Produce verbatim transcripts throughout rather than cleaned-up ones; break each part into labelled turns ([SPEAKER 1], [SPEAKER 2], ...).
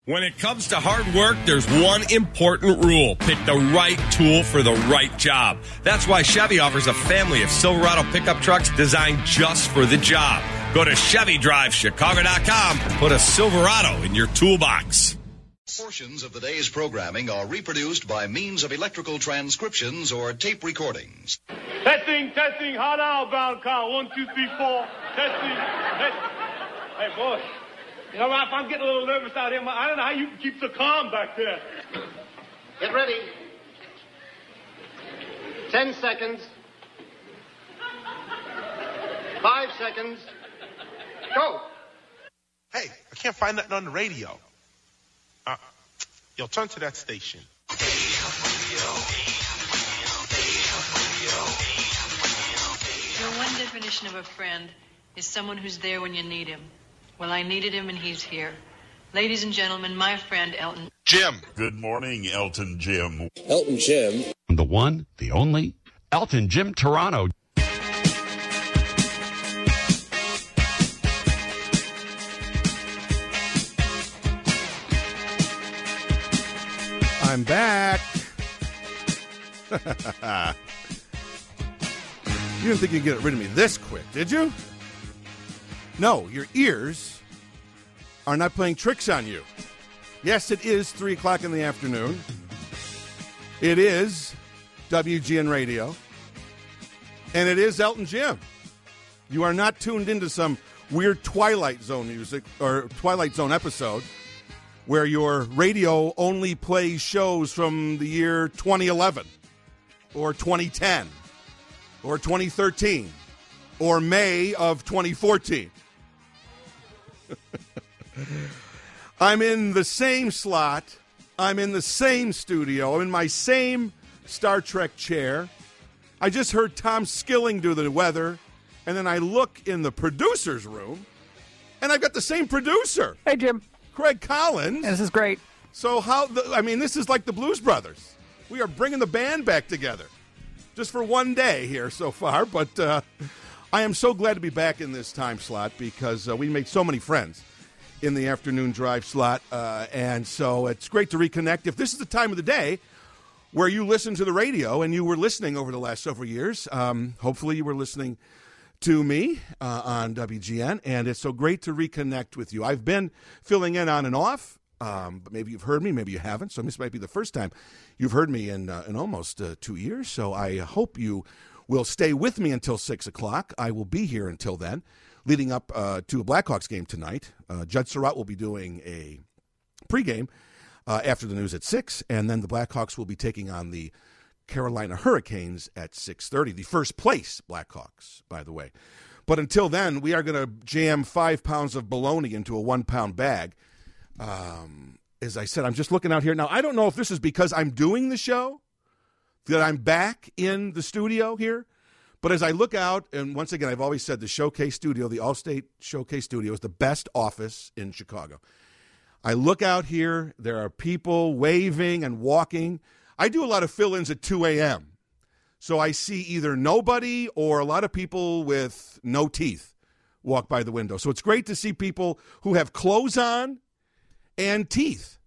[SPEAKER 1] When it comes to hard work, there's one important rule. Pick the right tool for the right job. That's why Chevy offers a family of Silverado pickup trucks designed just for the job. Go to Chevy Drive Chicago dot com and put a Silverado in your toolbox.
[SPEAKER 2] Portions of the day's programming are reproduced by means of electrical transcriptions or tape recordings.
[SPEAKER 3] Testing, testing, hot outbound count. One, two, three, four. Testing, testing. Hey, boy. You know, Ralph, I'm getting a little nervous out here. I don't know how you can keep so calm back there.
[SPEAKER 4] Get ready. Ten seconds. Five seconds. Go.
[SPEAKER 5] Hey, I can't find nothing on the radio. Uh, yo, turn to that station.
[SPEAKER 6] Your one definition of a friend is someone who's there when you need him. Well, I needed him, and he's here. Ladies and gentlemen, my friend Elton.
[SPEAKER 5] Jim.
[SPEAKER 7] Good morning, Elton Jim.
[SPEAKER 8] Elton Jim.
[SPEAKER 9] The one, the only, Elton Jim Toronto.
[SPEAKER 10] I'm back. You didn't think you'd get rid of me this quick, did you? No, your ears are not playing tricks on you. Yes, it is three o'clock in the afternoon. It is W G N Radio. And it is Elton Jim. You are not tuned into some weird Twilight Zone music or Twilight Zone episode where your radio only plays shows from the year twenty eleven or twenty ten or twenty thirteen or May of twenty fourteen. I'm in the same slot. I'm in the same studio. I'm in my same Star Trek chair. I just heard Tom Skilling do the weather, and then I look in the producer's room, and I've got the same producer.
[SPEAKER 11] Hey, Jim.
[SPEAKER 10] Craig Collins.
[SPEAKER 11] Yeah, this is great.
[SPEAKER 10] So how, the, I mean, this is like the Blues Brothers. We are bringing the band back together just for one day here so far, but uh, I am so glad to be back in this time slot because uh, we made so many friends in the afternoon drive slot, uh, and so it's great to reconnect. If this is the time of the day where you listen to the radio, and you were listening over the last several years, um, hopefully you were listening to me uh, on W G N, and it's so great to reconnect with you. I've been filling in on and off, um, but maybe you've heard me, maybe you haven't, so this might be the first time you've heard me in, uh, in almost uh, two years, so I hope you will stay with me until six o'clock. I will be here until then, leading up uh, to a Blackhawks game tonight. Uh, Judd Surratt will be doing a pregame uh, after the news at six, and then the Blackhawks will be taking on the Carolina Hurricanes at six thirty, the first place Blackhawks, by the way. But until then, we are going to jam five pounds of bologna into a one-pound bag. Um, as I said, I'm just looking out here. Now, I don't know if this is because I'm doing the show, that I'm back in the studio here. But as I look out, and once again, I've always said the Showcase Studio, the Allstate Showcase Studio, is the best office in Chicago. I look out here. There are people waving and walking. I do a lot of fill-ins at two a.m., so I see either nobody or a lot of people with no teeth walk by the window. So it's great to see people who have clothes on and teeth.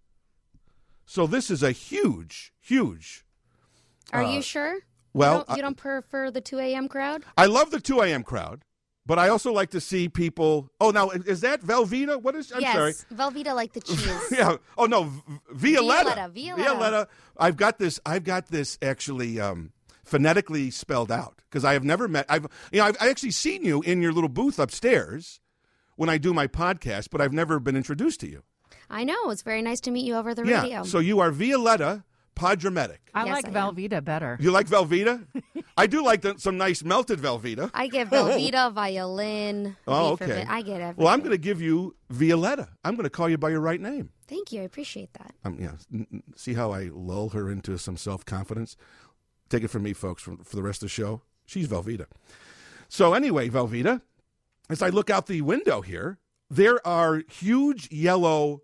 [SPEAKER 10] So this is a huge, huge.
[SPEAKER 12] Are
[SPEAKER 10] uh,
[SPEAKER 12] you sure?
[SPEAKER 10] Well,
[SPEAKER 12] you don't, you don't prefer the two a.m. crowd?
[SPEAKER 10] I love the two a.m. crowd, but I also like to see people. Oh, now, is that Velveeta? What is, I'm
[SPEAKER 12] yes,
[SPEAKER 10] sorry.
[SPEAKER 12] Velveeta like the cheese.
[SPEAKER 10] Yeah. Oh, no, v- Violetta.
[SPEAKER 12] Violetta. Violetta.
[SPEAKER 10] Violetta. I've got this, I've got this actually um, phonetically spelled out because I have never met, I've, you know, I've actually seen you in your little booth upstairs when I do my podcast, but I've never been introduced to you.
[SPEAKER 12] I know. It's very nice to meet you over the
[SPEAKER 10] yeah.
[SPEAKER 12] radio.
[SPEAKER 10] So you are Violetta Podrometic.
[SPEAKER 11] I
[SPEAKER 12] Yes,
[SPEAKER 11] like
[SPEAKER 12] I
[SPEAKER 11] Velveeta better.
[SPEAKER 10] You like Velveeta? I do like the, some nice melted Velveeta.
[SPEAKER 12] I get Velveeta, violin.
[SPEAKER 10] Oh,
[SPEAKER 12] V for
[SPEAKER 10] okay.
[SPEAKER 12] vi- I get everything.
[SPEAKER 10] Well, I'm going to give you Violetta. I'm going to call you by your right name.
[SPEAKER 12] Thank you. I appreciate that.
[SPEAKER 10] Um, yeah. n- n- See how I lull her into some self-confidence? Take it from me, folks, for, for the rest of the show. She's Velveeta. So anyway, Velveeta, as I look out the window here, there are huge yellow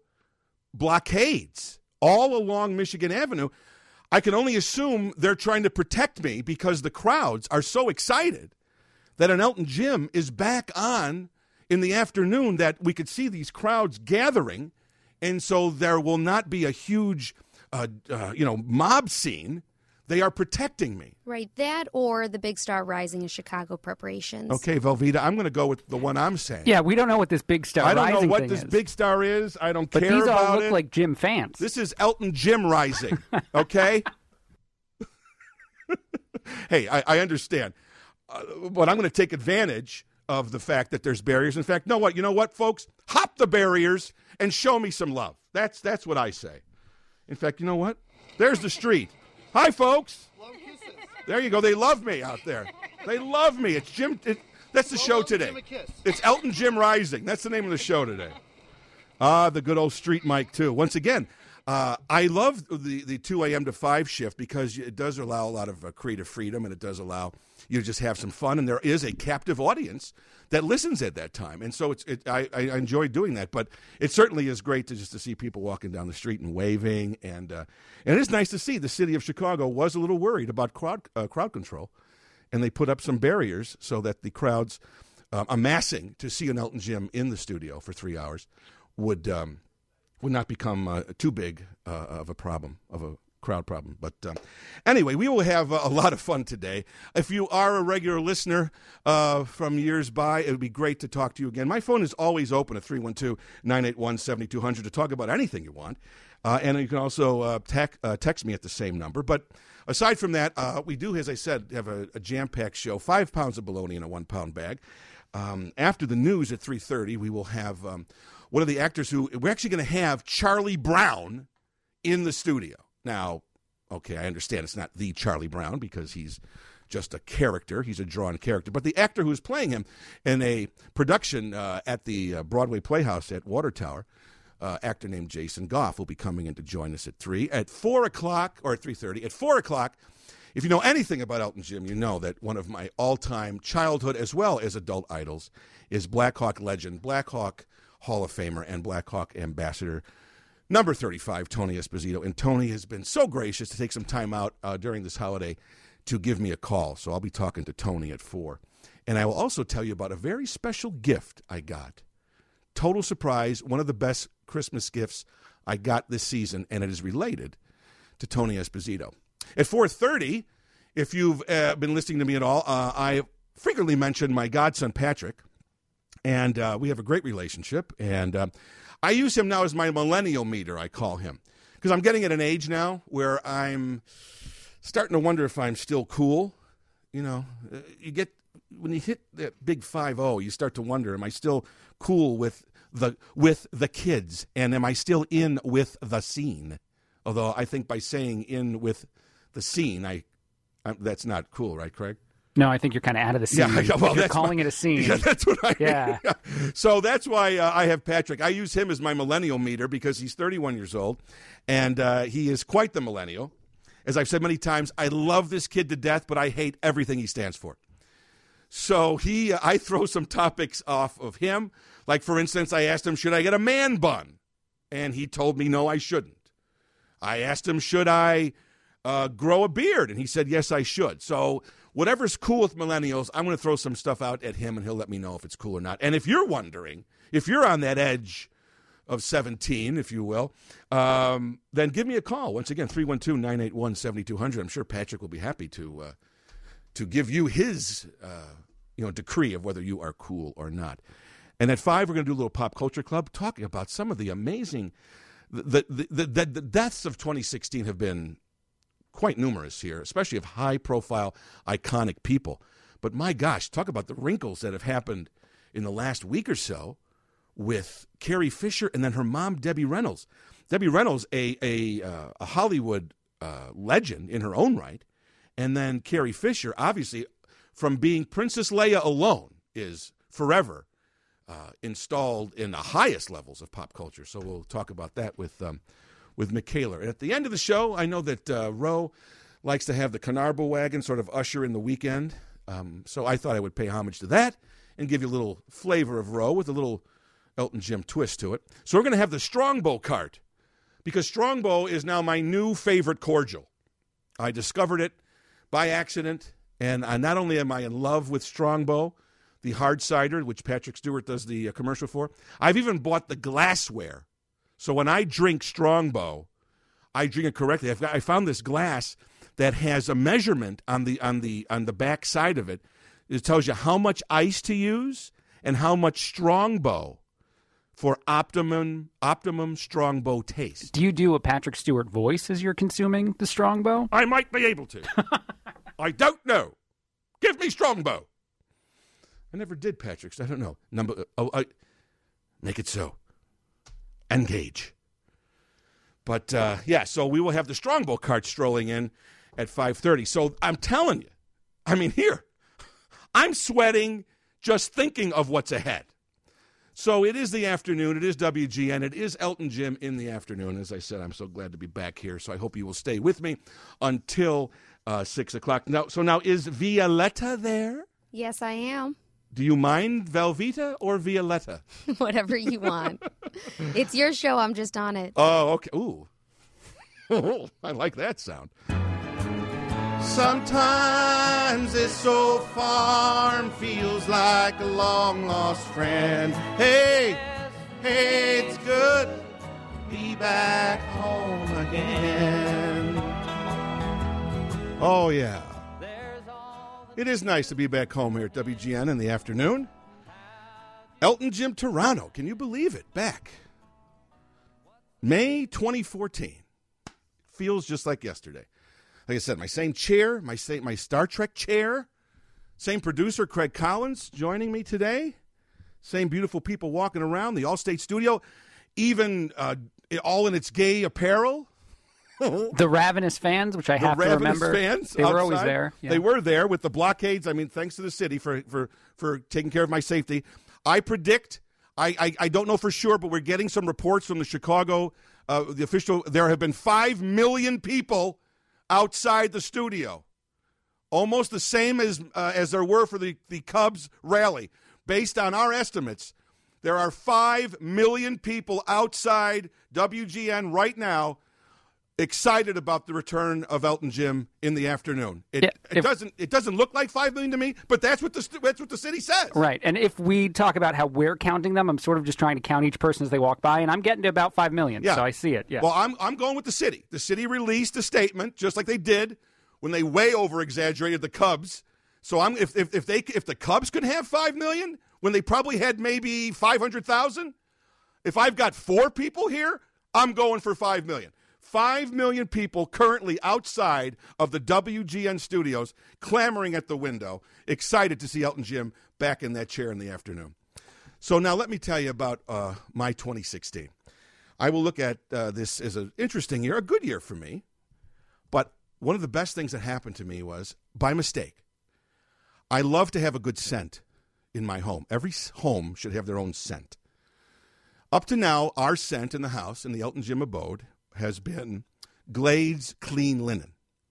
[SPEAKER 10] blockades all along Michigan Avenue. I can only assume they're trying to protect me because the crowds are so excited that an Elton Jim is back on in the afternoon, that we could see these crowds gathering And so there will not be a huge, uh, uh, you know, mob scene. They are protecting me.
[SPEAKER 12] Right, that or the Big Star Rising in Chicago preparations.
[SPEAKER 10] Okay, Velveeta, I'm going to go with the one I'm saying.
[SPEAKER 8] Yeah, we don't know what this Big Star
[SPEAKER 10] I don't
[SPEAKER 8] Rising
[SPEAKER 10] know what
[SPEAKER 8] thing
[SPEAKER 10] this
[SPEAKER 8] is.
[SPEAKER 10] Big Star is. I don't
[SPEAKER 8] but
[SPEAKER 10] care
[SPEAKER 8] these
[SPEAKER 10] about
[SPEAKER 8] all look
[SPEAKER 10] it.
[SPEAKER 8] like Jim fans.
[SPEAKER 10] This is Elton Jim Rising, okay? Hey, I, I understand. Uh, but I'm going to take advantage of the fact that there's barriers. In fact, know what? You know what, folks? Hop the barriers and show me some love. That's that's what I say. In fact, you know what? There's the street. Hi, folks. There you go. They love me out there. They love me. It's Jim. It, that's the show today. It's Elton Jim Rising. That's the name of the show today. Ah, the good old street mic, too. Once again, uh, I love the, the two a.m. to five shift because it does allow a lot of uh, creative freedom, and it does allow you to just have some fun. And there is a captive audience that listens at that time. And so it's it, I, I enjoy doing that. But it certainly is great to just to see people walking down the street and waving. And uh, and it is nice to see the city of Chicago was a little worried about crowd, uh, crowd control. And they put up some barriers so that the crowds uh, amassing to see an Elton Jim in the studio for three hours would um, would not become uh, too big uh, of a problem, of a crowd problem. But um, anyway, we will have a lot of fun today. If you are a regular listener uh, from years by, it would be great to talk to you again. My phone is always open at three one two, nine eight one, seven two zero zero to talk about anything you want. Uh, and you can also uh, tec- uh, text me at the same number. But aside from that, uh, we do, as I said, have a, a jam-packed show, five pounds of bologna in a one-pound bag. Um, after the news at three thirty, we will have um, one of the actors who, we're actually going to have Charlie Brown in the studio. Now, okay, I understand it's not the Charlie Brown because he's just a character. He's a drawn character. But the actor who's playing him in a production uh, at the uh, Broadway Playhouse at Water Tower, uh, actor named Jason Goff, will be coming in to join us at three. At four o'clock, or at three thirty, at four o'clock, if you know anything about Elton Jim, you know that one of my all-time childhood as well as adult idols is Black Hawk legend, Black Hawk Hall of Famer, and Black Hawk ambassador, number thirty-five, Tony Esposito. And Tony has been so gracious to take some time out uh, during this holiday to give me a call. So I'll be talking to Tony at four. And I will also tell you about a very special gift I got. Total surprise, one of the best Christmas gifts I got this season, and it is related to Tony Esposito. At four thirty, if you've uh, been listening to me at all, uh, I frequently mention my godson, Patrick, and uh, we have a great relationship, and uh, I use him now as my millennial meter, I call him, because I'm getting at an age now where I'm starting to wonder if I'm still cool. You know, uh, you get, when you hit that big five oh, you start to wonder, am I still cool with the with the kids, and am I still in with the scene? Although I think by saying in with the scene, I, I that's not cool, right, Craig?
[SPEAKER 8] No, I think you're kind of out of the scene.
[SPEAKER 10] Yeah, well,
[SPEAKER 8] if you're
[SPEAKER 10] that's
[SPEAKER 8] calling
[SPEAKER 10] my,
[SPEAKER 8] it a scene.
[SPEAKER 10] Yeah, that's what I
[SPEAKER 8] yeah.
[SPEAKER 10] yeah. So that's why uh, I have Patrick. I use him as my millennial meter because he's thirty-one years old, and uh, he is quite the millennial. As I've said many times, I love this kid to death, but I hate everything he stands for. So he, uh, I throw some topics off of him. Like, for instance, I asked him, should I get a man bun? And he told me, no, I shouldn't. I asked him, should I uh, grow a beard? And he said, yes, I should. So whatever's cool with millennials, I'm going to throw some stuff out at him, and he'll let me know if it's cool or not. And if you're wondering, if you're on that edge of seventeen, if you will, um, then give me a call. Once again, three one two, nine eight one, seven two zero zero. I'm sure Patrick will be happy to uh, to give you his uh, you know decree of whether you are cool or not. And at five, we're going to do a little pop culture club, talking about some of the amazing the the the, the, the deaths of twenty sixteen have been quite numerous here, especially of high-profile, iconic people. But my gosh, talk about the wrinkles that have happened in the last week or so with Carrie Fisher and then her mom, Debbie Reynolds. Debbie Reynolds, a a, uh, a Hollywood uh, legend in her own right, and then Carrie Fisher, obviously, from being Princess Leia alone, is forever uh, installed in the highest levels of pop culture. So we'll talk about that with um, with Michaela. And at the end of the show, I know that uh, Roe likes to have the Carnarbo wagon sort of usher in the weekend. Um, so I thought I would pay homage to that and give you a little flavor of Roe with a little Elton Jim twist to it. So we're going to have the Strongbow cart, because Strongbow is now my new favorite cordial. I discovered it by accident, and I, not only am I in love with Strongbow, the hard cider, which Patrick Stewart does the uh, commercial for, I've even bought the glassware So when I drink Strongbow, I drink it correctly. I've got, I found this glass that has a measurement on the on the on the back side of it. It tells you how much ice to use and how much Strongbow for optimum optimum Strongbow taste.
[SPEAKER 8] Do you do a Patrick Stewart voice as you're consuming the Strongbow?
[SPEAKER 10] I might be able to. I don't know. Give me Strongbow. I never did Patrick's. I don't know. Number. Oh, I, make it so. Engage. But, uh, yeah, so we will have the Strongbow cart strolling in at five thirty. So I'm telling you, I mean, here, I'm sweating just thinking of what's ahead. So it is the afternoon. It is W G N. It is Elton Jim in the afternoon. As I said, I'm so glad to be back here. So I hope you will stay with me until uh, six o'clock. Now, so now, is Violetta there?
[SPEAKER 12] Yes, I am.
[SPEAKER 10] Do you mind Velveeta or Violetta?
[SPEAKER 12] Whatever you want. It's your show. I'm just on it.
[SPEAKER 10] Oh, okay. Ooh. I like that sound. Sometimes this old farm feels like a long-lost friend. Hey, hey, it's good to be back home again. Oh, yeah. It is nice to be back home here at W G N in the afternoon. Elton Jim Turano, can you believe it? Back. May twenty fourteen. Feels just like yesterday. Like I said, my same chair, my same, my Star Trek chair, same producer, Craig Collins, joining me today. Same beautiful people walking around the Allstate studio, even uh, all in its gay apparel.
[SPEAKER 8] The Ravenous fans, which I
[SPEAKER 10] the
[SPEAKER 8] have to remember,
[SPEAKER 10] fans
[SPEAKER 8] they
[SPEAKER 10] outside.
[SPEAKER 8] were always there. Yeah.
[SPEAKER 10] They were there with the blockades. I mean, thanks to the city for for, for taking care of my safety. I predict, I, I, I don't know for sure, but we're getting some reports from the Chicago, uh, the official, there have been five million people outside the studio. Almost the same as uh, as there were for the, the Cubs rally. Based on our estimates, there are five million people outside W G N right now excited about the return of Elton Jim in the afternoon. It,
[SPEAKER 8] yeah,
[SPEAKER 10] it
[SPEAKER 8] if,
[SPEAKER 10] doesn't it doesn't look like five million to me, but that's what the that's what the city says.
[SPEAKER 8] Right. And if we talk about how we're counting them, I'm sort of just trying to count each person as they walk by, and I'm getting to about five million.
[SPEAKER 10] Yeah.
[SPEAKER 8] So I see it. Yeah.
[SPEAKER 10] Well, I'm I'm going with the city. The city released a statement just like they did when they way over exaggerated the Cubs. So I'm if if, if they if the Cubs could have five million when they probably had maybe five hundred thousand, if I've got four people here, I'm going for five million. Five million people currently outside of the W G N studios, clamoring at the window, excited to see Elton Jim back in that chair in the afternoon. So now let me tell you about uh, my twenty sixteen. I will look at uh, this as an interesting year, a good year for me. But one of the best things that happened to me was, by mistake, I love to have a good scent in my home. Every home should have their own scent. Up to now, our scent in the house, in the Elton Jim abode, has been Glade's Clean Linen.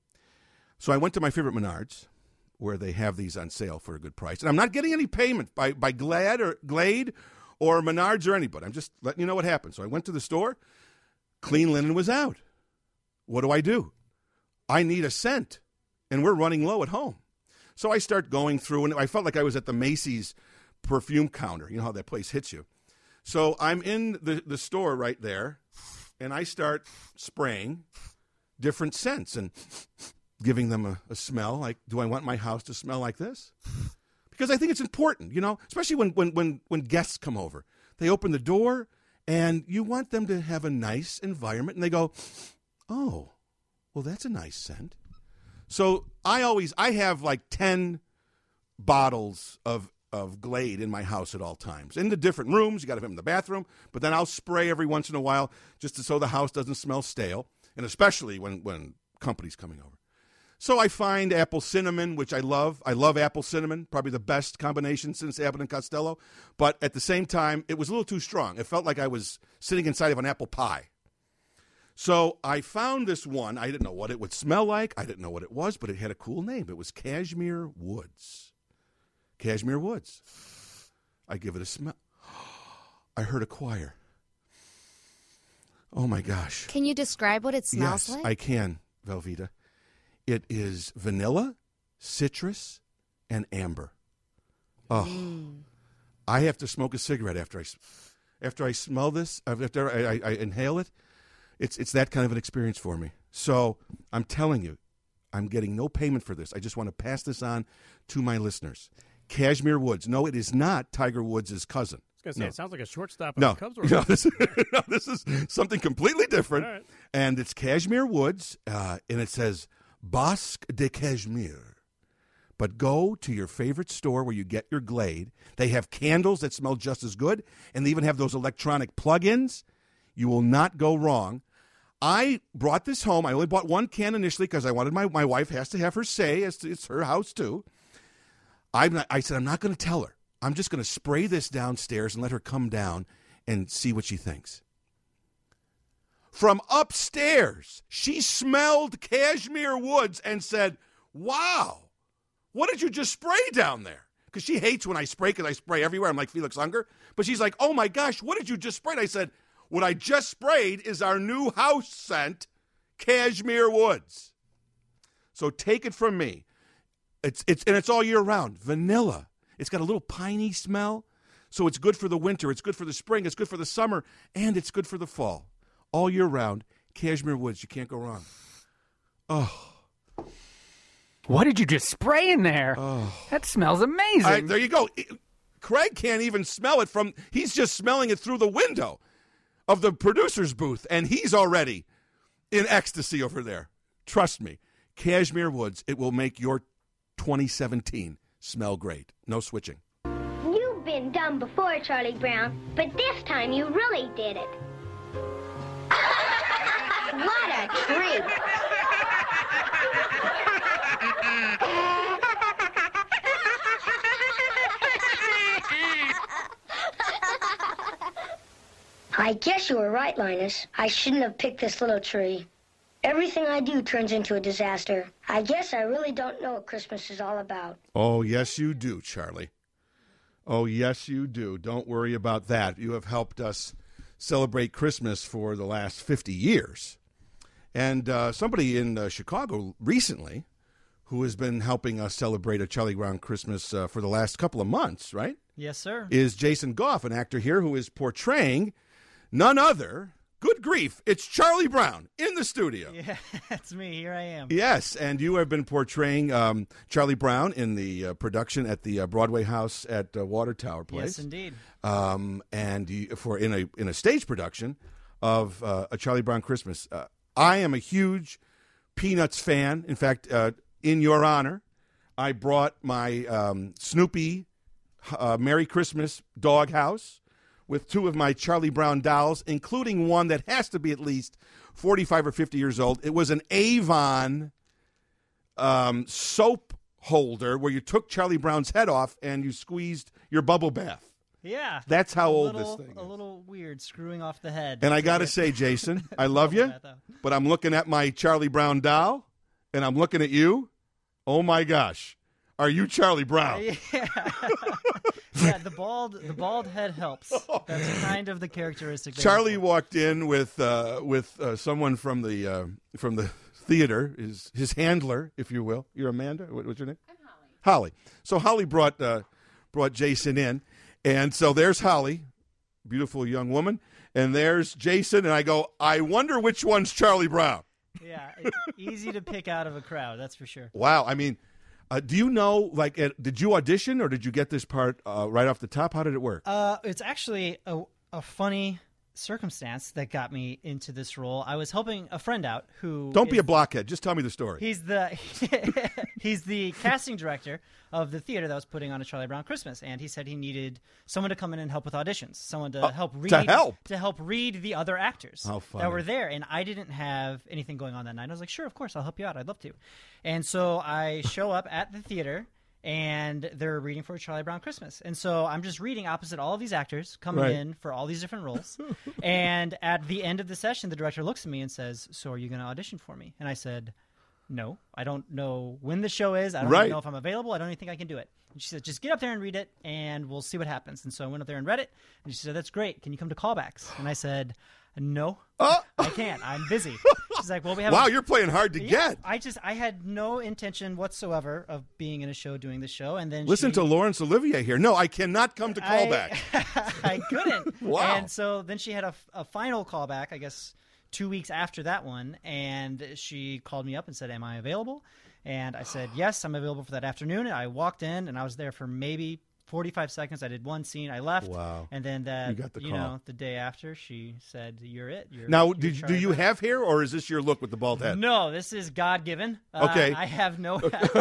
[SPEAKER 10] So I went to my favorite Menards, where they have these on sale for a good price. And I'm not getting any payment by, by Glad or Glade or Menards or anybody. I'm just letting you know what happened. So I went to the store. Clean Linen was out. What do I do? I need a scent, and we're running low at home. So I start going through, and I felt like I was at the Macy's perfume counter. You know how that place hits you. So I'm in the, the store right there, and I start spraying different scents and giving them a, a smell. Like, do I want my house to smell like this? Because I think it's important, you know, especially when, when, when, when guests come over. They open the door, and you want them to have a nice environment, and they go, oh, well, that's a nice scent. So I always, I have like ten bottles of of Glade in my house at all times. In the different rooms, you got to have them in the bathroom, but then I'll spray every once in a while just to, so the house doesn't smell stale, and especially when, when company's coming over. So I find apple cinnamon, which I love. I love apple cinnamon, probably the best combination since Abbott and Costello, but at the same time, it was a little too strong. It felt like I was sitting inside of an apple pie. So I found this one. I didn't know what it would smell like. I didn't know what it was, but it had a cool name. It was Cashmere Woods. Cashmere Woods. I give it a smell. I heard a choir. Oh, my gosh.
[SPEAKER 12] Can you describe what it smells
[SPEAKER 10] yes,
[SPEAKER 12] like?
[SPEAKER 10] Yes, I can, Velveeta. It is vanilla, citrus, and amber. Oh, mm. I have to smoke a cigarette after I... after I smell this, after I, I, I inhale it, it's it's that kind of an experience for me. So I'm telling you, I'm getting no payment for this. I just want to pass this on to my listeners. Cashmere Woods. No, it is not Tiger Woods' cousin.
[SPEAKER 11] I was going to say,
[SPEAKER 10] no.
[SPEAKER 11] It sounds like a shortstop of
[SPEAKER 10] no.
[SPEAKER 11] the Cubs.
[SPEAKER 10] No, this, no, this is something completely different.
[SPEAKER 11] All right.
[SPEAKER 10] And it's Cashmere Woods, uh, and it says Bosque de Cashmere. But go to your favorite store where you get your Glade. They have candles that smell just as good, and they even have those electronic plug-ins. You will not go wrong. I brought this home. I only bought one can initially because I wanted my, my wife has to have her say. As to, it's her house, too. I'm not, I said, I'm not going to tell her. I'm just going to spray this downstairs and let her come down and see what she thinks. From upstairs, she smelled Cashmere Woods and said, wow. What did you just spray down there? Because she hates when I spray because I spray everywhere. I'm like Felix Unger. But she's like, oh, my gosh, what did you just spray? I said, what I just sprayed is our new house scent, Cashmere Woods. So take it from me. It's it's And it's all year round. Vanilla. It's got a little piney smell. So it's good for the winter. It's good for the spring. It's good for the summer. And it's good for the fall. All year round, Cashmere Woods. You can't go wrong. Oh.
[SPEAKER 8] What did you just spray in there?
[SPEAKER 10] Oh.
[SPEAKER 8] That smells amazing.
[SPEAKER 10] All right, there you go. Craig can't even smell it from, he's just smelling it through the window of the producer's booth, and he's already in ecstasy over there. Trust me. Cashmere Woods, it will make your twenty seventeen smell great. No switching.
[SPEAKER 13] You've been dumb before, Charlie Brown, but this time you really did it. What a treat.
[SPEAKER 14] I guess you were right, Linus. I shouldn't have picked this little tree. Everything I do turns into a disaster. I guess I really don't know what Christmas is all about.
[SPEAKER 10] Oh, yes, you do, Charlie. Oh, yes, you do. Don't worry about that. You have helped us celebrate Christmas for the last fifty years. And uh, somebody in uh, Chicago recently who has been helping us celebrate a Charlie Brown Christmas uh, for the last couple of months, right?
[SPEAKER 15] Yes, sir.
[SPEAKER 10] Is Jason Goff, an actor here who is portraying none other, good grief, it's Charlie Brown in the studio.
[SPEAKER 15] Yeah, that's me. Here I am.
[SPEAKER 10] Yes, and you have been portraying um, Charlie Brown in the uh, production at the uh, Broadway House at uh, Water Tower Place.
[SPEAKER 15] Yes, indeed.
[SPEAKER 10] Um, and you, for in a in a stage production of uh, A Charlie Brown Christmas. Uh, I am a huge Peanuts fan. In fact, uh, in your honor, I brought my um, Snoopy uh, Merry Christmas doghouse with two of my Charlie Brown dolls, including one that has to be at least forty-five or fifty years old. It was an Avon um, soap holder where you took Charlie Brown's head off and you squeezed your bubble bath.
[SPEAKER 15] Yeah.
[SPEAKER 10] That's how
[SPEAKER 15] a
[SPEAKER 10] old
[SPEAKER 15] little,
[SPEAKER 10] this thing is.
[SPEAKER 15] A little weird, screwing off the head.
[SPEAKER 10] And I got to say, Jason, I love you, but I'm looking at my Charlie Brown doll, and I'm looking at you. Oh, my gosh. Are you Charlie Brown?
[SPEAKER 15] Yeah. Yeah, the bald the bald head helps. That's kind of the characteristic.
[SPEAKER 10] Charlie walked in with uh, with uh, someone from the uh, from the theater, his his handler, if you will. You're Amanda. What, what's your name? I'm Holly. Holly. So Holly brought uh, brought Jason in, and so there's Holly, beautiful young woman, and there's Jason, and I go, I wonder which one's Charlie Brown.
[SPEAKER 15] Yeah, it's easy to pick out of a crowd. That's for sure.
[SPEAKER 10] Wow, I mean. Uh, do you know, like, uh, did you audition or did you get this part uh, right off the top? How did it work?
[SPEAKER 15] Uh, it's actually a, a funny circumstance that got me into this role. I was helping a friend out who...
[SPEAKER 10] Don't be
[SPEAKER 15] is,
[SPEAKER 10] a blockhead. Just tell me the story.
[SPEAKER 15] He's the he's the casting director of the theater that was putting on A Charlie Brown Christmas, and he said he needed someone to come in and help with auditions, someone to
[SPEAKER 10] uh,
[SPEAKER 15] help read
[SPEAKER 10] to help
[SPEAKER 15] to help read the other actors
[SPEAKER 10] How funny.
[SPEAKER 15] that were there. And I didn't have anything going on that night. I was like, sure, of course, I'll help you out. I'd love to. And so I show up at the theater, and they're reading for A Charlie Brown Christmas. And so I'm just reading opposite all of these actors coming
[SPEAKER 10] right.
[SPEAKER 15] in for all these different roles. And at the end of the session, the director looks at me and says, so are you going to audition for me? And I said, no, I don't know when the show is. I don't
[SPEAKER 10] right.
[SPEAKER 15] even know if I'm available. I don't even think I can do it. And she said, just get up there and read it, and we'll see what happens. And so I went up there and read it. And she said, that's great. Can you come to callbacks? And I said, No,
[SPEAKER 10] oh.
[SPEAKER 15] I can't. I'm busy. She's like, well, we have.
[SPEAKER 10] Wow,
[SPEAKER 15] a...
[SPEAKER 10] you're playing hard to
[SPEAKER 15] yeah,
[SPEAKER 10] get.
[SPEAKER 15] I just, I had no intention whatsoever of being in a show, doing the show, and then
[SPEAKER 10] listen
[SPEAKER 15] she...
[SPEAKER 10] to Laurence Olivier here. No, I cannot come to callback.
[SPEAKER 15] I, I couldn't.
[SPEAKER 10] Wow.
[SPEAKER 15] And so then she had a, a final callback, I guess, two weeks after that one, and she called me up and said, "Am I available?" And I said, "Yes, I'm available for that afternoon." And I walked in, and I was there for maybe forty-five seconds. I did one scene. I left.
[SPEAKER 10] Wow.
[SPEAKER 15] And then that,
[SPEAKER 10] you, got the
[SPEAKER 15] you
[SPEAKER 10] call.
[SPEAKER 15] know, the day after, she said, "You're it." You're,
[SPEAKER 10] now,
[SPEAKER 15] you're
[SPEAKER 10] did,
[SPEAKER 15] Charlie
[SPEAKER 10] do you
[SPEAKER 15] Brown.
[SPEAKER 10] have hair, or is this your look with the bald head?
[SPEAKER 15] No, this is God-given.
[SPEAKER 10] Okay.
[SPEAKER 15] Uh, I have no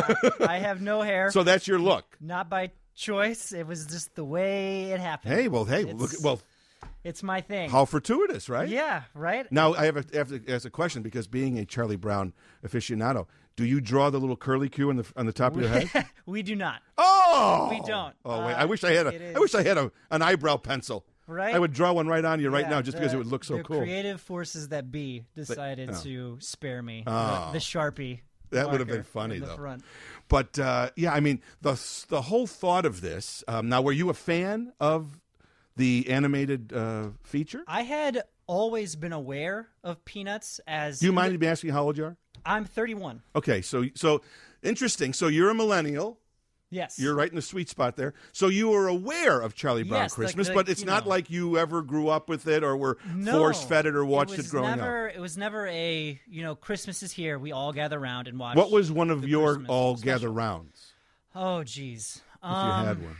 [SPEAKER 15] I have no hair.
[SPEAKER 10] So that's your look.
[SPEAKER 15] Not by choice. It was just the way it happened.
[SPEAKER 10] Hey, well, hey,
[SPEAKER 15] It's-
[SPEAKER 10] look. Well,
[SPEAKER 15] it's my thing.
[SPEAKER 10] how fortuitous, right?
[SPEAKER 15] Yeah, right?
[SPEAKER 10] Now, I have, a, I have to ask a question, because being a Charlie Brown aficionado, do you draw the little curly Q on the on the top of your head?
[SPEAKER 15] We do not.
[SPEAKER 10] Oh,
[SPEAKER 15] We don't.
[SPEAKER 10] Oh, wait.
[SPEAKER 15] Uh,
[SPEAKER 10] I wish I had
[SPEAKER 15] it
[SPEAKER 10] a.
[SPEAKER 15] is-
[SPEAKER 10] I wish I had a an eyebrow pencil.
[SPEAKER 15] Right?
[SPEAKER 10] I would draw one right on you right
[SPEAKER 15] Yeah,
[SPEAKER 10] now, just
[SPEAKER 15] the,
[SPEAKER 10] because it would look so
[SPEAKER 15] the
[SPEAKER 10] cool.
[SPEAKER 15] creative forces that be decided
[SPEAKER 10] oh.
[SPEAKER 15] to spare me
[SPEAKER 10] Oh.
[SPEAKER 15] the, the Sharpie.
[SPEAKER 10] That would have
[SPEAKER 15] marker
[SPEAKER 10] been funny,
[SPEAKER 15] in the
[SPEAKER 10] though.
[SPEAKER 15] Front.
[SPEAKER 10] But uh, yeah, I mean, the the whole thought of this. Um, now, were you a fan of the animated uh, feature?
[SPEAKER 15] I had always been aware of Peanuts as.
[SPEAKER 10] Do you mind me asking how old you are?
[SPEAKER 15] I'm thirty-one.
[SPEAKER 10] Okay, so so interesting. So you're a millennial.
[SPEAKER 15] Yes.
[SPEAKER 10] You're right in the sweet spot there. So you were aware of Charlie Brown
[SPEAKER 15] Yes, like
[SPEAKER 10] Christmas,
[SPEAKER 15] the-
[SPEAKER 10] but it's
[SPEAKER 15] you
[SPEAKER 10] not
[SPEAKER 15] know.
[SPEAKER 10] like you ever grew up with it or were
[SPEAKER 15] No,
[SPEAKER 10] force-fed it or watched
[SPEAKER 15] it,
[SPEAKER 10] it,
[SPEAKER 15] was
[SPEAKER 10] growing
[SPEAKER 15] never,
[SPEAKER 10] up.
[SPEAKER 15] It was never a, you know, Christmas is here. We all gather around and watch.
[SPEAKER 10] What was one of
[SPEAKER 15] the
[SPEAKER 10] your
[SPEAKER 15] Christmas
[SPEAKER 10] all
[SPEAKER 15] special.
[SPEAKER 10] gather rounds?
[SPEAKER 15] Oh, geez.
[SPEAKER 10] If
[SPEAKER 15] Um,
[SPEAKER 10] you had one.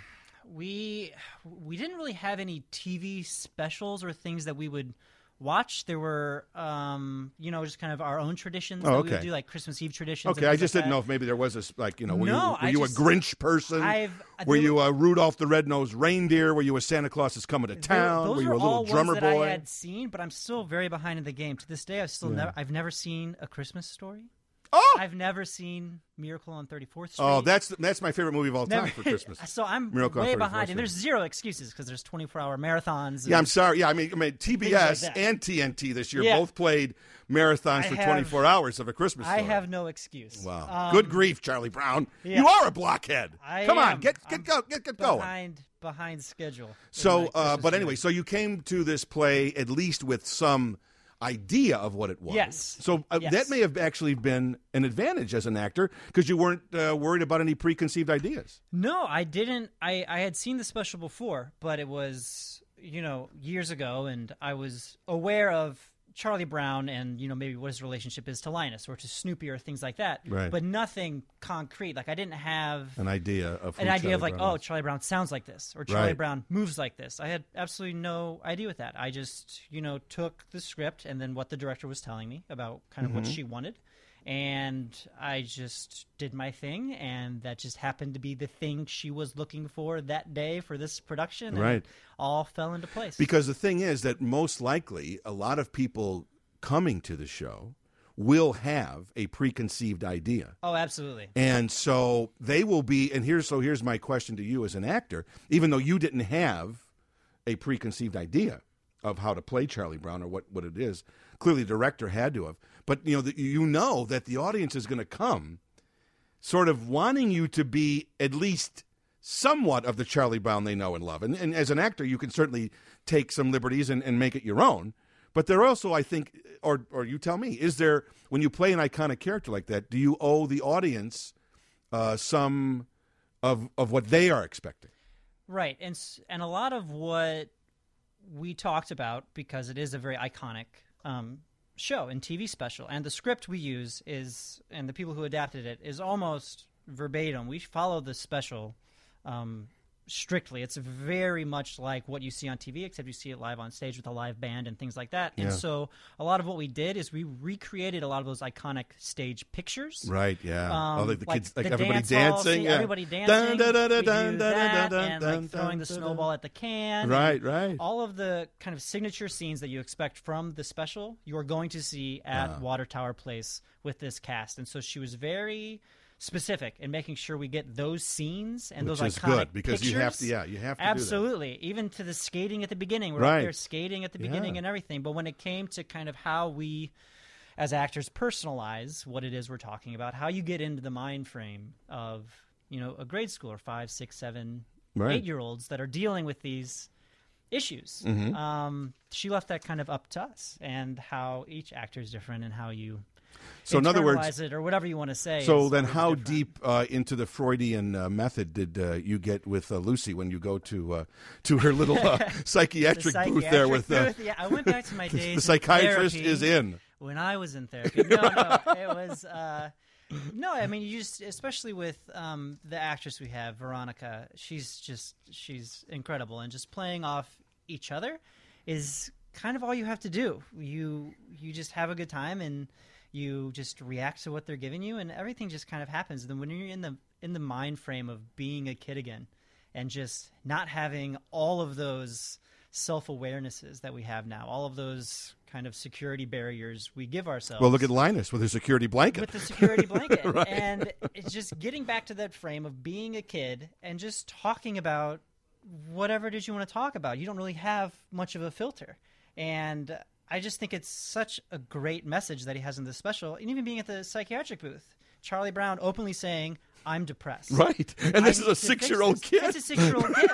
[SPEAKER 15] We we didn't really have any T V specials or things that we would watch. There were, um, you know, just kind of our own traditions
[SPEAKER 10] Oh,
[SPEAKER 15] that we would
[SPEAKER 10] okay.
[SPEAKER 15] do, like Christmas Eve traditions.
[SPEAKER 10] Okay,
[SPEAKER 15] and
[SPEAKER 10] I
[SPEAKER 15] things
[SPEAKER 10] just
[SPEAKER 15] like
[SPEAKER 10] didn't
[SPEAKER 15] that.
[SPEAKER 10] know if maybe there was a s- like you know were
[SPEAKER 15] No,
[SPEAKER 10] you were
[SPEAKER 15] I
[SPEAKER 10] you
[SPEAKER 15] just-
[SPEAKER 10] a Grinch person?
[SPEAKER 15] I've-
[SPEAKER 10] were
[SPEAKER 15] there-
[SPEAKER 10] you a Rudolph the Red-Nosed Reindeer? Were you a Santa Claus is coming to
[SPEAKER 15] There-
[SPEAKER 10] town?
[SPEAKER 15] those
[SPEAKER 10] were you
[SPEAKER 15] are
[SPEAKER 10] a little
[SPEAKER 15] all
[SPEAKER 10] drummer
[SPEAKER 15] ones that
[SPEAKER 10] boy?
[SPEAKER 15] I had seen, but I'm still very behind in the game. To this day, I've still
[SPEAKER 10] Yeah.
[SPEAKER 15] never I've never seen A Christmas Story.
[SPEAKER 10] Oh,
[SPEAKER 15] I've never seen Miracle on thirty-fourth Street.
[SPEAKER 10] Oh, that's that's my favorite movie of all time
[SPEAKER 15] Never-
[SPEAKER 10] for Christmas.
[SPEAKER 15] So I'm
[SPEAKER 10] Miracle on
[SPEAKER 15] way
[SPEAKER 10] thirty-fourth
[SPEAKER 15] behind, and
[SPEAKER 10] Street.
[SPEAKER 15] there's zero excuses because there's twenty-four hour marathons. And
[SPEAKER 10] Yeah, I'm sorry. Yeah, I mean, I mean T B S
[SPEAKER 15] Things like that.
[SPEAKER 10] and T N T this year
[SPEAKER 15] Yeah.
[SPEAKER 10] both played marathons
[SPEAKER 15] I
[SPEAKER 10] for
[SPEAKER 15] have-
[SPEAKER 10] twenty-four hours of A Christmas
[SPEAKER 15] I
[SPEAKER 10] Story.
[SPEAKER 15] have no excuse.
[SPEAKER 10] Wow.
[SPEAKER 15] Um,
[SPEAKER 10] Good grief, Charlie Brown.
[SPEAKER 15] yeah.
[SPEAKER 10] You are a blockhead.
[SPEAKER 15] I
[SPEAKER 10] Come on,
[SPEAKER 15] am.
[SPEAKER 10] get get
[SPEAKER 15] I'm
[SPEAKER 10] go get get going.
[SPEAKER 15] behind behind schedule. in
[SPEAKER 10] So,
[SPEAKER 15] my
[SPEAKER 10] uh,
[SPEAKER 15] Christmas
[SPEAKER 10] but anyway,
[SPEAKER 15] year.
[SPEAKER 10] so you came to this play at least with some idea of what it was.
[SPEAKER 15] Yes.
[SPEAKER 10] So uh,
[SPEAKER 15] Yes.
[SPEAKER 10] that may have actually been an advantage as an actor because you weren't uh, worried about any preconceived ideas.
[SPEAKER 15] No, I didn't. I, I had seen the special before, but it was, you know, years ago, and I was aware of Charlie Brown and, you know, maybe what his relationship is to Linus or to Snoopy or things like that.
[SPEAKER 10] Right.
[SPEAKER 15] But nothing concrete. Like, I didn't have
[SPEAKER 10] An idea of who
[SPEAKER 15] an idea
[SPEAKER 10] Charlie
[SPEAKER 15] of like,
[SPEAKER 10] Brown
[SPEAKER 15] oh,
[SPEAKER 10] was.
[SPEAKER 15] Charlie Brown sounds like this, or Charlie
[SPEAKER 10] Right.
[SPEAKER 15] Brown moves like this. I had absolutely no idea with that. I just, you know, took the script and then what the director was telling me about kind of what
[SPEAKER 10] Mhm.
[SPEAKER 15] she wanted, and I just did my thing, and that just happened to be the thing she was looking for that day for this production, and
[SPEAKER 10] Right.
[SPEAKER 15] it all fell into place.
[SPEAKER 10] Because the thing is that most likely a lot of people coming to the show will have a preconceived idea.
[SPEAKER 15] Oh, absolutely.
[SPEAKER 10] And so they will be, and here's so here's my question to you as an actor, even though you didn't have a preconceived idea of how to play Charlie Brown or what, what it is, clearly the director had to have. But you know, the, you know that the audience is going to come sort of wanting you to be at least somewhat of the Charlie Brown they know and love. And, and as an actor, you can certainly take some liberties and, and make it your own. But there also, I think, or or you tell me, is there, when you play an iconic character like that, do you owe the audience uh, some of of what they are expecting?
[SPEAKER 15] Right, and s- and a lot of what we talked about, because it is a very iconic um, show and T V special, and the script we use is, and the people who adapted it, is almost verbatim. We follow the special um, strictly. It's very much like what you see on T V, except you see it live on stage with a live band and things like that. And
[SPEAKER 10] Yeah.
[SPEAKER 15] so a lot of what we did is we recreated a lot of those iconic stage pictures.
[SPEAKER 10] Right, yeah.
[SPEAKER 15] Um,
[SPEAKER 10] Oh, like the kids- like
[SPEAKER 15] the
[SPEAKER 10] everybody
[SPEAKER 15] dance hall
[SPEAKER 10] dancing,
[SPEAKER 15] scene,
[SPEAKER 10] yeah.
[SPEAKER 15] everybody
[SPEAKER 10] Dun,
[SPEAKER 15] dancing.
[SPEAKER 10] dun, dun,
[SPEAKER 15] we
[SPEAKER 10] dun,
[SPEAKER 15] do
[SPEAKER 10] dun, dun,
[SPEAKER 15] that,
[SPEAKER 10] dun,
[SPEAKER 15] and
[SPEAKER 10] dun,
[SPEAKER 15] like throwing the
[SPEAKER 10] dun, dun.
[SPEAKER 15] snowball at the can.
[SPEAKER 10] Right,
[SPEAKER 15] and
[SPEAKER 10] right.
[SPEAKER 15] All of the kind of signature scenes that you expect from the special, you are going to see at
[SPEAKER 10] Ah.
[SPEAKER 15] Water Tower Place with this cast. And so she was very specific in making sure we get those scenes and
[SPEAKER 10] Which
[SPEAKER 15] those
[SPEAKER 10] is
[SPEAKER 15] iconic
[SPEAKER 10] good, because you have to-
[SPEAKER 15] pictures.
[SPEAKER 10] yeah, you have to do that.
[SPEAKER 15] Absolutely. Even to the skating at the beginning. We're
[SPEAKER 10] Right.
[SPEAKER 15] up there skating at the beginning
[SPEAKER 10] Yeah.
[SPEAKER 15] and everything. But when it came to kind of how we, as actors, personalize what it is we're talking about, how you get into the mind frame of, you know, a grade schooler, five, six, seven,
[SPEAKER 10] Right.
[SPEAKER 15] eight-year-olds that are dealing with these issues.
[SPEAKER 10] Mhm.
[SPEAKER 15] Um, she left that kind of up to us, and how each actor is different, and how you
[SPEAKER 10] So in other words,
[SPEAKER 15] internalize it, or whatever you want to say.
[SPEAKER 10] So
[SPEAKER 15] is
[SPEAKER 10] then,
[SPEAKER 15] always
[SPEAKER 10] how
[SPEAKER 15] different.
[SPEAKER 10] deep uh, into the Freudian uh, method did uh, you get with uh, Lucy when you go to uh, to her little uh, psychiatric,
[SPEAKER 15] The
[SPEAKER 10] booth there with uh,
[SPEAKER 15] booth, yeah, I went back to my
[SPEAKER 10] the
[SPEAKER 15] days.
[SPEAKER 10] psychiatrist
[SPEAKER 15] in therapy
[SPEAKER 10] is in.
[SPEAKER 15] when I was in therapy. No, no, it was uh, no. I mean, you just, especially with um, the actress we have, Veronica. She's just she's incredible, and just playing off each other is kind of all you have to do. You you just have a good time, and you just react to what they're giving you, and everything just kind of happens. And then when you're in the in the mind frame of being a kid again, and just not having all of those self-awarenesses that we have now, all of those kind of security barriers we give ourselves.
[SPEAKER 10] Well, look at Linus with his security blanket.
[SPEAKER 15] With the security blanket.
[SPEAKER 10] Right.
[SPEAKER 15] And it's just getting back to that frame of being a kid and just talking about whatever it is you want to talk about. You don't really have much of a filter. And I just think it's such a great message that he has in this special. And even being at the psychiatric booth, Charlie Brown openly saying, I'm depressed.
[SPEAKER 10] Right. And
[SPEAKER 15] I
[SPEAKER 10] this is
[SPEAKER 15] need
[SPEAKER 10] a
[SPEAKER 15] to fix
[SPEAKER 10] six-year-old
[SPEAKER 15] this.
[SPEAKER 10] kid.
[SPEAKER 15] That's a six-year-old kid.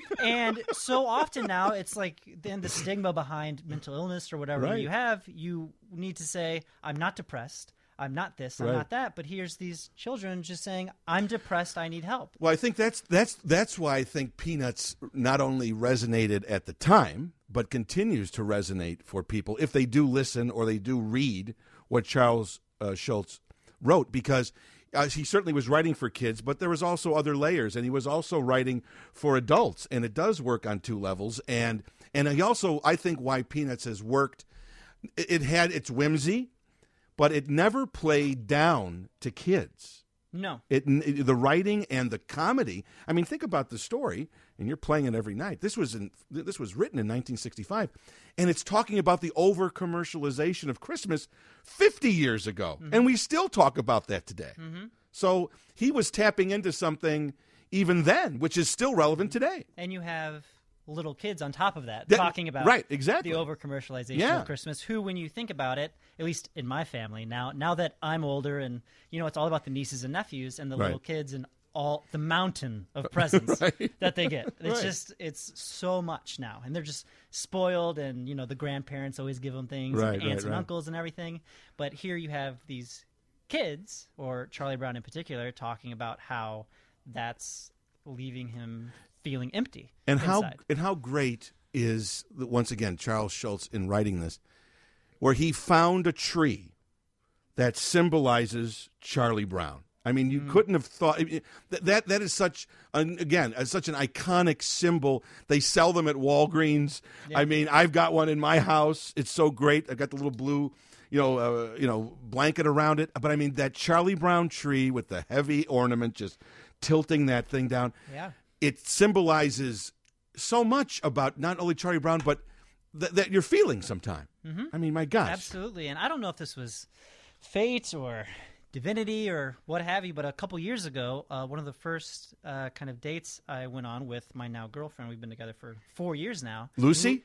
[SPEAKER 15] And so often now it's like then the stigma behind mental illness or whatever
[SPEAKER 10] Right.
[SPEAKER 15] you have, you need to say, I'm not depressed. I'm not this. I'm
[SPEAKER 10] Right.
[SPEAKER 15] not that. But here's these children just saying, I'm depressed. I need help.
[SPEAKER 10] Well, I think that's that's that's why I think Peanuts not only resonated at the time, but continues to resonate for people if they do listen or they do read what Charles uh, Schulz wrote, because uh, he certainly was writing for kids, but there was also other layers, and he was also writing for adults, and it does work on two levels. And and he also, I think, why Peanuts has worked, it, it had its whimsy, but it never played down to kids.
[SPEAKER 15] No.
[SPEAKER 10] It, it the writing and the comedy. I mean, think about the story, and you're playing it every night. This was in this was written in nineteen sixty-five, and it's talking about the over commercialization of Christmas fifty years ago,
[SPEAKER 15] Mm-hmm.
[SPEAKER 10] and we still talk about that today.
[SPEAKER 15] Mm-hmm.
[SPEAKER 10] So he was tapping into something even then, which is still relevant today.
[SPEAKER 15] And you have little kids on top of that,
[SPEAKER 10] That-
[SPEAKER 15] talking about
[SPEAKER 10] right, exactly.
[SPEAKER 15] the over-commercialization
[SPEAKER 10] Yeah.
[SPEAKER 15] of Christmas, who, when you think about it, at least in my family, now now that I'm older and, you know, it's all about the nieces and nephews and the
[SPEAKER 10] Right.
[SPEAKER 15] little kids and all the mountain of presents
[SPEAKER 10] Right.
[SPEAKER 15] that they get. It's
[SPEAKER 10] Right.
[SPEAKER 15] just, it's so much now. And they're just spoiled, and, you know, the grandparents always give them things,
[SPEAKER 10] Right,
[SPEAKER 15] and
[SPEAKER 10] right,
[SPEAKER 15] aunts and
[SPEAKER 10] right.
[SPEAKER 15] uncles and everything. But here you have these kids, or Charlie Brown in particular, talking about how that's leaving him feeling empty
[SPEAKER 10] And how
[SPEAKER 15] inside.
[SPEAKER 10] and how great is the, once again Charles Schulz in writing this, where he found a tree that symbolizes Charlie Brown. I mean, you
[SPEAKER 15] Mm.
[SPEAKER 10] couldn't have thought that that, that is such an, again uh, such an iconic symbol. They sell them at Walgreens.
[SPEAKER 15] Yeah.
[SPEAKER 10] I mean, I've got one in my house. It's so great. I got the little blue, you know, uh, you know, blanket around it. But I mean, that Charlie Brown tree with the heavy ornament just tilting that thing down.
[SPEAKER 15] Yeah.
[SPEAKER 10] It symbolizes so much about not only Charlie Brown, but th- that you're feeling sometime.
[SPEAKER 15] Mhm.
[SPEAKER 10] I mean, my gosh.
[SPEAKER 15] Absolutely. And I don't know if this was fate or divinity or what have you, but a couple years ago, uh, one of the first uh, kind of dates I went on with my now girlfriend, we've been together for four years now.
[SPEAKER 10] Lucy?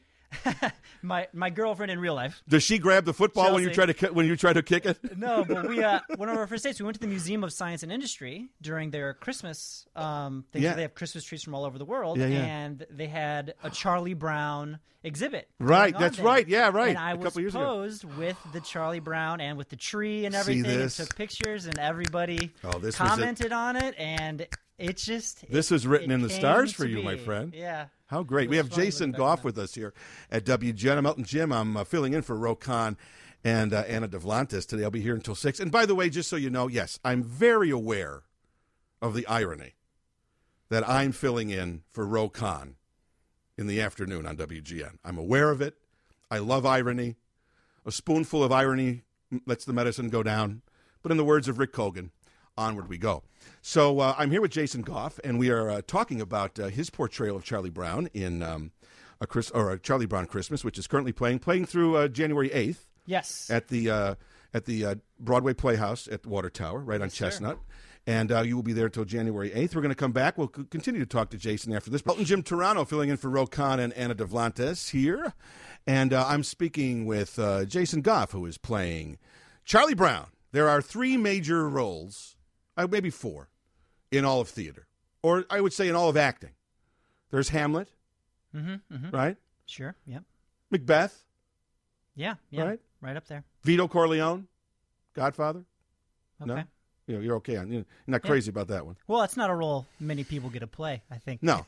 [SPEAKER 15] my my girlfriend in real life.
[SPEAKER 10] Does she grab the football when you
[SPEAKER 15] Chelsea.
[SPEAKER 10] try to ki- when you try to kick it?
[SPEAKER 15] No, but we uh, one of our first dates, we went to the Museum of Science and Industry during their Christmas um, thing.
[SPEAKER 10] Yeah.
[SPEAKER 15] They have Christmas trees from all over the world,
[SPEAKER 10] Yeah, yeah.
[SPEAKER 15] and they had a Charlie Brown exhibit.
[SPEAKER 10] Right,
[SPEAKER 15] going on
[SPEAKER 10] that's
[SPEAKER 15] there.
[SPEAKER 10] right. Yeah, right.
[SPEAKER 15] And I
[SPEAKER 10] A
[SPEAKER 15] was
[SPEAKER 10] couple years ago.
[SPEAKER 15] posed with the Charlie Brown and with the tree and
[SPEAKER 10] See
[SPEAKER 15] everything, and
[SPEAKER 10] this?
[SPEAKER 15] took pictures, and everybody
[SPEAKER 10] Oh, this was it.
[SPEAKER 15] commented on it, and it's just
[SPEAKER 10] This
[SPEAKER 15] it-
[SPEAKER 10] was written
[SPEAKER 15] it
[SPEAKER 10] in the
[SPEAKER 15] came
[SPEAKER 10] stars
[SPEAKER 15] to
[SPEAKER 10] for you, my
[SPEAKER 15] be.
[SPEAKER 10] friend.
[SPEAKER 15] Yeah.
[SPEAKER 10] How great.
[SPEAKER 15] It
[SPEAKER 10] We
[SPEAKER 15] was
[SPEAKER 10] have
[SPEAKER 15] fun
[SPEAKER 10] Jason
[SPEAKER 15] looking back
[SPEAKER 10] Goff
[SPEAKER 15] on
[SPEAKER 10] with us here at W G N. I'm Elton Jim. I'm uh, filling in for Ro Khan and uh, Anna Devlantis today. I'll be here until six. And by the way, just so you know, yes, I'm very aware of the irony that I'm filling in for Ro Khan in the afternoon on W G N. I'm aware of it. I love irony. A spoonful of irony lets the medicine go down. But in the words of Rick Cogan, onward we go. So uh, I'm here with Jason Goff, and we are uh, talking about uh, his portrayal of Charlie Brown in um, a Chris or a Charlie Brown Christmas, which is currently playing playing through uh, January eighth.
[SPEAKER 15] Yes.
[SPEAKER 10] At the uh, at the uh, Broadway Playhouse at the Water Tower, right on Chestnut. And uh, you will be there until January eighth. We're going to come back. We'll c- continue to talk to Jason after this. Elton Jim Toronto filling in for Ro Khan and Anna Devlantis here. And uh, I'm speaking with uh, Jason Goff, who is playing Charlie Brown. There are three major roles, uh, maybe four, in all of theater. Or I would say in all of acting. There's Hamlet,
[SPEAKER 15] Mm-hmm, mm-hmm.
[SPEAKER 10] right?
[SPEAKER 15] Sure, yep.
[SPEAKER 10] Macbeth.
[SPEAKER 15] Yeah, yeah,
[SPEAKER 10] right?
[SPEAKER 15] right up there.
[SPEAKER 10] Vito Corleone, Godfather.
[SPEAKER 15] Okay.
[SPEAKER 10] No? You know, you're okay on. You're not
[SPEAKER 15] Yeah.
[SPEAKER 10] crazy about that one.
[SPEAKER 15] Well, it's not a role many people get to play, I think.
[SPEAKER 10] No.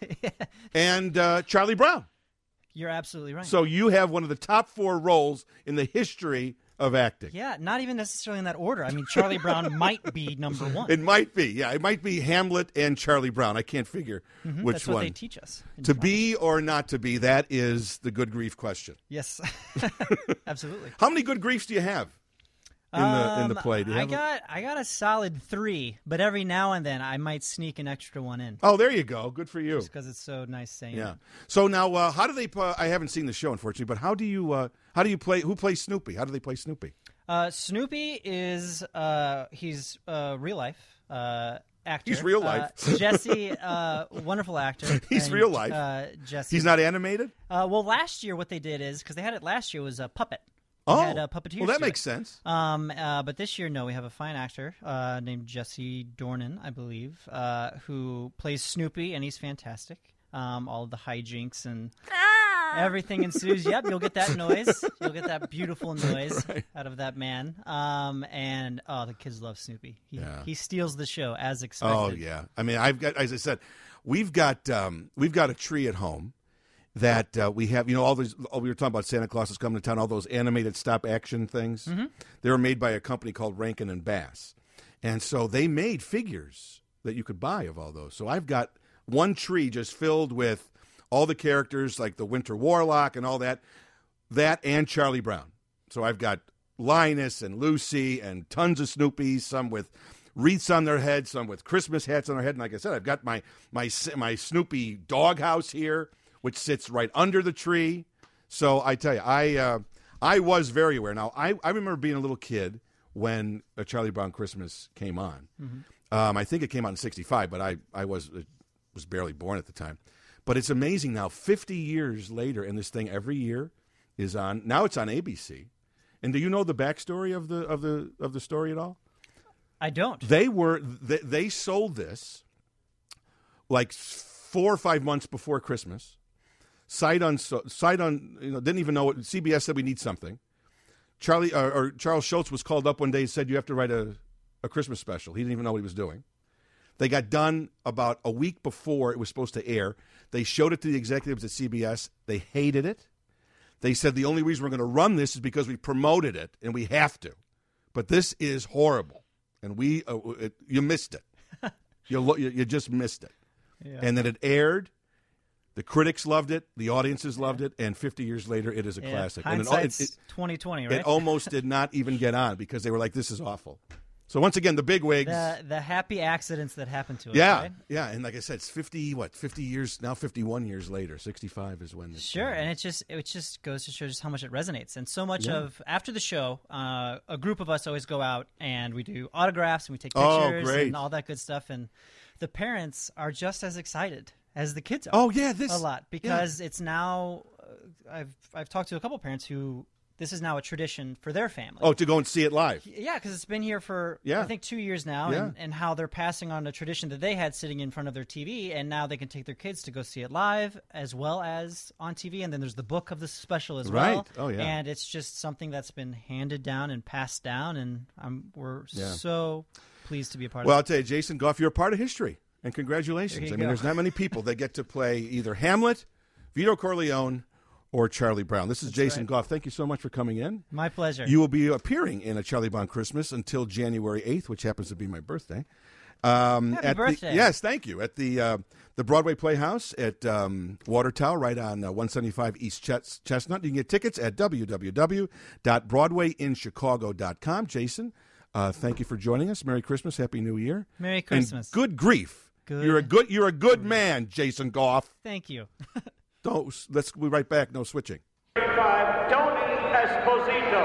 [SPEAKER 10] And uh, Charlie Brown.
[SPEAKER 15] You're absolutely right.
[SPEAKER 10] So you have one of the top four roles in the history of acting.
[SPEAKER 15] Yeah, not even necessarily in that order. I mean, Charlie Brown might be number one.
[SPEAKER 10] It might be. Yeah, it might be Hamlet and Charlie Brown. I can't figure
[SPEAKER 15] Mhm,
[SPEAKER 10] which
[SPEAKER 15] that's
[SPEAKER 10] one.
[SPEAKER 15] what they teach us in
[SPEAKER 10] To be or not to be, that is the good grief question.
[SPEAKER 15] Yes, absolutely.
[SPEAKER 10] How many good griefs do you have in the in the
[SPEAKER 15] Um,
[SPEAKER 10] play? Do you
[SPEAKER 15] I
[SPEAKER 10] have a-
[SPEAKER 15] got I got a solid three, but every now and then I might sneak an extra one in.
[SPEAKER 10] Oh, there you go. Good for you.
[SPEAKER 15] Just because it's so nice saying
[SPEAKER 10] Yeah.
[SPEAKER 15] it.
[SPEAKER 10] So now, uh, how do they? Uh, I haven't seen the show, unfortunately, but how do you? Uh, how do you play? Who plays Snoopy? How do they play Snoopy?
[SPEAKER 15] Uh, Snoopy is uh, he's uh, real life uh, actor.
[SPEAKER 10] He's real life.
[SPEAKER 15] Uh, Jesse, uh, wonderful actor.
[SPEAKER 10] He's
[SPEAKER 15] and,
[SPEAKER 10] real life.
[SPEAKER 15] Uh, Jesse.
[SPEAKER 10] He's not animated.
[SPEAKER 15] Uh, well, last year what they did is because they had it last year was a puppet. They
[SPEAKER 10] Oh,
[SPEAKER 15] had, uh, puppeteers
[SPEAKER 10] well, that
[SPEAKER 15] do
[SPEAKER 10] makes
[SPEAKER 15] it.
[SPEAKER 10] sense.
[SPEAKER 15] Um, uh, but this year, no, we have a fine actor uh, named Jesse Dornan, I believe, uh, who plays Snoopy, and he's fantastic. Um, all of the hijinks and everything ensues. Yep, you'll get that noise. You'll get that beautiful noise
[SPEAKER 10] Right.
[SPEAKER 15] out of that man. Um, and oh, the kids love Snoopy. He,
[SPEAKER 10] Yeah.
[SPEAKER 15] he steals the show as expected.
[SPEAKER 10] Oh yeah. I mean, I've got, as I said, we've got um, we've got a tree at home that uh, we have. You know, all these. Oh, we were talking about Santa Claus is coming to town. All those animated stop action things.
[SPEAKER 15] Mhm.
[SPEAKER 10] They were made by a company called Rankin and Bass, and so they made figures that you could buy of all those. So I've got one tree just filled with all the characters like the Winter Warlock and all that, that and Charlie Brown. So I've got Linus and Lucy and tons of Snoopies, some with wreaths on their head, some with Christmas hats on their head. And like I said, I've got my my my Snoopy doghouse here, which sits right under the tree. So I tell you, I uh, I was very aware. Now I, I remember being a little kid when a Charlie Brown Christmas came on.
[SPEAKER 15] Mhm.
[SPEAKER 10] Um, I think it came out in sixty-five, but I I was uh, was barely born at the time. But it's amazing now, fifty years later, and this thing every year is on. Now it's on A B C. And do you know the backstory of the of the of the story at all?
[SPEAKER 15] I don't.
[SPEAKER 10] They were they, they sold this like four or five months before Christmas. Sight on sight on you know didn't even know what C B S said we need something. Charlie uh, or Charles Schultz was called up one day and said you have to write a, a Christmas special. He didn't even know what he was doing. They got done about a week before it was supposed to air. They showed it to the executives at C B S. They hated it. They said the only reason we're going to run this is because we promoted it, and we have to. But this is horrible, and we uh, it, you missed it. you, lo- you you just missed it.
[SPEAKER 15] Yeah.
[SPEAKER 10] And then it aired. The critics loved it. The audiences loved it. And fifty years later, it is a
[SPEAKER 15] Yeah.
[SPEAKER 10] classic. And it,
[SPEAKER 15] Hindsight's
[SPEAKER 10] it,
[SPEAKER 15] twenty twenty,
[SPEAKER 10] it
[SPEAKER 15] right?
[SPEAKER 10] almost did not even get on because they were like, this is awful. So once again, the bigwigs.
[SPEAKER 15] The the happy accidents that happened to us.
[SPEAKER 10] Yeah,
[SPEAKER 15] right?
[SPEAKER 10] yeah, and like I said, it's fifty what fifty years now, fifty-one years later, sixty-five is when. It's,
[SPEAKER 15] Sure, and it just it just goes to show just how much it resonates. And so much
[SPEAKER 10] Yeah.
[SPEAKER 15] of after the show, uh, a group of us always go out and we do autographs and we take
[SPEAKER 10] Oh,
[SPEAKER 15] pictures
[SPEAKER 10] great.
[SPEAKER 15] and all that good stuff. And the parents are just as excited as the kids are.
[SPEAKER 10] Oh, yeah, this-
[SPEAKER 15] a lot because it's now. Uh, I've I've talked to a couple parents who this is now a tradition for their family.
[SPEAKER 10] Oh, to go and see it live.
[SPEAKER 15] Yeah, because it's been here for
[SPEAKER 10] Yeah.
[SPEAKER 15] I think two years now,
[SPEAKER 10] Yeah.
[SPEAKER 15] and, and how they're passing on a tradition that they had sitting in front of their T V, and now they can take their kids to go see it live as well as on T V, and then there's the book of the special as well.
[SPEAKER 10] Right. Oh, yeah.
[SPEAKER 15] And it's just something that's been handed down and passed down, and um, we're
[SPEAKER 10] Yeah.
[SPEAKER 15] so pleased to be a part
[SPEAKER 10] Well, I'll
[SPEAKER 15] of it.
[SPEAKER 10] tell you, Jason Goff, you're a part of history, and congratulations.
[SPEAKER 15] There you
[SPEAKER 10] I mean,
[SPEAKER 15] go.
[SPEAKER 10] there's not many people that get to play either Hamlet, Vito Corleone, or Charlie Brown. This is Jason
[SPEAKER 15] right.
[SPEAKER 10] Goff. Thank you so much for coming in.
[SPEAKER 15] My pleasure.
[SPEAKER 10] You will be appearing in a Charlie Brown Christmas until January eighth, which happens to be my birthday. Um,
[SPEAKER 15] Happy
[SPEAKER 10] at
[SPEAKER 15] birthday.
[SPEAKER 10] The, yes, thank you. At the uh, the Broadway Playhouse at um, Watertower, right on uh, one seventy-five East Ches- Chestnut. You can get tickets at w w w dot broadway in chicago dot com. Jason, uh, thank you for joining us. Merry Christmas. Happy New Year.
[SPEAKER 15] Merry
[SPEAKER 10] And
[SPEAKER 15] Christmas.
[SPEAKER 10] good grief.
[SPEAKER 15] Good
[SPEAKER 10] You're a good you're a good man, Jason Goff.
[SPEAKER 15] Thank you.
[SPEAKER 10] Don't let's be right back. No switching.
[SPEAKER 3] Five, Tony Esposito.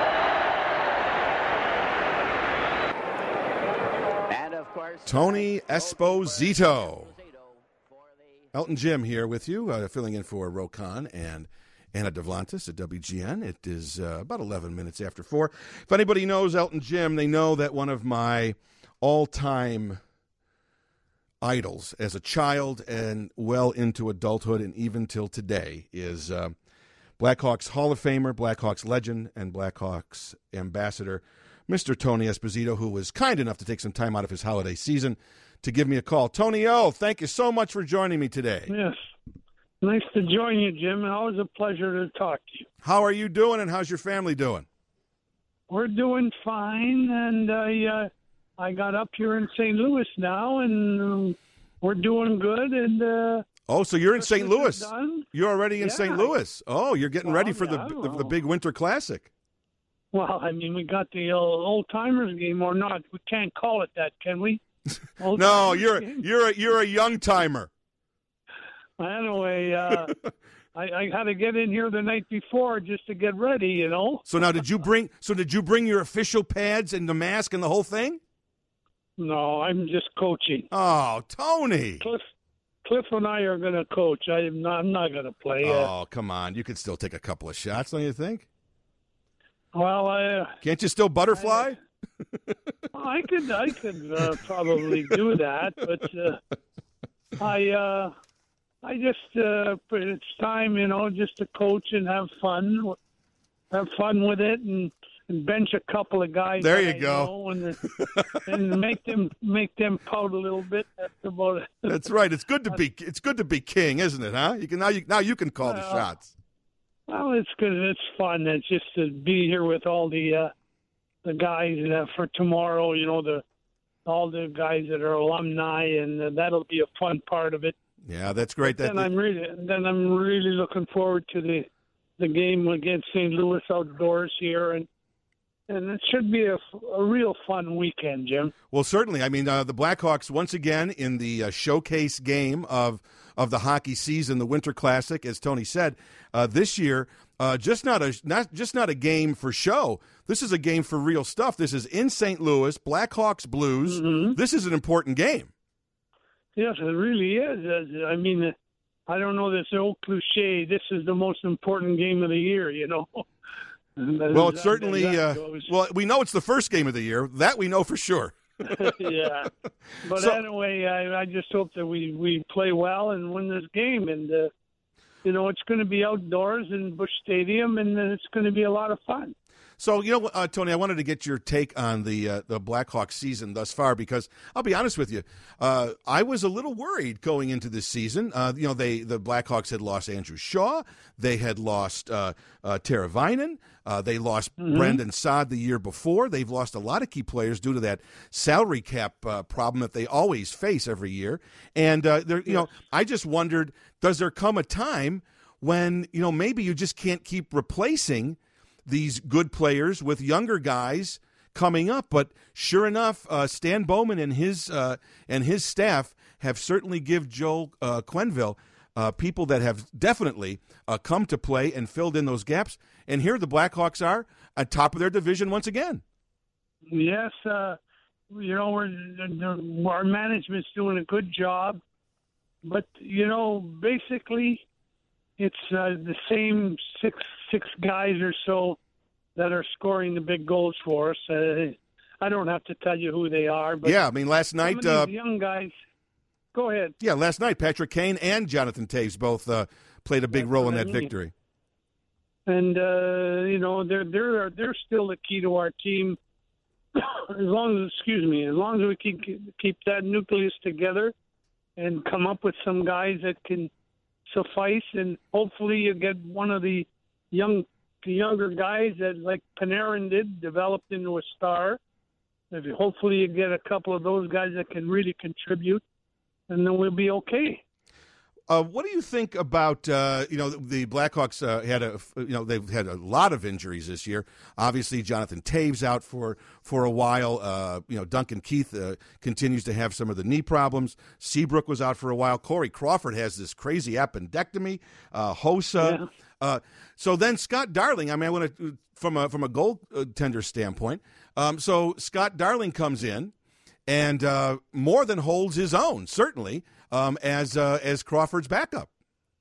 [SPEAKER 11] And of course,
[SPEAKER 10] Tony Esposito. Elton Jim here with you, uh, filling in for Rokan and Anna Devlantis at W G N. It is uh, about eleven minutes after four. If anybody knows Elton Jim, they know that one of my all-time idols as a child and well into adulthood and even till today is uh, Blackhawks Hall of Famer, Blackhawks legend, and Blackhawks ambassador, Mister Tony Esposito, who was kind enough to take some time out of his holiday season to give me a call. Tony O, thank you so much for joining me today.
[SPEAKER 16] Yes. Nice to join you, Jim. Always a pleasure to talk to you.
[SPEAKER 10] How are you doing, and how's your family doing?
[SPEAKER 16] We're doing fine, and I uh, I got up here in Saint Louis now, and um, we're doing good. And uh,
[SPEAKER 10] oh, so you're in Saint Louis?
[SPEAKER 16] Done.
[SPEAKER 10] You're already in
[SPEAKER 16] Yeah.
[SPEAKER 10] Saint Louis. Oh, you're getting
[SPEAKER 16] Well,
[SPEAKER 10] ready for
[SPEAKER 16] yeah,
[SPEAKER 10] the, the the
[SPEAKER 16] well.
[SPEAKER 10] big Winter Classic.
[SPEAKER 16] Well, I mean, we got the old timers game or not? We can't call it that, can we? Old
[SPEAKER 10] No,
[SPEAKER 16] timers
[SPEAKER 10] you're
[SPEAKER 16] game?
[SPEAKER 10] you're a, you're a young timer.
[SPEAKER 16] Anyway, uh, I, I had to get in here the night before just to get ready, you know.
[SPEAKER 10] So now, did you bring? So did you bring your official pads and the mask and the whole thing?
[SPEAKER 16] No, I'm just coaching.
[SPEAKER 10] Oh, Tony!
[SPEAKER 16] Cliff, Cliff and I are going to coach. I'm not. I'm not going to play. Uh,
[SPEAKER 10] Oh, come on! You could still take a couple of shots, don't you think?
[SPEAKER 16] well, I. Uh,
[SPEAKER 10] Can't you still butterfly?
[SPEAKER 16] I could. I could uh, probably do that, but uh, I. Uh, I just. Uh, but it's time, you know, just to coach and have fun. Have fun with it, and. And bench a couple of guys.
[SPEAKER 10] There
[SPEAKER 16] that
[SPEAKER 10] you
[SPEAKER 16] I
[SPEAKER 10] go.
[SPEAKER 16] know, and, and make them make them pout a little bit. That's about it.
[SPEAKER 10] That's right. It's good to be. It's good to be king, isn't it? Huh? You can now. You now you can call the
[SPEAKER 16] Well,
[SPEAKER 10] shots.
[SPEAKER 16] Well, it's good. It's fun. It's just to be here with all the uh, the guys uh, for tomorrow. You know, the all the guys that are alumni, and uh, that'll be a fun part of it.
[SPEAKER 10] Yeah, that's great. That
[SPEAKER 16] Then I'm really then I'm really looking forward to the the game against Saint Louis outdoors here, and. And it should be a, a real fun weekend, Jim.
[SPEAKER 10] Well, certainly. I mean, uh, the Blackhawks once again in the uh, showcase game of of the hockey season, the Winter Classic, as Tony said, uh, this year. Uh, just not a not just not a game for show. This is a game for real stuff. This is in Saint Louis, Blackhawks Blues.
[SPEAKER 16] Mm-hmm.
[SPEAKER 10] This is an important game.
[SPEAKER 16] Yes, it really is. I mean, I don't know this old cliche. This is the most important game of the year. You know.
[SPEAKER 10] Well, it's certainly.
[SPEAKER 16] That
[SPEAKER 10] Uh,
[SPEAKER 16] goes.
[SPEAKER 10] well, we know it's the first game of the year. That we know for sure.
[SPEAKER 16] Yeah, but
[SPEAKER 10] So-
[SPEAKER 16] anyway, I, I just hope that we, we play well and win this game. And uh, you know, it's going to be outdoors in Busch Stadium, and it's going to be a lot of fun.
[SPEAKER 10] So, you know, uh, Tony, I wanted to get your take on the uh, the Blackhawks season thus far because I'll be honest with you, uh, I was a little worried going into this season. Uh, you know, they the Blackhawks had lost Andrew Shaw, they had lost uh, uh, Tara Vinen, uh, they lost
[SPEAKER 16] Mm-hmm.
[SPEAKER 10] Brendan Saad the year before. They've lost a lot of key players due to that salary cap uh, problem that they always face every year. And uh, there, you know, I just wondered, does there come a time when you know maybe you just can't keep replacing these good players with younger guys coming up? But sure enough, uh, Stan Bowman and his uh, and his staff have certainly give Joe uh, Quenneville uh, people that have definitely uh, come to play and filled in those gaps. And here the Blackhawks are at top of their division once again.
[SPEAKER 16] Yes, uh, you know, we're, our management's doing a good job, but you know, basically, it's uh, the same six six guys or so that are scoring the big goals for us. Uh, I don't have to tell you who they are, but
[SPEAKER 10] Yeah, I mean, last
[SPEAKER 16] some of
[SPEAKER 10] night,
[SPEAKER 16] these
[SPEAKER 10] uh,
[SPEAKER 16] young guys. Go ahead.
[SPEAKER 10] yeah, last night Patrick Kane and Jonathan Taves both uh, played a big
[SPEAKER 16] That's
[SPEAKER 10] role
[SPEAKER 16] what
[SPEAKER 10] in
[SPEAKER 16] I
[SPEAKER 10] that
[SPEAKER 16] mean.
[SPEAKER 10] victory.
[SPEAKER 16] And uh, you know, they're they're they're still the key to our team. as long as excuse me, as long as we keep keep that nucleus together and come up with some guys that can suffice, and hopefully you get one of the young the younger guys that like Panarin did developed into a star. If you, hopefully you get a couple of those guys that can really contribute, and then we'll be okay.
[SPEAKER 10] Uh, what do you think about uh, you know the Blackhawks uh, had a you know they've had a lot of injuries this year. Obviously, Jonathan Taves out for for a while. Uh, you know Duncan Keith uh, continues to have some of the knee problems. Seabrook was out for a while. Corey Crawford has this crazy appendectomy. Uh, Hossa.
[SPEAKER 16] Yeah.
[SPEAKER 10] Uh, so then Scott Darling. I mean, I want to from a from a goaltender standpoint. Um, so Scott Darling comes in and uh, more than holds his own, certainly. Um, as uh, as Crawford's backup.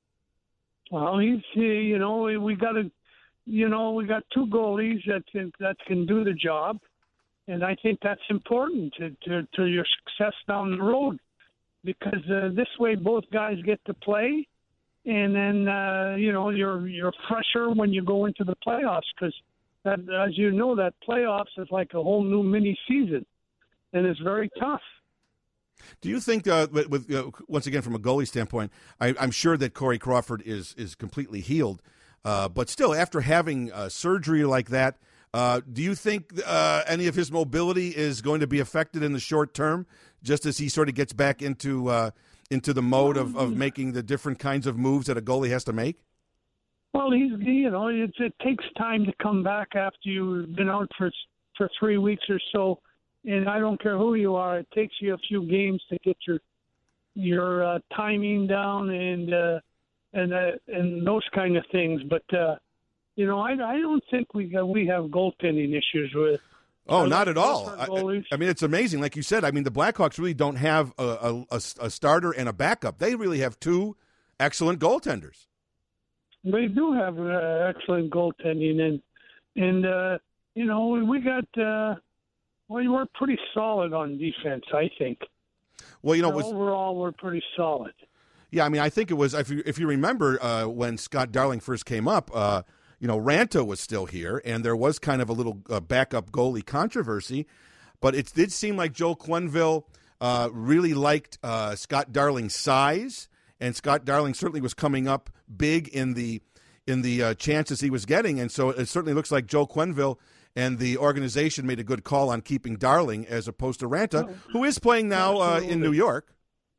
[SPEAKER 16] Well, he's uh, you know we, we got to you know we got two goalies that can, that can do the job, and I think that's important to, to to your success down the road. because uh, this way both guys get to play, and then uh, you know you're you're fresher when you go into the playoffs because that, as you know, that playoffs is like a whole new mini season, and it's very tough.
[SPEAKER 10] Do you think, uh, with, with uh, once again from a goalie standpoint, I, I'm sure that Corey Crawford is is completely healed, uh, but still, after having uh, surgery like that, uh, do you think uh, any of his mobility is going to be affected in the short term, just as he sort of gets back into uh, into the mode of, of making the different kinds of moves that a goalie has to make?
[SPEAKER 16] Well, he's you know it's, it takes time to come back after you've been out for for three weeks or so. And I don't care who you are; it takes you a few games to get your your uh, timing down and uh, and uh, and those kind of things. But uh, you know, I, I don't think we got, we have goaltending issues with.
[SPEAKER 10] Oh, not at all. I, I mean, it's amazing. Like you said, I mean, the Blackhawks really don't have a, a, a starter and a backup. They really have two excellent goaltenders.
[SPEAKER 16] They do have uh, excellent goaltending, and and uh, you know, we got. Uh, Well, we're pretty solid on defense, I think.
[SPEAKER 10] Well, you know, it was,
[SPEAKER 16] overall we're pretty solid.
[SPEAKER 10] Yeah, I mean, I think it was. If you if you remember uh, when Scott Darling first came up, uh, you know, Ranta was still here, and there was kind of a little uh, backup goalie controversy. But it did seem like Joe Quenneville uh, really liked uh, Scott Darling's size, and Scott Darling certainly was coming up big in the in the uh, chances he was getting, and so it certainly looks like Joe Quenneville and the organization made a good call on keeping Darling as opposed to Ranta, oh, who is playing now uh, in New York.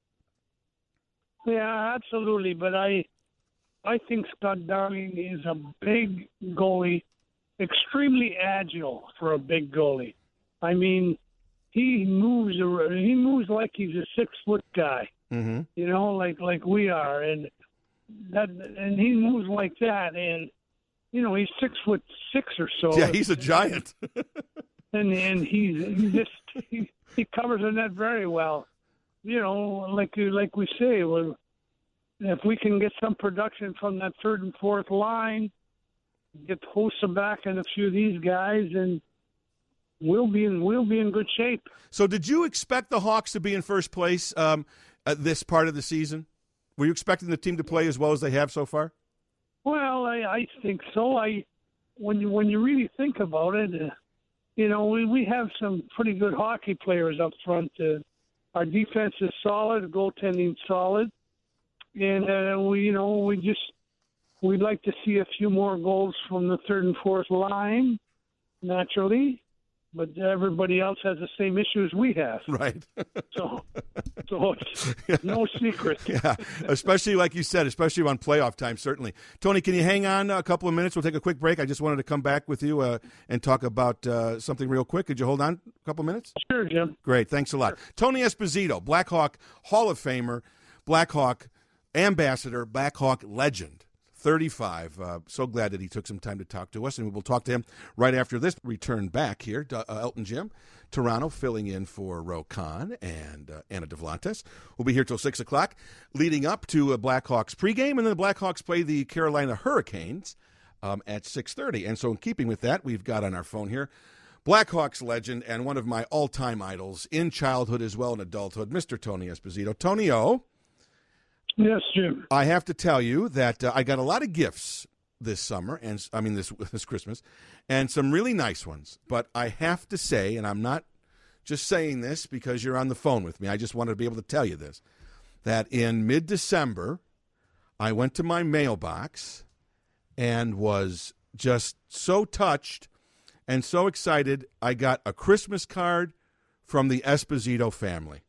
[SPEAKER 16] Yeah, absolutely. But I, I think Scott Darling is a big goalie, extremely agile for a big goalie. I mean, he moves. He moves like he's a six foot guy.
[SPEAKER 10] Mm-hmm.
[SPEAKER 16] You know, like like we are, and that, and he moves like that, and. You know, he's six foot six or so.
[SPEAKER 10] Yeah, he's a giant.
[SPEAKER 16] and and he's he just he, he covers the net very well. You know, like like we say, well, if we can get some production from that third and fourth line, get Hossa back and a few of these guys, and we'll be in we'll be in good shape.
[SPEAKER 10] So, did you expect the Hawks to be in first place um, at this part of the season? Were you expecting the team to play as well as they have so far?
[SPEAKER 16] Well, I, I think so. I when you when you really think about it, uh, you know, we, we have some pretty good hockey players up front. Uh, our defense is solid, goaltending solid, and uh, we you know we just we'd like to see a few more goals from the third and fourth line, naturally. But everybody else has the same issues we have.
[SPEAKER 10] Right.
[SPEAKER 16] so, so it's no secret.
[SPEAKER 10] Yeah, especially like you said, especially on playoff time, certainly. Tony, can you hang on a couple of minutes? We'll take a quick break. I just wanted to come back with you uh, and talk about uh, something real quick. Could you hold on a couple of minutes?
[SPEAKER 16] Sure, Jim.
[SPEAKER 10] Great. Thanks a lot. Sure. Tony Esposito, Blackhawk Hall of Famer, Blackhawk ambassador, Blackhawk legend. thirty-five. Uh, so glad that he took some time to talk to us, and we'll talk to him right after this return back here. Uh, Elton Jim, Toronto, filling in for Ro Khan and uh, Anna Devlantes. We'll be here till six o'clock, leading up to a Blackhawks pregame, and then the Blackhawks play the Carolina Hurricanes um, at six thirty. And so in keeping with that, we've got on our phone here Blackhawks legend and one of my all-time idols in childhood as well in adulthood, Mister Tony Esposito. Tony O.
[SPEAKER 16] Yes, Jim.
[SPEAKER 10] I have to tell you that uh, I got a lot of gifts this summer, and I mean this this Christmas, and some really nice ones. But I have to say, and I'm not just saying this because you're on the phone with me, I just wanted to be able to tell you this, that in mid-December, I went to my mailbox and was just so touched and so excited. I got a Christmas card from the Esposito family.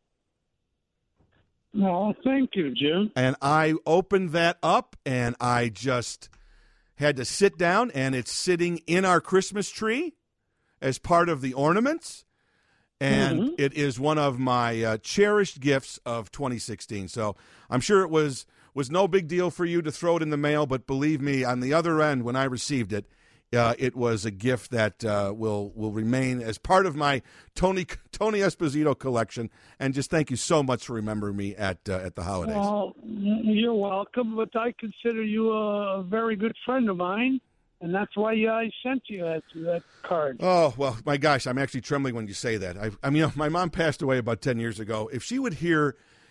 [SPEAKER 16] Well, thank you, Jim.
[SPEAKER 10] And I opened that up, and I just had to sit down, and it's sitting in our Christmas tree as part of the ornaments. And mm-hmm. it is one of my uh, cherished gifts of twenty sixteen. So I'm sure it was was no big deal for you to throw it in the mail, but believe me, on the other end, when I received it, Uh, it was a gift that uh, will will remain as part of my Tony Tony Esposito collection. And just thank you so much for remembering me at uh, at the holidays.
[SPEAKER 16] Well, you're welcome. But I consider you a very good friend of mine, and that's why I sent you that that card.
[SPEAKER 10] Oh well, my gosh, I'm actually trembling when you say that. I, I mean, you know, my mom passed away about ten years ago. If she would hear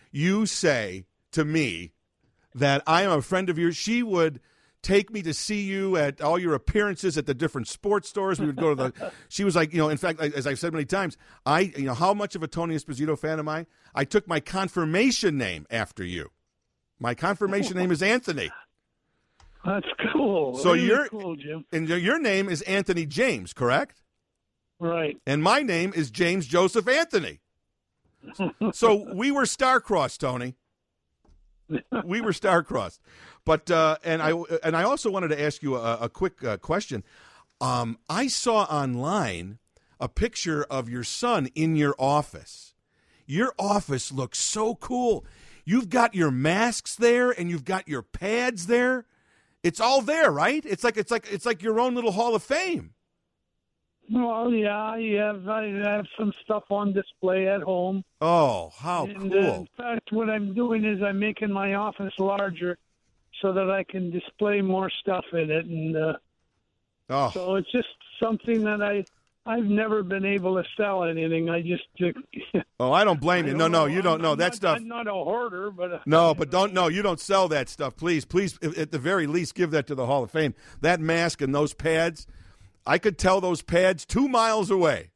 [SPEAKER 10] you say to me that I am a friend of yours, she would take me to see you at all your appearances at the different sports stores. We would go to the. She was like, you know, in fact, as I've said many times, I, you know, how much of a Tony Esposito fan am I? I took my confirmation name after you. My confirmation name is Anthony.
[SPEAKER 16] That's cool.
[SPEAKER 10] So
[SPEAKER 16] really
[SPEAKER 10] your
[SPEAKER 16] cool, Jim.
[SPEAKER 10] And your name is Anthony James, correct?
[SPEAKER 16] Right.
[SPEAKER 10] And my name is James Joseph Anthony. So we were star-crossed, Tony. We were star-crossed. But uh, and I and I also wanted to ask you a, a quick uh, question. Um, I saw online a picture of your son in your office. Your office looks so cool. You've got your masks there, and you've got your pads there. It's all there, right? It's like it's like it's like your own little Hall of Fame.
[SPEAKER 16] Well, yeah, I have I have some stuff on display at home.
[SPEAKER 10] Oh, how
[SPEAKER 16] and,
[SPEAKER 10] cool!
[SPEAKER 16] Uh, in fact, what I'm doing is I'm making my office larger so that I can display more stuff in it, and uh,
[SPEAKER 10] oh.
[SPEAKER 16] so it's just something that I I've never been able to sell anything. I just
[SPEAKER 10] oh, I don't blame you. No, no, you don't know
[SPEAKER 16] I'm
[SPEAKER 10] that
[SPEAKER 16] not,
[SPEAKER 10] stuff.
[SPEAKER 16] I'm not a hoarder, but uh,
[SPEAKER 10] no, but don't no, you don't sell that stuff. Please, please, at the very least, give that to the Hall of Fame. That mask and those pads, I could tell those pads two miles away.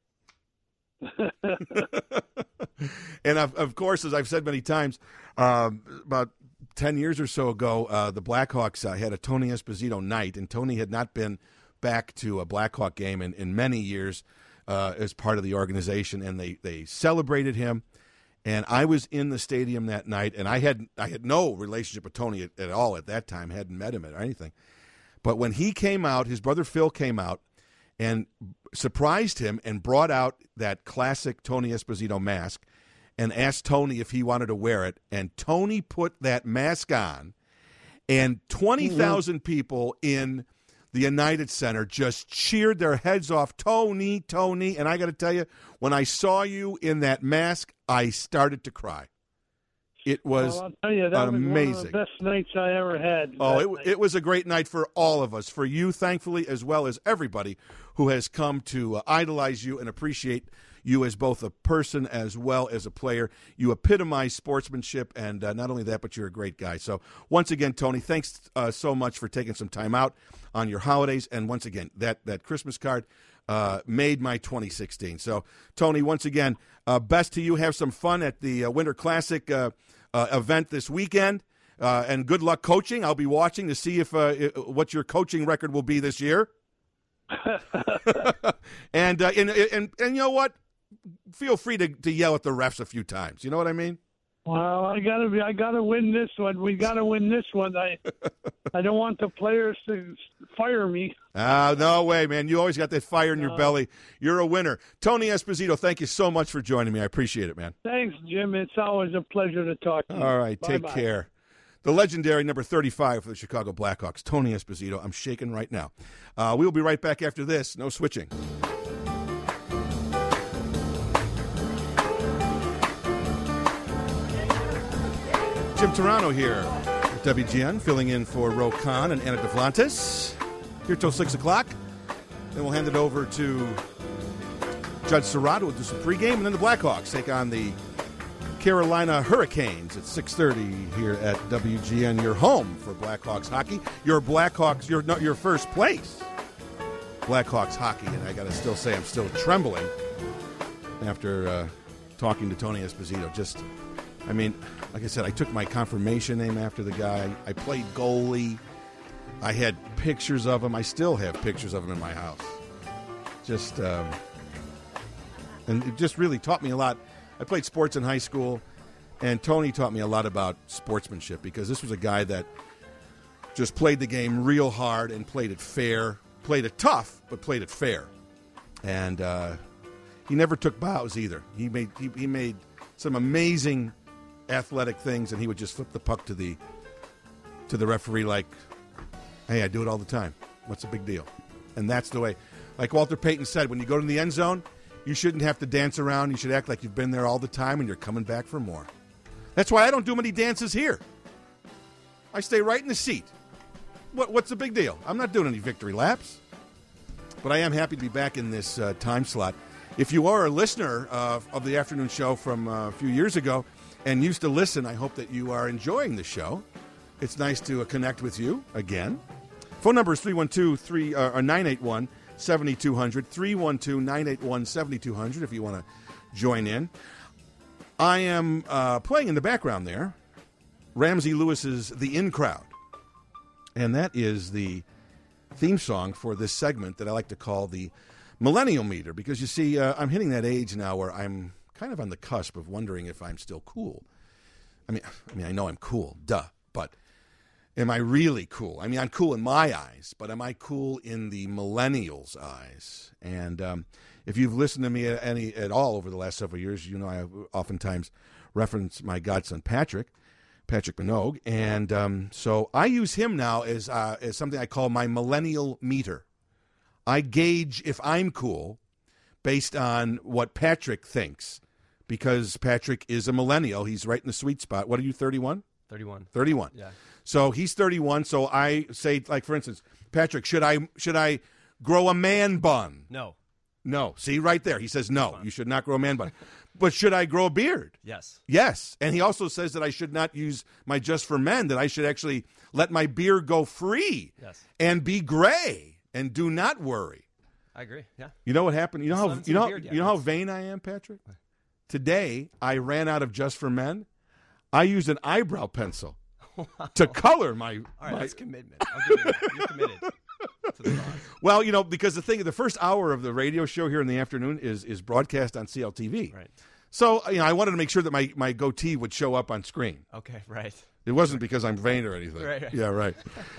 [SPEAKER 10] And of, of course, as I've said many times, um, about ten years or so ago, uh, the Blackhawks uh, had a Tony Esposito night, and Tony had not been back to a Blackhawk game in, in many years uh, as part of the organization, and they, they celebrated him. And I was in the stadium that night, and I had I had no relationship with Tony at, at all at that time, hadn't met him or anything. But when he came out, his brother Phil came out and surprised him and brought out that classic Tony Esposito mask and asked Tony if he wanted to wear it. And Tony put that mask on, and twenty thousand mm-hmm. people in the United Center just cheered their heads off, Tony, Tony. And I got to tell you, when I saw you in that mask, I started to cry. It was
[SPEAKER 16] well, I'll tell you, that
[SPEAKER 10] amazing.
[SPEAKER 16] Was one of the best nights I ever had.
[SPEAKER 10] Oh, it, it was a great night for all of us, for you, thankfully, as well as everybody who has come to uh, idolize you and appreciate you as both a person as well as a player. You epitomize sportsmanship, and uh, not only that, but you're a great guy. So once again, Tony, thanks uh, so much for taking some time out on your holidays. And once again, that, that Christmas card uh, made my twenty sixteen. So, Tony, once again, uh, best to you. Have some fun at the uh, Winter Classic uh, uh, event this weekend, uh, and good luck coaching. I'll be watching to see if uh, what your coaching record will be this year. and, uh, and, and and you know what? Feel free to, to yell at the refs a few times. You know what I mean?
[SPEAKER 16] Well, I gotta be. I gotta win this one. We gotta win this one. I, I don't want the players to fire me.
[SPEAKER 10] Ah, uh, no way, man. You always got that fire in your uh, belly. You're a winner. Tony Esposito, thank you so much for joining me. I appreciate it, man.
[SPEAKER 16] Thanks, Jim. It's always a pleasure to talk to you.
[SPEAKER 10] All right,
[SPEAKER 16] Bye-bye.
[SPEAKER 10] take care. The legendary number thirty-five for the Chicago Blackhawks, Tony Esposito. I'm shaking right now. Uh, we will be right back after this. No switching. Jim Turano here with W G N, filling in for Ro Khan and Anna Duplantis. Here till six o'clock. Then we'll hand it over to Judge Serrato. We'll do some pregame, and then the Blackhawks take on the Carolina Hurricanes at six thirty here at W G N, your home for Blackhawks hockey. Your Blackhawks, your, no, your first place Blackhawks hockey. And I got to still say I'm still trembling after uh, talking to Tony Esposito. Just, I mean, like I said, I took my confirmation name after the guy. I played goalie. I had pictures of him. I still have pictures of him in my house. Just, um, and it just really taught me a lot. I played sports in high school, and Tony taught me a lot about sportsmanship, because this was a guy that just played the game real hard and played it fair, played it tough, but played it fair. And uh, he never took bows either. He made he, he made some amazing athletic things, and he would just flip the puck to the to the referee like, hey, I do it all the time. What's the big deal? And that's the way, like Walter Payton said, when you go to the end zone, you shouldn't have to dance around. You should act like you've been there all the time and you're coming back for more. That's why I don't do many dances here. I stay right in the seat. What, what's the big deal? I'm not doing any victory laps. But I am happy to be back in this uh, time slot. If you are a listener uh, of the afternoon show from uh, a few years ago, and used to listen, I hope that you are enjoying the show. It's nice to uh, connect with you again. Phone number is three one two, nine eight one, seven two zero zero, three one two, nine eight one, seven two zero zero if you want to join in. I am uh, playing in the background there Ramsey Lewis's The In Crowd. And that is the theme song for this segment that I like to call the Millennial Meter, because you see, uh, I'm hitting that age now where I'm kind of on the cusp of wondering if I'm still cool. I mean, I mean, I know I'm cool, duh, but am I really cool? I mean, I'm cool in my eyes, but am I cool in the millennials' eyes? And um, if you've listened to me at, any at all over the last several years, you know I oftentimes reference my godson Patrick, Patrick Minogue, and um, so I use him now as uh, as something I call my millennial meter. I gauge if I'm cool based on what Patrick thinks, because Patrick is a millennial. He's right in the sweet spot. What are you, thirty-one?
[SPEAKER 17] thirty-one.
[SPEAKER 10] thirty-one.
[SPEAKER 17] Yeah.
[SPEAKER 10] So he's thirty-one. So I say, like, for instance, Patrick, should I should I grow a man bun?
[SPEAKER 17] No.
[SPEAKER 10] No. See, right there. He says no. You should not grow a man bun. But should I grow a beard?
[SPEAKER 17] Yes.
[SPEAKER 10] Yes. And he also says that I should not use my Just for Men, that I should actually let my beard go free.
[SPEAKER 17] Yes.
[SPEAKER 10] And be gray and do not worry.
[SPEAKER 17] I agree. Yeah.
[SPEAKER 10] You know what happened? You know how you know
[SPEAKER 17] beard yet.
[SPEAKER 10] you know how vain I am, Patrick? Today I ran out of Just for Men. I used an eyebrow pencil wow. to color my.
[SPEAKER 17] All right,
[SPEAKER 10] my...
[SPEAKER 17] that's commitment. I'll give you that. You're committed. To the cause.
[SPEAKER 10] Well, you know, because the thing, the first hour of the radio show here in the afternoon is is broadcast on C L T V.
[SPEAKER 17] Right.
[SPEAKER 10] So, you know, I wanted to make sure that my, my goatee would show up on screen.
[SPEAKER 17] Okay, right.
[SPEAKER 10] It wasn't because I'm vain or anything.
[SPEAKER 17] Right, right.
[SPEAKER 10] Yeah, right.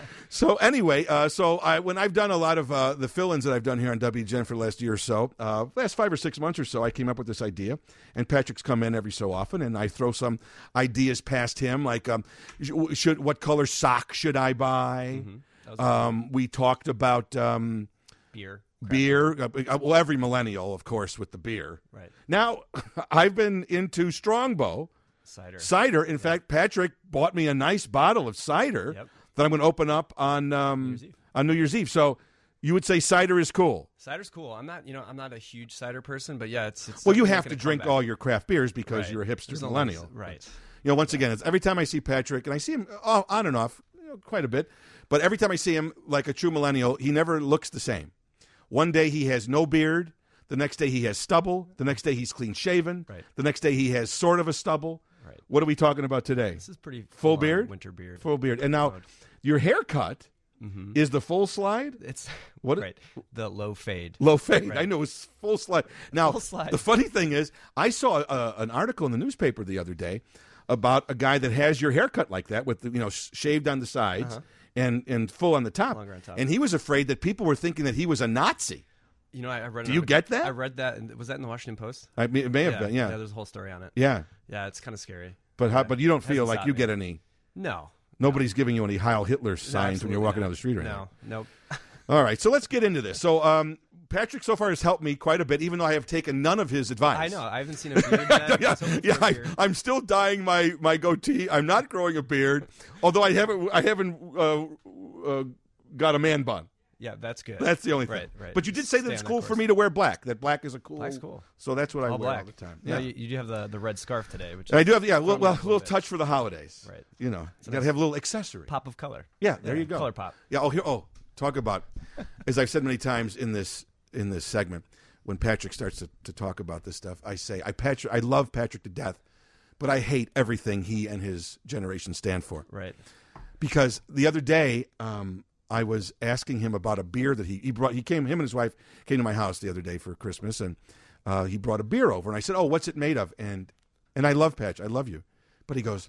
[SPEAKER 10] So anyway, uh, so I, when I've done a lot of uh, the fill-ins that I've done here on W G N for the last year or so, uh, last five or six months or so, I came up with this idea. And Patrick's come in every so often, and I throw some ideas past him, like um, should what color sock should I buy? Mm-hmm. Um, we talked about um,
[SPEAKER 17] beer.
[SPEAKER 10] Beer. Uh, well, every millennial, of course, with the beer.
[SPEAKER 17] Right.
[SPEAKER 10] Now, I've been into Strongbow.
[SPEAKER 17] Cider.
[SPEAKER 10] Cider. In yep. fact, Patrick bought me a nice bottle of cider
[SPEAKER 17] yep.
[SPEAKER 10] that I'm going to open up on um,
[SPEAKER 17] New Year's Eve. on
[SPEAKER 10] New Year's Eve. So you would say cider is cool.
[SPEAKER 17] Cider's cool. I'm not, you know, I'm not a huge cider person, but yeah, it's. it's
[SPEAKER 10] well, you have to drink all your craft beers because
[SPEAKER 17] right.
[SPEAKER 10] you're a hipster
[SPEAKER 17] There's
[SPEAKER 10] millennial,
[SPEAKER 17] no right?
[SPEAKER 10] You know, once again, it's every time I see Patrick, and I see him oh, on and off, you know, quite a bit, but every time I see him, like a true millennial, he never looks the same. One day he has no beard. The next day he has stubble. The next day he's clean shaven.
[SPEAKER 17] Right.
[SPEAKER 10] The next day he has sort of a stubble.
[SPEAKER 17] Right.
[SPEAKER 10] What are we talking about today?
[SPEAKER 17] This is pretty
[SPEAKER 10] full beard,
[SPEAKER 17] winter beard,
[SPEAKER 10] full beard. And now your haircut mm-hmm. is the full slide.
[SPEAKER 17] It's
[SPEAKER 10] what?
[SPEAKER 17] Right. The low fade.
[SPEAKER 10] Low fade.
[SPEAKER 17] Right.
[SPEAKER 10] I know it's full slide. Now
[SPEAKER 17] full slide.
[SPEAKER 10] The funny thing is, I saw a, an article in the newspaper the other day about a guy that has your haircut like that, with the, you know shaved on the sides uh-huh. and and full on the top.
[SPEAKER 17] Longer on top.
[SPEAKER 10] And he was afraid that people were thinking that he was a Nazi.
[SPEAKER 17] You know, I, I read.
[SPEAKER 10] Do you
[SPEAKER 17] article,
[SPEAKER 10] get that?
[SPEAKER 17] I read that. And was that in the Washington Post?
[SPEAKER 10] I mean, it may have
[SPEAKER 17] yeah,
[SPEAKER 10] been. Yeah.
[SPEAKER 17] Yeah. There's a whole story on it.
[SPEAKER 10] Yeah.
[SPEAKER 17] Yeah. It's kind of scary.
[SPEAKER 10] But how, but you don't feel
[SPEAKER 17] Hasn't
[SPEAKER 10] like you
[SPEAKER 17] me.
[SPEAKER 10] get any.
[SPEAKER 17] No.
[SPEAKER 10] Nobody's
[SPEAKER 17] no.
[SPEAKER 10] giving you any Heil Hitler signs
[SPEAKER 17] no,
[SPEAKER 10] when you're walking
[SPEAKER 17] not.
[SPEAKER 10] down the street right
[SPEAKER 17] no.
[SPEAKER 10] now.
[SPEAKER 17] Nope.
[SPEAKER 10] All right, so let's get into this. So, um, Patrick so far has helped me quite a bit, even though I have taken none of his advice.
[SPEAKER 17] I know. I haven't seen a beard yet.
[SPEAKER 10] yeah, yeah I, I'm still dyeing my, my goatee. I'm not growing a beard, although I haven't I haven't uh, uh, got a man bun.
[SPEAKER 17] Yeah, that's good.
[SPEAKER 10] That's the only thing.
[SPEAKER 17] Right, right.
[SPEAKER 10] But you did say
[SPEAKER 17] Stay
[SPEAKER 10] that it's
[SPEAKER 17] that
[SPEAKER 10] cool
[SPEAKER 17] course.
[SPEAKER 10] for me to wear black. That black is a cool.
[SPEAKER 17] Black's cool.
[SPEAKER 10] So that's what I
[SPEAKER 17] all
[SPEAKER 10] wear
[SPEAKER 17] black.
[SPEAKER 10] all the time.
[SPEAKER 17] Yeah,
[SPEAKER 10] Yeah,
[SPEAKER 17] you, you do have the, the red scarf today, which
[SPEAKER 10] and
[SPEAKER 17] is
[SPEAKER 10] I do have yeah, well, well a little
[SPEAKER 17] bit.
[SPEAKER 10] touch for the holidays.
[SPEAKER 17] Right.
[SPEAKER 10] You know,
[SPEAKER 17] So
[SPEAKER 10] you got to have a little accessory.
[SPEAKER 17] Pop of color.
[SPEAKER 10] Yeah, there
[SPEAKER 17] yeah,
[SPEAKER 10] you go.
[SPEAKER 17] Color pop.
[SPEAKER 10] Yeah. Oh, here. Oh, talk about. As I've said many times in this in this segment, when Patrick starts to, to talk about this stuff, I say I Patrick. I love Patrick to death, but I hate everything he and his generation stand for.
[SPEAKER 17] Right.
[SPEAKER 10] Because the other day, um, I was asking him about a beer that he he brought. He came. Him and his wife came to my house the other day for Christmas, and uh, he brought a beer over. And I said, "Oh, what's it made of?" And and I love Patch. I love you, but he goes,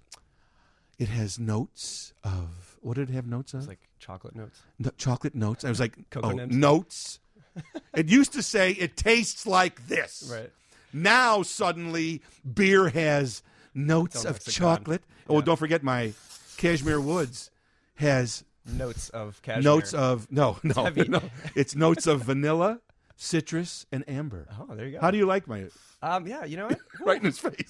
[SPEAKER 10] "It has notes of what did it have notes of?
[SPEAKER 17] It's like chocolate notes.
[SPEAKER 10] No, chocolate notes." I was like,
[SPEAKER 17] Cocoa
[SPEAKER 10] "Oh,
[SPEAKER 17] nibs?
[SPEAKER 10] notes." It used to say it tastes like this.
[SPEAKER 17] Right.
[SPEAKER 10] Now suddenly beer has notes of chocolate. Yeah. Oh, don't forget my Cashmere Woods has.
[SPEAKER 17] Notes of cashmere.
[SPEAKER 10] Notes of no,
[SPEAKER 17] It's
[SPEAKER 10] no,
[SPEAKER 17] heavy.
[SPEAKER 10] no. It's notes of vanilla, citrus, and amber.
[SPEAKER 17] Oh, there you go.
[SPEAKER 10] How do you like my?
[SPEAKER 17] Um, yeah, you know what?
[SPEAKER 10] Right in his face.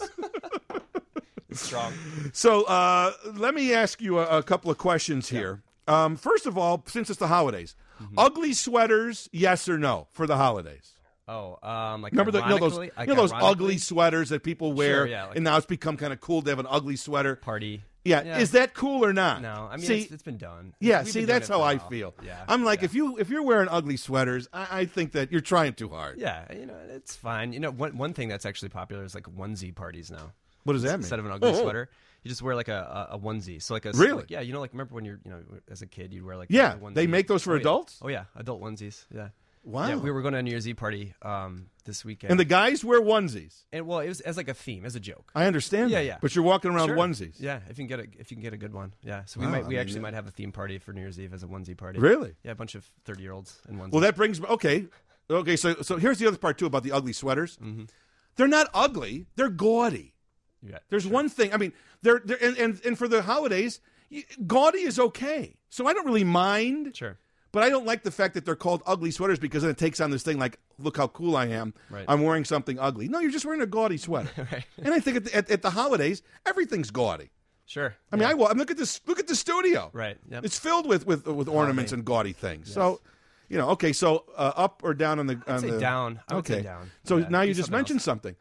[SPEAKER 17] It's strong.
[SPEAKER 10] So uh, let me ask you a, a couple of questions
[SPEAKER 17] Yeah.
[SPEAKER 10] here. Um, first of all, since it's the holidays,
[SPEAKER 17] Mm-hmm.
[SPEAKER 10] ugly sweaters, yes or no for the holidays?
[SPEAKER 17] Oh, um, like
[SPEAKER 10] Remember the, you know those,
[SPEAKER 17] ironically- like
[SPEAKER 10] you know those
[SPEAKER 17] ironically?
[SPEAKER 10] ugly sweaters that people wear,
[SPEAKER 17] Sure, yeah, like-
[SPEAKER 10] and now it's become kind of cool to have an ugly sweater.
[SPEAKER 17] Party.
[SPEAKER 10] Yeah.
[SPEAKER 17] Yeah.
[SPEAKER 10] Is that cool or not?
[SPEAKER 17] No, I mean,
[SPEAKER 10] see,
[SPEAKER 17] it's, it's been done.
[SPEAKER 10] Yeah,
[SPEAKER 17] We've
[SPEAKER 10] see,
[SPEAKER 17] been doing
[SPEAKER 10] that's
[SPEAKER 17] it
[SPEAKER 10] how
[SPEAKER 17] for a
[SPEAKER 10] I
[SPEAKER 17] while.
[SPEAKER 10] feel.
[SPEAKER 17] Yeah,
[SPEAKER 10] I'm like,
[SPEAKER 17] yeah.
[SPEAKER 10] if you if you're wearing ugly sweaters, I, I think that you're trying too hard.
[SPEAKER 17] Yeah, you know, it's fine. You know, one one thing that's actually popular is like onesie parties now.
[SPEAKER 10] What does that mean?
[SPEAKER 17] Instead of an ugly
[SPEAKER 10] Oh, oh.
[SPEAKER 17] sweater, you just wear like a, a, a onesie. So like a
[SPEAKER 10] Really?
[SPEAKER 17] like, yeah, you know, like remember when you're you know as a kid you'd wear like
[SPEAKER 10] Yeah,
[SPEAKER 17] a onesie.
[SPEAKER 10] they make those for
[SPEAKER 17] Oh, yeah.
[SPEAKER 10] adults?
[SPEAKER 17] Oh yeah, adult onesies. Yeah.
[SPEAKER 10] Wow.
[SPEAKER 17] Yeah, we were going to a New Year's Eve party um, this weekend.
[SPEAKER 10] And the guys wear onesies.
[SPEAKER 17] And well, it was as like a theme, as a joke.
[SPEAKER 10] I understand.
[SPEAKER 17] Yeah,
[SPEAKER 10] that.
[SPEAKER 17] yeah.
[SPEAKER 10] But you're walking around
[SPEAKER 17] Sure.
[SPEAKER 10] onesies.
[SPEAKER 17] Yeah, if you can get a if you can get a good one. Yeah. So we
[SPEAKER 10] Wow,
[SPEAKER 17] might
[SPEAKER 10] I
[SPEAKER 17] we
[SPEAKER 10] mean,
[SPEAKER 17] actually
[SPEAKER 10] yeah.
[SPEAKER 17] might have a theme party for New Year's Eve as a onesie party.
[SPEAKER 10] Really?
[SPEAKER 17] Yeah, a bunch of thirty year olds in onesies.
[SPEAKER 10] Well, that brings me. Okay, okay. So so here's the other part too about the ugly sweaters.
[SPEAKER 17] Mm-hmm.
[SPEAKER 10] They're not ugly. They're gaudy.
[SPEAKER 17] Yeah,
[SPEAKER 10] There's one thing. I mean, they're, they're and, and and for the holidays, y- gaudy is okay. So I don't really mind.
[SPEAKER 17] Sure.
[SPEAKER 10] But I don't like the fact that they're called ugly sweaters because then it takes on this thing like, look how cool I am.
[SPEAKER 17] Right.
[SPEAKER 10] I'm wearing something ugly. No, you're just wearing a gaudy sweater.
[SPEAKER 17] Right.
[SPEAKER 10] And I think at the, at, at the holidays, everything's gaudy.
[SPEAKER 17] Sure.
[SPEAKER 10] I mean, I wa- look at this. Look at the studio.
[SPEAKER 17] Right. Yep.
[SPEAKER 10] It's filled with with, with ornaments
[SPEAKER 17] Holiday.
[SPEAKER 10] and gaudy things.
[SPEAKER 17] Yes.
[SPEAKER 10] So, you know, okay. So uh, up or down on the?
[SPEAKER 17] I'd
[SPEAKER 10] on
[SPEAKER 17] say
[SPEAKER 10] the,
[SPEAKER 17] down. I would
[SPEAKER 10] okay.
[SPEAKER 17] say down.
[SPEAKER 10] So
[SPEAKER 17] Yeah,
[SPEAKER 10] now
[SPEAKER 17] do
[SPEAKER 10] you just
[SPEAKER 17] something
[SPEAKER 10] mentioned
[SPEAKER 17] else.
[SPEAKER 10] something.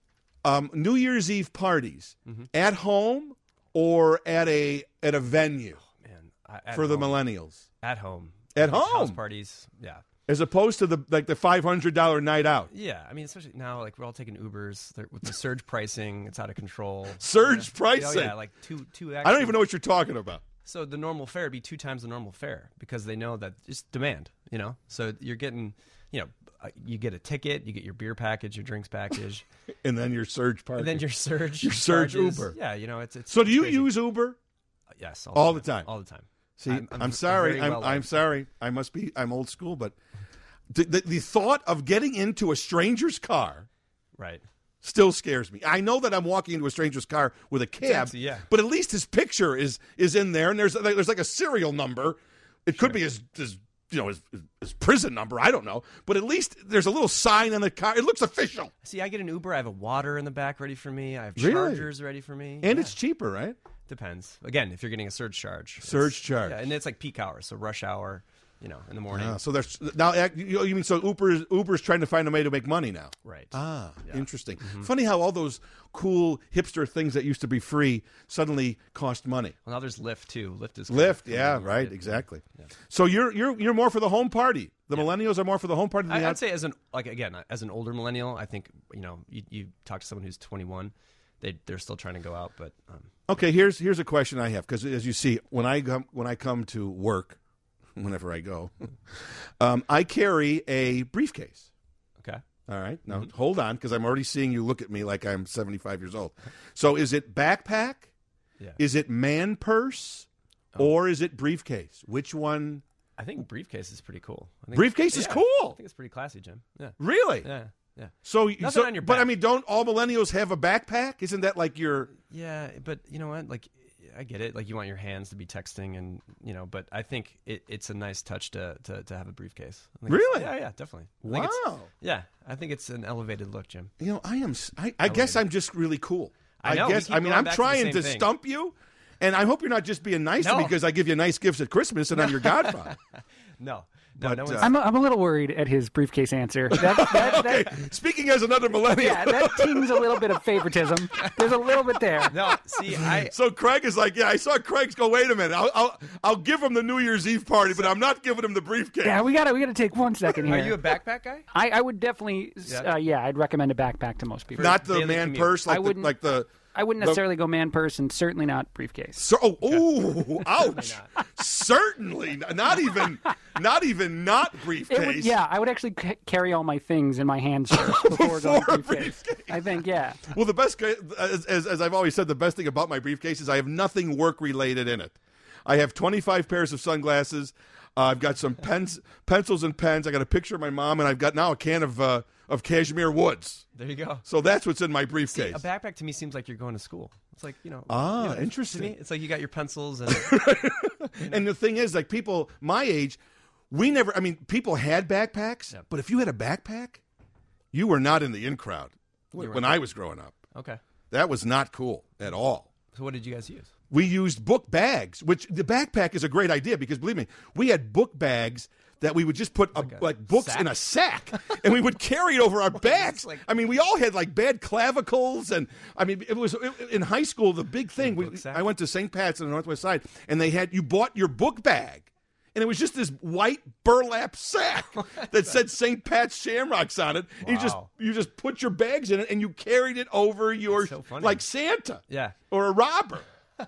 [SPEAKER 10] Um, New Year's Eve parties
[SPEAKER 17] Mm-hmm.
[SPEAKER 10] at home or at a at a venue
[SPEAKER 17] Man, I- at
[SPEAKER 10] for the
[SPEAKER 17] home.
[SPEAKER 10] millennials.
[SPEAKER 17] At home.
[SPEAKER 10] At
[SPEAKER 17] Like house
[SPEAKER 10] home?
[SPEAKER 17] parties. Yeah.
[SPEAKER 10] As opposed to the like the five hundred dollar night out.
[SPEAKER 17] Yeah, I mean, especially now, like we're all taking Ubers They're, with the surge pricing. It's out of control.
[SPEAKER 10] Surge
[SPEAKER 17] Yeah.
[SPEAKER 10] pricing?
[SPEAKER 17] Oh, yeah, like two, two.
[SPEAKER 10] I don't even know what you're talking about.
[SPEAKER 17] So the normal fare would be two times the normal fare because they know that it's demand. You know, so you're getting, you know, uh, you get a ticket, you get your beer package, your drinks package,
[SPEAKER 10] And then your surge party.
[SPEAKER 17] and then your surge,
[SPEAKER 10] Your surge
[SPEAKER 17] charges.
[SPEAKER 10] Uber.
[SPEAKER 17] Yeah, you know, it's it's.
[SPEAKER 10] So do
[SPEAKER 17] it's
[SPEAKER 10] you
[SPEAKER 17] crazy.
[SPEAKER 10] use Uber?
[SPEAKER 17] Uh, yes, all,
[SPEAKER 10] All
[SPEAKER 17] the
[SPEAKER 10] the time.
[SPEAKER 17] all the time.
[SPEAKER 10] See, I'm,
[SPEAKER 17] I'm- I'm
[SPEAKER 10] sorry.
[SPEAKER 17] very
[SPEAKER 10] I'm,
[SPEAKER 17] well
[SPEAKER 10] I'm
[SPEAKER 17] liked.
[SPEAKER 10] sorry. I must be. I'm old school, but the, the the thought of getting into a stranger's car
[SPEAKER 17] Right.
[SPEAKER 10] still scares me. I know that I'm walking into a stranger's car with a cab,
[SPEAKER 17] empty, yeah.
[SPEAKER 10] but at least his picture is is in there, and there's there's like a serial number. It could be his, his you know his, his prison number. I don't know, but at least there's a little sign on the car. It looks official,
[SPEAKER 17] See, I get an Uber. I have a water in the back ready for me. I have
[SPEAKER 10] Really?
[SPEAKER 17] chargers ready for me.
[SPEAKER 10] and
[SPEAKER 17] Yeah.
[SPEAKER 10] it's cheaper, right?
[SPEAKER 17] Depends. Again, if you're getting a surge charge.
[SPEAKER 10] Surge
[SPEAKER 17] It's-
[SPEAKER 10] charge.
[SPEAKER 17] Yeah, and it's like peak hours, so rush hour, you know, in the morning.
[SPEAKER 10] Ah, so there's now act- you you mean so Uber Uber's trying to find a way to make money now.
[SPEAKER 17] Right.
[SPEAKER 10] Ah,
[SPEAKER 17] Yeah.
[SPEAKER 10] interesting.
[SPEAKER 17] Mhm.
[SPEAKER 10] Funny how all those cool hipster things that used to be free suddenly cost money.
[SPEAKER 17] Well, now there's Lyft too. Lyft is
[SPEAKER 10] Lyft,
[SPEAKER 17] coming
[SPEAKER 10] yeah,
[SPEAKER 17] to the
[SPEAKER 10] right,
[SPEAKER 17] market.
[SPEAKER 10] exactly.
[SPEAKER 17] Yeah.
[SPEAKER 10] So you're you're you're more for the home party. The millennials are more for the home party. Than
[SPEAKER 17] I,
[SPEAKER 10] the
[SPEAKER 17] I'd
[SPEAKER 10] out-
[SPEAKER 17] say as an like again as an older millennial, I think you know you, you talk to someone who's twenty-one, they they're still trying to go out, but um,
[SPEAKER 10] Okay, here's here's a question I have because as you see, when I come when I come to work, whenever I go, um, I carry a briefcase.
[SPEAKER 17] okay.
[SPEAKER 10] All right, now hold on because I'm already seeing you look at me like I'm seventy-five years old. So is it backpack?
[SPEAKER 17] Yeah.
[SPEAKER 10] Is it man purse? Or is it briefcase? Which one?
[SPEAKER 17] I think briefcase is pretty cool. I think
[SPEAKER 10] Briefcase is
[SPEAKER 17] yeah,
[SPEAKER 10] cool.
[SPEAKER 17] I think it's pretty classy, Jim. Yeah.
[SPEAKER 10] Really?
[SPEAKER 17] Yeah. Yeah.
[SPEAKER 10] So,
[SPEAKER 17] Nothing
[SPEAKER 10] so
[SPEAKER 17] on your
[SPEAKER 10] but I
[SPEAKER 17] back.
[SPEAKER 10] mean, don't all millennials have a backpack? Isn't that like your?
[SPEAKER 17] Yeah, but you know what? Like, I get it. Like, you want your hands to be texting, and you know. But I think it, it's a nice touch to, to, to have a briefcase. I think it's-
[SPEAKER 10] Really?
[SPEAKER 17] Yeah, yeah, definitely. I think it's-
[SPEAKER 10] Wow.
[SPEAKER 17] Yeah, I think it's an elevated look, Jim.
[SPEAKER 10] You know, I am. I, I guess I'm just really cool.
[SPEAKER 17] I know, we
[SPEAKER 10] guess.
[SPEAKER 17] keep
[SPEAKER 10] I mean,
[SPEAKER 17] going
[SPEAKER 10] I'm
[SPEAKER 17] back to the
[SPEAKER 10] trying
[SPEAKER 17] same
[SPEAKER 10] to
[SPEAKER 17] thing.
[SPEAKER 10] stump you, and I hope you're not just being nice to me
[SPEAKER 17] No.
[SPEAKER 10] because I give you nice gifts at Christmas and I'm your godfather.
[SPEAKER 17] No, no,
[SPEAKER 10] But,
[SPEAKER 17] no
[SPEAKER 10] uh,
[SPEAKER 17] one's.
[SPEAKER 8] I'm a, I'm a little worried at his briefcase answer. That, that,
[SPEAKER 10] Okay,
[SPEAKER 8] that,
[SPEAKER 10] speaking as another millennial.
[SPEAKER 8] yeah, that tings a little bit of favoritism. There's a little bit there.
[SPEAKER 17] No, see, I.
[SPEAKER 10] So Craig is like, yeah, I saw Craig's go. Wait a minute, I'll, I'll I'll give him the New Year's Eve party, but I'm not giving him the briefcase.
[SPEAKER 8] Yeah, we gotta we gotta take one second here.
[SPEAKER 17] Are you a backpack guy?
[SPEAKER 8] I, I would definitely,
[SPEAKER 17] Yeah.
[SPEAKER 8] uh, yeah, I'd recommend a backpack to most people.
[SPEAKER 10] not the
[SPEAKER 17] daily
[SPEAKER 10] man
[SPEAKER 17] commute.
[SPEAKER 10] purse, like
[SPEAKER 8] I
[SPEAKER 10] the,
[SPEAKER 8] wouldn't-
[SPEAKER 10] like the.
[SPEAKER 8] I wouldn't
[SPEAKER 10] the-
[SPEAKER 8] necessarily go man purse, and certainly not briefcase.
[SPEAKER 10] So, oh, ooh, ouch! Certainly, not. not even, not even not briefcase.
[SPEAKER 8] It would, yeah, I would actually c- carry all my things in my hands first before, going
[SPEAKER 10] Before
[SPEAKER 8] briefcase. I think, yeah.
[SPEAKER 10] Well, the best, as, as, as I've always said, the best thing about my briefcase is I have nothing work related in it. I have twenty-five pairs of sunglasses. Uh, I've got some pens, pencils and pens. I got a picture of my mom, and I've got now a can of uh, of Cashmere Woods.
[SPEAKER 17] There you go.
[SPEAKER 10] So that's what's in my
[SPEAKER 17] See,
[SPEAKER 10] briefcase.
[SPEAKER 17] a backpack to me seems like you're going to school. It's like you know.
[SPEAKER 10] Ah,
[SPEAKER 17] you know,
[SPEAKER 10] interesting.
[SPEAKER 17] To me, it's like you got your pencils and.
[SPEAKER 10] And the thing is, like people my age, we never. I mean, people had backpacks,
[SPEAKER 17] Yep.
[SPEAKER 10] but if you had a backpack, you were not in the in crowd
[SPEAKER 17] You
[SPEAKER 10] when
[SPEAKER 17] weren't.
[SPEAKER 10] I was growing up.
[SPEAKER 17] Okay.
[SPEAKER 10] That was not cool at all.
[SPEAKER 17] So what did you guys use?
[SPEAKER 10] We used book bags, which the backpack is a great idea because believe me, we had book bags that we would just put a,
[SPEAKER 17] Like a
[SPEAKER 10] like books
[SPEAKER 17] sack?
[SPEAKER 10] in a sack, and we would carry it over our backs.
[SPEAKER 17] like-
[SPEAKER 10] I mean, we all had like bad clavicles, and I mean, it was it, in high school the big thing. We,
[SPEAKER 17] sack?
[SPEAKER 10] I went to Saint Pat's on the Northwest Side, and they had you bought your book bag. And it was just this white burlap sack that said Saint Pat's Shamrocks on it. You just
[SPEAKER 17] Wow.
[SPEAKER 10] you just put your bags in it and you carried it over your
[SPEAKER 17] so funny.
[SPEAKER 10] like Santa,
[SPEAKER 17] Yeah.
[SPEAKER 10] or a robber.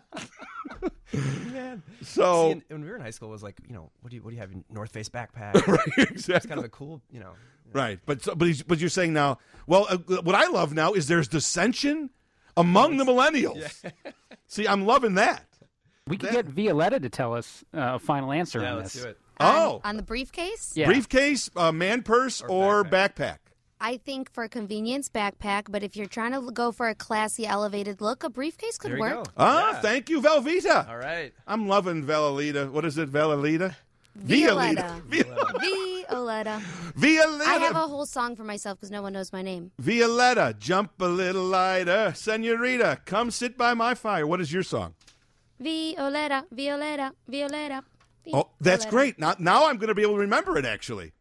[SPEAKER 17] Man.
[SPEAKER 10] So
[SPEAKER 17] See, and when we were in high school, it was like, you know, what do you what do you have? North Face backpack.
[SPEAKER 10] right, exactly.
[SPEAKER 17] It's kind of a cool, you know.
[SPEAKER 10] Right, but so, but he's, but you're saying now. Well, uh, what I love now is there's dissension among the millennials.
[SPEAKER 17] Yeah.
[SPEAKER 10] See, I'm loving that.
[SPEAKER 8] We could
[SPEAKER 10] That-
[SPEAKER 8] get Violetta to tell us uh, a final answer
[SPEAKER 17] Yeah,
[SPEAKER 8] on
[SPEAKER 17] let's
[SPEAKER 8] this.
[SPEAKER 17] do it.
[SPEAKER 10] Oh,
[SPEAKER 12] On the briefcase?
[SPEAKER 8] Yeah.
[SPEAKER 10] briefcase, uh, man purse, or,
[SPEAKER 17] Or
[SPEAKER 10] backpack.
[SPEAKER 12] I think for convenience, backpack, but if you're trying to go for a classy, elevated look, a briefcase could
[SPEAKER 17] There you
[SPEAKER 12] work.
[SPEAKER 17] go.
[SPEAKER 10] Ah,
[SPEAKER 17] Yeah.
[SPEAKER 10] thank you, Velveeta.
[SPEAKER 17] All right.
[SPEAKER 10] I'm loving Velveeta. What is it, Velveeta?
[SPEAKER 12] Violetta.
[SPEAKER 10] Violetta.
[SPEAKER 12] Violetta.
[SPEAKER 10] Violetta.
[SPEAKER 12] I have a whole song for myself because no one knows my name.
[SPEAKER 10] Violetta, jump a little lighter. Senorita, come sit by my fire. What is your song?
[SPEAKER 12] Violetta, Violetta, Violetta.
[SPEAKER 10] Oh, that's
[SPEAKER 12] Violetta.
[SPEAKER 10] great. Now, now I'm going to be able to remember it, actually.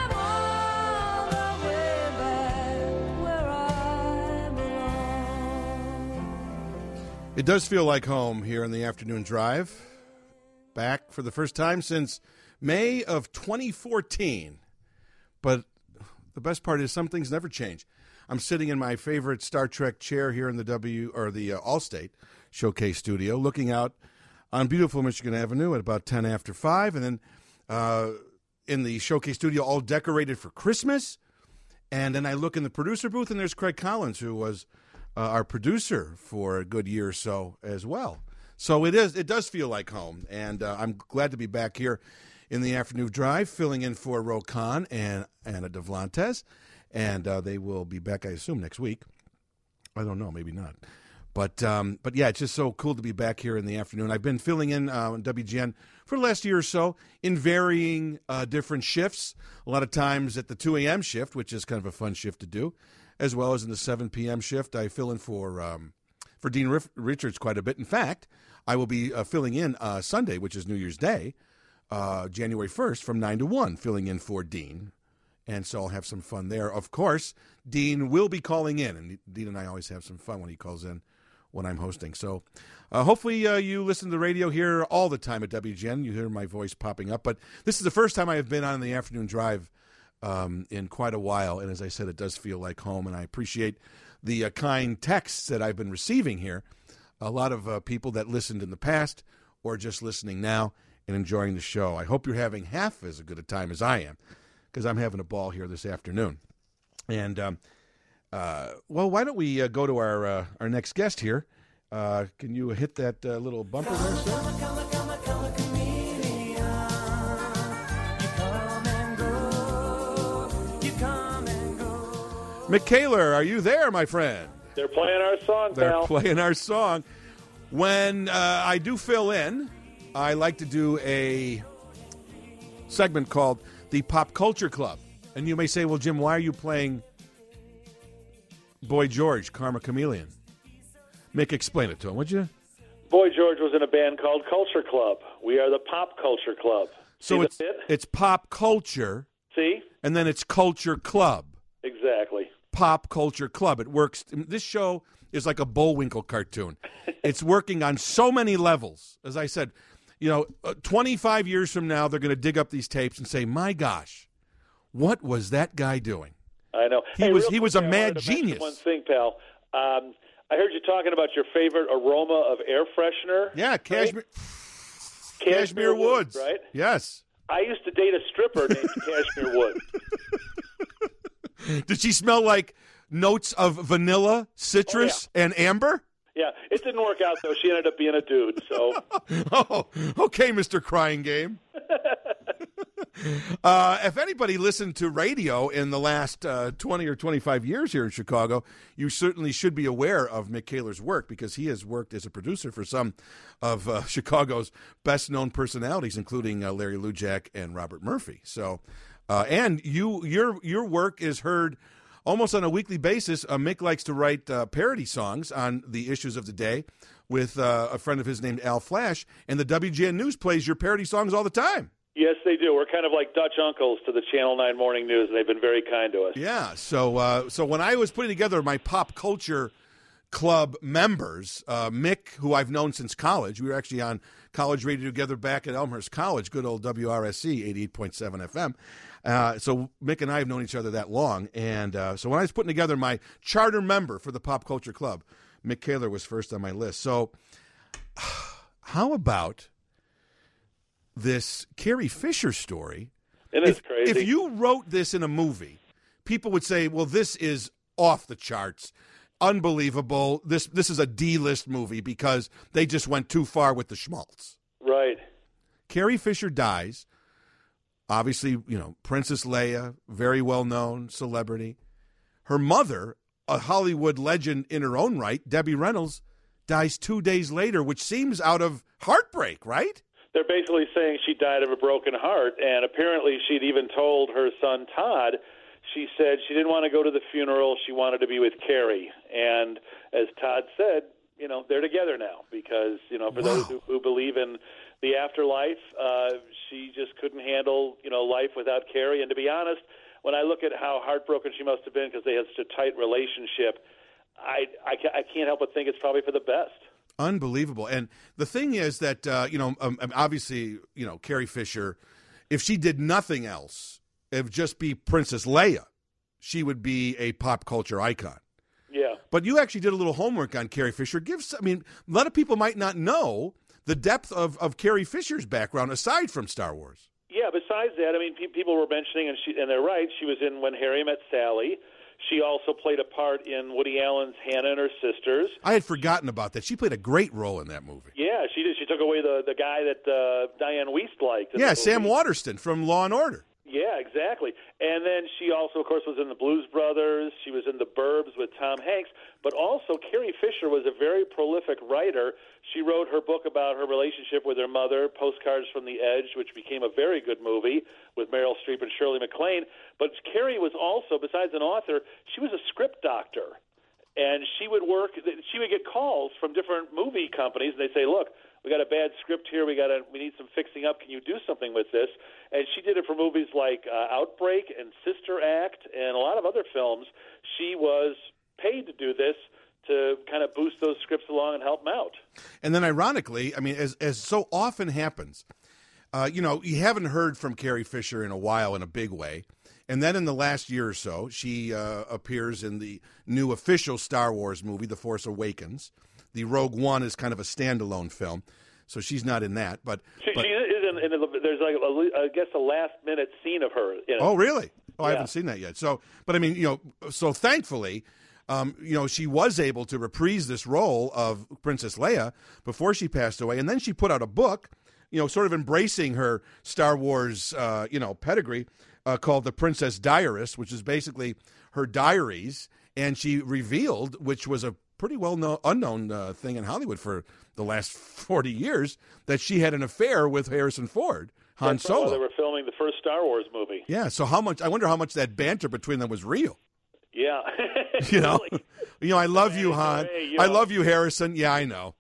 [SPEAKER 10] It does feel like home here in the afternoon drive. Back for the first time since May of twenty fourteen. But the best part is some things never change. I'm sitting in my favorite Star Trek chair here in the W or the uh, Allstate Showcase studio, looking out on beautiful Michigan Avenue at about ten after five, and then uh, in the Showcase studio, all decorated for Christmas. And then I look in the producer booth, and there's Craig Collins, who was uh, our producer for a good year or so as well. So it is. It does feel like home, and uh, I'm glad to be back here in the afternoon drive, filling in for Ro Khan and Anna Devlantes, and uh, they will be back, I assume, next week. I don't know, maybe not. But um, but yeah, it's just so cool to be back here in the afternoon. I've been filling in uh, on W G N for the last year or so in varying uh, different shifts. A lot of times at the two a.m. shift, which is kind of a fun shift to do, as well as in the seven p.m. shift. I fill in for um, for Dean Rif- Richards quite a bit. In fact, I will be uh, filling in uh, Sunday, which is New Year's Day, uh, January first, from nine to one, filling in for Dean. And so I'll have some fun there. Of course, Dean will be calling in, and Dean and I always have some fun when he calls in when I'm hosting. So uh, hopefully uh, you listen to the radio here all the time at W G N. You hear my voice popping up. But this is the first time I have been on the afternoon drive um, in quite a while. And as I said, it does feel like home. And I appreciate the uh, kind texts that I've been receiving here. A lot of uh, people that listened in the past or just listening now and enjoying the show. I hope you're having half as good a time as I am, because I'm having a ball here this afternoon. And, um, uh, well, why don't we uh, go to our uh, our next guest here? Uh, can you hit that uh, little bumper there, sir? Michaela, are you there, my friend?
[SPEAKER 18] They're playing our song,
[SPEAKER 10] They're
[SPEAKER 18] pal.
[SPEAKER 10] playing our song. When uh, I do fill in, I like to do a segment called the Pop Culture Club. And you may say, well, Jim, why are you playing Boy George, Karma Chameleon? Mick, explain it to him, would you?
[SPEAKER 18] Boy George was in a band called Culture Club. We are the Pop Culture Club.
[SPEAKER 10] So
[SPEAKER 18] See
[SPEAKER 10] it's
[SPEAKER 18] the bit?
[SPEAKER 10] it's pop culture,
[SPEAKER 18] See?
[SPEAKER 10] and then it's Culture Club.
[SPEAKER 18] Exactly.
[SPEAKER 10] Pop Culture Club. It works. This show is like a Bullwinkle cartoon. It's working on so many levels. As I said, you know, uh, twenty-five years from now, they're going to dig up these tapes and say, my gosh, what was that guy doing?
[SPEAKER 18] I know.
[SPEAKER 10] He
[SPEAKER 18] Hey,
[SPEAKER 10] was
[SPEAKER 18] real
[SPEAKER 10] he was
[SPEAKER 18] quick,
[SPEAKER 10] a
[SPEAKER 18] I
[SPEAKER 10] mad
[SPEAKER 18] wanted to mention
[SPEAKER 10] genius.
[SPEAKER 18] One thing, pal. Um, I heard you talking about your favorite aroma of air freshener.
[SPEAKER 10] Yeah,
[SPEAKER 18] right?
[SPEAKER 10] Cashmere,
[SPEAKER 18] Cashmere,
[SPEAKER 10] Cashmere Woods.
[SPEAKER 18] right?
[SPEAKER 10] Yes.
[SPEAKER 18] I used to date a stripper named Cashmere Woods.
[SPEAKER 10] Did she smell like notes of vanilla, citrus, and amber?
[SPEAKER 18] Yeah, it didn't work out, though. She ended up being a dude, so.
[SPEAKER 10] Oh, okay, Mister Crying Game. uh, if anybody listened to radio in the last uh, twenty or twenty-five years here in Chicago, you certainly should be aware of Mick Kaler's work, because he has worked as a producer for some of uh, Chicago's best-known personalities, including uh, Larry Lujak and Robert Murphy. So, uh, and you, your your work is heard almost on a weekly basis. uh, Mick likes to write uh, parody songs on the issues of the day with uh, a friend of his named Al Flash, and the W G N News plays your parody songs all the time.
[SPEAKER 18] Yes, they do. We're kind of like Dutch uncles to the Channel nine Morning News, and they've been very kind to us.
[SPEAKER 10] Yeah. So, uh, so when I was putting together my pop culture club members, uh, Mick, who I've known since college, we were actually on college radio together back at Elmhurst College, good old W R S C eighty-eight point seven F M. Uh, so Mick and I have known each other that long, and uh, so when I was putting together my charter member for the Pop Culture Club, Mick Kaler was first on my list. So, how about this Carrie Fisher story?
[SPEAKER 18] It is
[SPEAKER 10] if,
[SPEAKER 18] crazy.
[SPEAKER 10] If you wrote this in a movie, people would say, well, this is off the charts, unbelievable. This this is a D-list movie because they just went too far with the schmaltz.
[SPEAKER 18] Right.
[SPEAKER 10] Carrie Fisher dies. Obviously, you know, Princess Leia, very well-known celebrity. Her mother, a Hollywood legend in her own right, Debbie Reynolds, dies two days later, which seems out of heartbreak, right?
[SPEAKER 18] They're basically saying she died of a broken heart, and apparently she'd even told her son Todd, she said she didn't want to go to the funeral, she wanted to be with Carrie. And as Todd said, you know, they're together now because, you know, for wow. those who, who believe in the afterlife, uh, she just couldn't handle, you know, life without Carrie. And to be honest, when I look at how heartbroken she must have been because they had such a tight relationship, I, I, I can't help but think it's probably for the best.
[SPEAKER 10] Unbelievable. And the thing is that, uh, you know, um, obviously, you know, Carrie Fisher, if she did nothing else, it would just be Princess Leia, she would be a pop culture icon.
[SPEAKER 18] Yeah.
[SPEAKER 10] But you actually did a little homework on Carrie Fisher. Give, I mean, a lot of people might not know the depth of, of Carrie Fisher's background aside from Star Wars.
[SPEAKER 18] Yeah, besides that, I mean, pe- people were mentioning, and, she, and they're right, she was in When Harry Met Sally. She also played a part in Woody Allen's Hannah and Her Sisters.
[SPEAKER 10] I had forgotten about that. She played a great role in that movie.
[SPEAKER 18] Yeah, she did. She took away the, the guy that uh, Diane Wiest liked.
[SPEAKER 10] Yeah, Sam Waterston from Law and Order.
[SPEAKER 18] Yeah, exactly. And then she also, of course, was in the Blues Brothers. She was in The Burbs with Tom Hanks. But also, Carrie Fisher was a very prolific writer. She wrote her book about her relationship with her mother, Postcards from the Edge, which became a very good movie with Meryl Streep and Shirley MacLaine. But Carrie was also, besides an author, she was a script doctor. And she would work, she would get calls from different movie companies, and they'd say, look, we got a bad script here. We got a, we need some fixing up. Can you do something with this? And she did it for movies like uh, Outbreak and Sister Act and a lot of other films. She was paid to do this to kind of boost those scripts along and help them out.
[SPEAKER 10] And then, ironically, I mean, as as so often happens, uh, you know, you haven't heard from Carrie Fisher in a while in a big way. And then in the last year or so, she uh, appears in the new official Star Wars movie, The Force Awakens. The Rogue One is kind of a standalone film, so she's not in that. But,
[SPEAKER 18] she,
[SPEAKER 10] but
[SPEAKER 18] she is in, in the, there's like a, I guess a last minute scene of her. In it.
[SPEAKER 10] Oh, really? Oh,
[SPEAKER 18] yeah.
[SPEAKER 10] I haven't seen that yet. So, but I mean, you know, so thankfully, um, you know, she was able to reprise this role of Princess Leia before she passed away, and then she put out a book, you know, sort of embracing her Star Wars, uh, you know, pedigree, uh, called The Princess Diarist, which is basically her diaries, and she revealed, which was a pretty well known, unknown uh, thing in Hollywood for the last forty years, that she had an affair with Harrison Ford, Han
[SPEAKER 18] That's
[SPEAKER 10] Solo.
[SPEAKER 18] while they were filming the first Star Wars movie.
[SPEAKER 10] Yeah, so how much? I wonder how much that banter between them was real.
[SPEAKER 18] Yeah,
[SPEAKER 10] you know, you know, I love you, Han.
[SPEAKER 18] Hey, you
[SPEAKER 10] I
[SPEAKER 18] know.
[SPEAKER 10] love you, Harrison. Yeah, I know.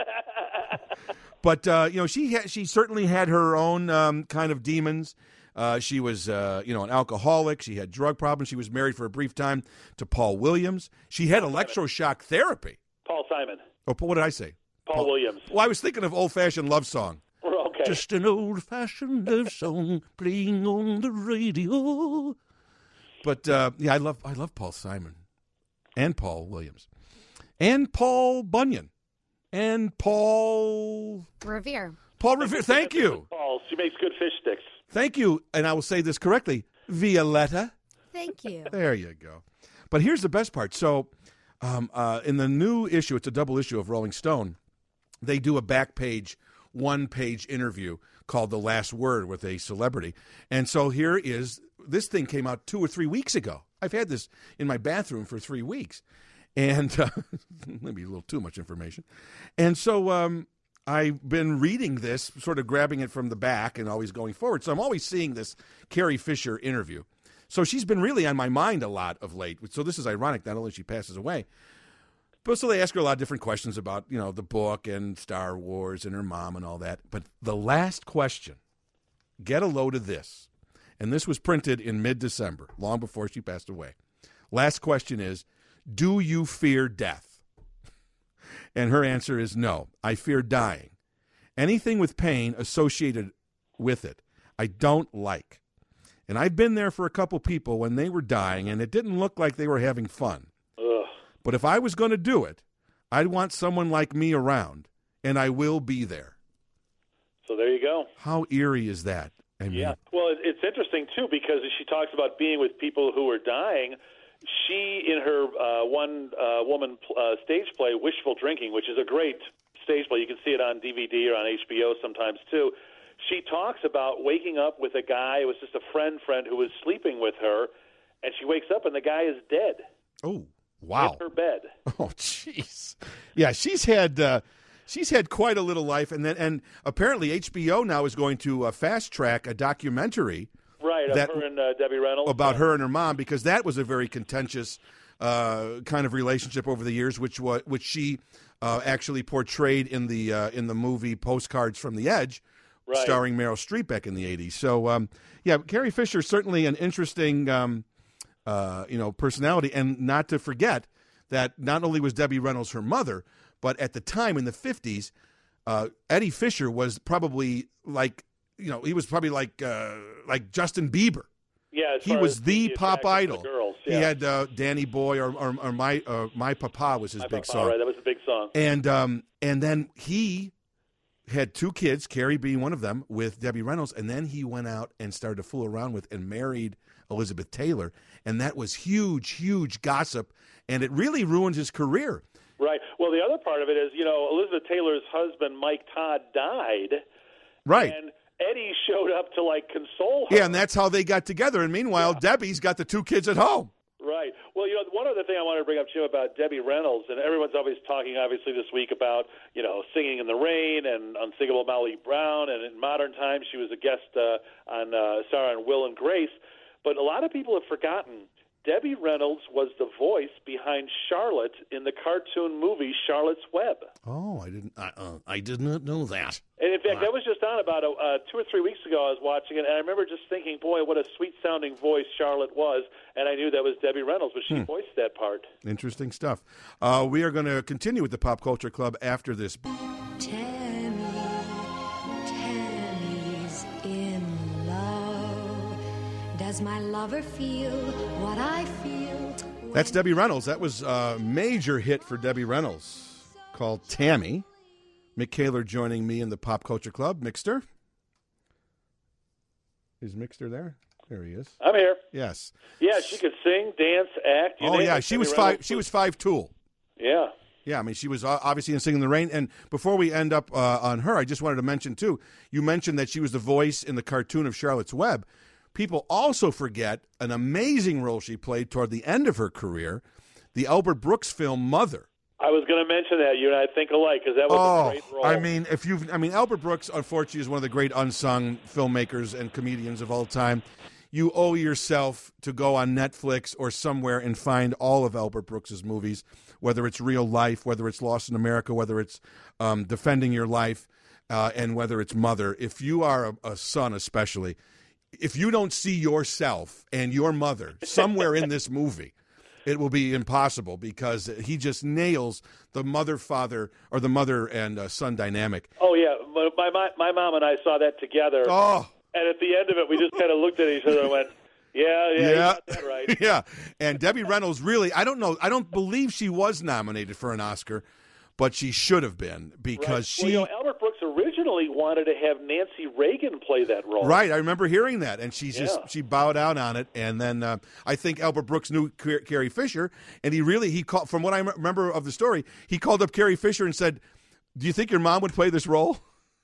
[SPEAKER 10] But uh, you know, she ha- she certainly had her own um, kind of demons. Uh, she was, uh, you know, an alcoholic. She had drug problems. She was married for a brief time to Paul Williams. She had electroshock therapy.
[SPEAKER 18] Paul Simon.
[SPEAKER 10] Oh, what did I say?
[SPEAKER 18] Paul, Paul Williams.
[SPEAKER 10] Well, I was thinking of old-fashioned love song.
[SPEAKER 18] Okay.
[SPEAKER 10] Just an old-fashioned love song playing on the radio. But uh, yeah, I love I love Paul Simon and Paul Williams and Paul Bunyan and Paul
[SPEAKER 12] Revere.
[SPEAKER 10] Paul Revere. Thank you.
[SPEAKER 18] Paul. She makes good fish sticks.
[SPEAKER 10] Thank you, and I will say this correctly, Violetta.
[SPEAKER 12] Thank you.
[SPEAKER 10] There you go. But here's the best part. So um, uh, in the new issue, it's a double issue of Rolling Stone, they do a back page, one-page interview called The Last Word with a celebrity. And so here is, this thing came out two or three weeks ago. I've had this in my bathroom for three weeks. And uh, maybe a little too much information. And so um, I've been reading this, sort of grabbing it from the back and always going forward. So I'm always seeing this Carrie Fisher interview. So she's been really on my mind a lot of late. So this is ironic, not only she passes away, but so they ask her a lot of different questions about, you know, the book and Star Wars and her mom and all that. But the last question get a load of this. And this was printed in mid-December, long before she passed away. Last question is, do you fear death? And her answer is no. I fear dying. Anything with pain associated with it, I don't like. And I've been there for a couple people when they were dying, and it didn't look like they were having fun.
[SPEAKER 18] Ugh.
[SPEAKER 10] But if I was going to do it, I'd want someone like me around, and I will be there.
[SPEAKER 18] So there you go.
[SPEAKER 10] How eerie is that? I mean,
[SPEAKER 18] Yeah. Well, it- it's interesting, too, because as she talks about being with people who are dying, she, in her uh, one-woman uh, stage play, Wishful Drinking, which is a great stage play. You can see it on D V D or on H B O sometimes, too. She talks about waking up with a guy, it was just a friend friend who was sleeping with her, and she wakes up and the guy is dead.
[SPEAKER 10] Oh, wow.
[SPEAKER 18] In her bed.
[SPEAKER 10] Oh, jeez. Yeah, she's had uh, she's had quite a little life, and then and apparently H B O now is going to uh, fast track a documentary
[SPEAKER 18] Right, of
[SPEAKER 10] that-
[SPEAKER 18] her and uh, Debbie Reynolds.
[SPEAKER 10] about her and her mom, because that was a very contentious uh, kind of relationship over the years, which wa- which she uh, actually portrayed in the uh, in the movie Postcards from the Edge,
[SPEAKER 18] Right.
[SPEAKER 10] starring Meryl Streep back in the eighties. So, um, yeah, Carrie Fisher certainly an interesting, um, uh, you know, personality, and not to forget that not only was Debbie Reynolds her mother, but at the time in the fifties, uh, Eddie Fisher was probably like, you know, he was probably like uh, like Justin Bieber.
[SPEAKER 18] Yeah, as
[SPEAKER 10] He
[SPEAKER 18] far
[SPEAKER 10] was
[SPEAKER 18] as
[SPEAKER 10] the
[SPEAKER 18] the
[SPEAKER 10] pop
[SPEAKER 18] attraction to
[SPEAKER 10] idol.
[SPEAKER 18] the girls,
[SPEAKER 10] He
[SPEAKER 18] yeah.
[SPEAKER 10] had uh, Danny Boy or, or, or my uh, my Papa was his
[SPEAKER 18] My
[SPEAKER 10] big
[SPEAKER 18] Papa,
[SPEAKER 10] song.
[SPEAKER 18] Right, that was a big song.
[SPEAKER 10] And um, and then he had two kids, Carrie being one of them, with Debbie Reynolds, and then he went out and started to fool around with and married Elizabeth Taylor, and that was huge, huge gossip, and it really ruined his career.
[SPEAKER 18] Right. Well, the other part of it is, you know, Elizabeth Taylor's husband, Mike Todd, died.
[SPEAKER 10] Right.
[SPEAKER 18] And Eddie showed up to, like, console her.
[SPEAKER 10] Yeah, and that's how they got together. And meanwhile, Debbie's got the two kids at home.
[SPEAKER 18] Right. Well, you know, one other thing I wanted to bring up, Jim, about Debbie Reynolds, and everyone's always talking, obviously, this week about, you know, Singing in the Rain and Unsinkable Molly Brown, and in modern times she was a guest uh, on, uh, star on Will and Grace. But a lot of people have forgotten Debbie Reynolds was the voice behind Charlotte in the cartoon movie Charlotte's Web.
[SPEAKER 10] Oh, I didn't. I, uh, I did not know that.
[SPEAKER 18] And in fact, that was just on about a, uh, two or three weeks ago. I was watching it, and I remember just thinking, boy, what a sweet-sounding voice Charlotte was. And I knew that was Debbie Reynolds, but she
[SPEAKER 10] Hmm.
[SPEAKER 18] voiced that part.
[SPEAKER 10] Interesting stuff. Uh, we are going to continue with the Pop Culture Club after this.
[SPEAKER 19] Tammy, Tammy's in love. Does my lover feel what I feel?
[SPEAKER 10] That's Debbie Reynolds. That was a major hit for Debbie Reynolds called Tammy. Mick Kaler joining me in the Pop Culture Club. Mixter? Is Mixter there? There he is.
[SPEAKER 18] I'm here.
[SPEAKER 10] Yes.
[SPEAKER 18] Yeah, she could sing, dance, act. You
[SPEAKER 10] Oh,
[SPEAKER 18] name
[SPEAKER 10] yeah.
[SPEAKER 18] it.
[SPEAKER 10] She
[SPEAKER 18] Debbie
[SPEAKER 10] was
[SPEAKER 18] Reynolds
[SPEAKER 10] five. She was five tool.
[SPEAKER 18] Yeah.
[SPEAKER 10] Yeah, I mean, she was o- obviously in Singing in the Rain. And before we end up uh, on her, I just wanted to mention, too, you mentioned that she was the voice in the cartoon of Charlotte's Web. People also forget an amazing role she played toward the end of her career, the Albert Brooks film Mother.
[SPEAKER 18] I was going to mention that. You and I think alike because that was
[SPEAKER 10] Oh,
[SPEAKER 18] a great role.
[SPEAKER 10] I mean, if you, I mean, Albert Brooks, unfortunately, is one of the great unsung filmmakers and comedians of all time. You owe yourself to go on Netflix or somewhere and find all of Albert Brooks's movies, whether it's Real Life, whether it's Lost in America, whether it's um, Defending Your Life, uh, and whether it's Mother. If you are a, a son, especially, if you don't see yourself and your mother somewhere in this movie, it will be impossible because he just nails the mother-father or the mother and uh, son dynamic.
[SPEAKER 18] Oh, yeah. My, my, my mom and I saw that together.
[SPEAKER 10] Oh.
[SPEAKER 18] And at the end of it, we just kind of looked at each other and went, yeah, yeah, you got that right.
[SPEAKER 10] Yeah. And Debbie Reynolds really, I don't know, I don't believe she was nominated for an Oscar, but she should have been because
[SPEAKER 18] Right.
[SPEAKER 10] she...
[SPEAKER 18] Well, you know, Albert Brooks originally wanted to have Nancy Reagan play that role.
[SPEAKER 10] Right, I remember hearing that, and she just
[SPEAKER 18] Yeah.
[SPEAKER 10] she bowed out on it, and then uh, I think Albert Brooks knew Car- Carrie Fisher, and he really he called. From what I m- remember of the story, he called up Carrie Fisher and said, "Do you think your mom would play this role?"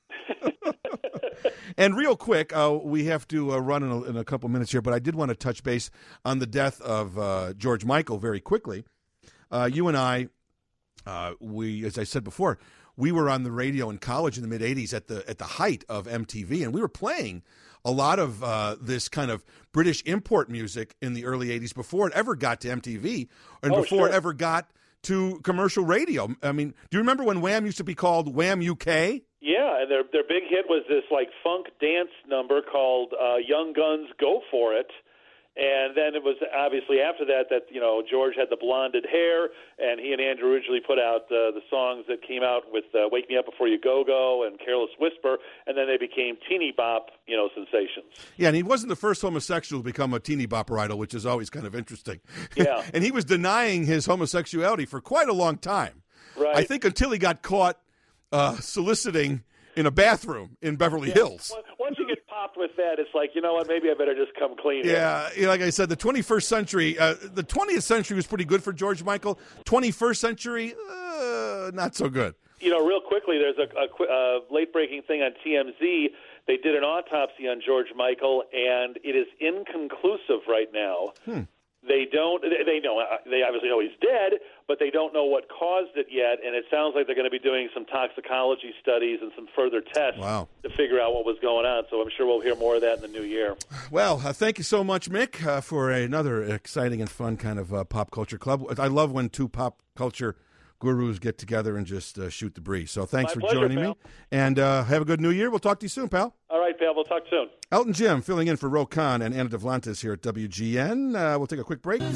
[SPEAKER 10] And real quick, uh, we have to uh, run in a, in a couple minutes here, but I did want to touch base on the death of uh, George Michael very quickly. Uh, you and I, uh, we, as I said before, we were on the radio in college in the mid eighties at the at the height of M T V, and we were playing a lot of uh, this kind of British import music in the early eighties before it ever got to M T V and
[SPEAKER 18] Oh,
[SPEAKER 10] before
[SPEAKER 18] sure.
[SPEAKER 10] it ever got to commercial radio. I mean, do you remember when Wham used to be called Wham U K?
[SPEAKER 18] Yeah, Yeah, and their their big hit was this like funk dance number called uh, "Young Guns Go For It." And then it was obviously after that that, you know, George had the blonded hair, and he and Andrew originally put out uh, the songs that came out with uh, Wake Me Up Before You Go-Go and Careless Whisper, and then they became teeny bop, you know, sensations.
[SPEAKER 10] Yeah, and he wasn't the first homosexual to become a teeny bopper idol, which is always kind of interesting.
[SPEAKER 18] Yeah.
[SPEAKER 10] And he was denying his homosexuality for quite a long time.
[SPEAKER 18] Right.
[SPEAKER 10] I think until he got caught uh, soliciting in a bathroom in Beverly
[SPEAKER 18] Yeah.
[SPEAKER 10] Hills.
[SPEAKER 18] Once you get popped with that, it's like, you know what, maybe I better just come clean.
[SPEAKER 10] Yeah, yeah, like I said, the twenty-first century, uh, the twentieth century was pretty good for George Michael. twenty-first century, uh, not so good.
[SPEAKER 18] You know, real quickly, there's a, a, qu- a late-breaking thing on T M Z. They did an autopsy on George Michael, and it is inconclusive right now.
[SPEAKER 10] Hmm.
[SPEAKER 18] They don't. They they know. They obviously know he's dead, but they don't know what caused it yet. And it sounds like they're going to be doing some toxicology studies and some further tests
[SPEAKER 10] Wow.
[SPEAKER 18] to figure out what was going on. So I'm sure we'll hear more of that in the new year.
[SPEAKER 10] Well, uh, thank you so much, Mick, uh, for another exciting and fun kind of uh, pop culture club. I love when two pop culture gurus get together and just uh, shoot the breeze. So thanks
[SPEAKER 18] My
[SPEAKER 10] for
[SPEAKER 18] pleasure,
[SPEAKER 10] joining
[SPEAKER 18] pal.
[SPEAKER 10] me. And uh, have a good new year. We'll talk to you soon, pal.
[SPEAKER 18] All right, pal. We'll talk soon.
[SPEAKER 10] Elton Jim filling in for Ro Khan and Anna Devlantis here at W G N. Uh, we'll take a quick break.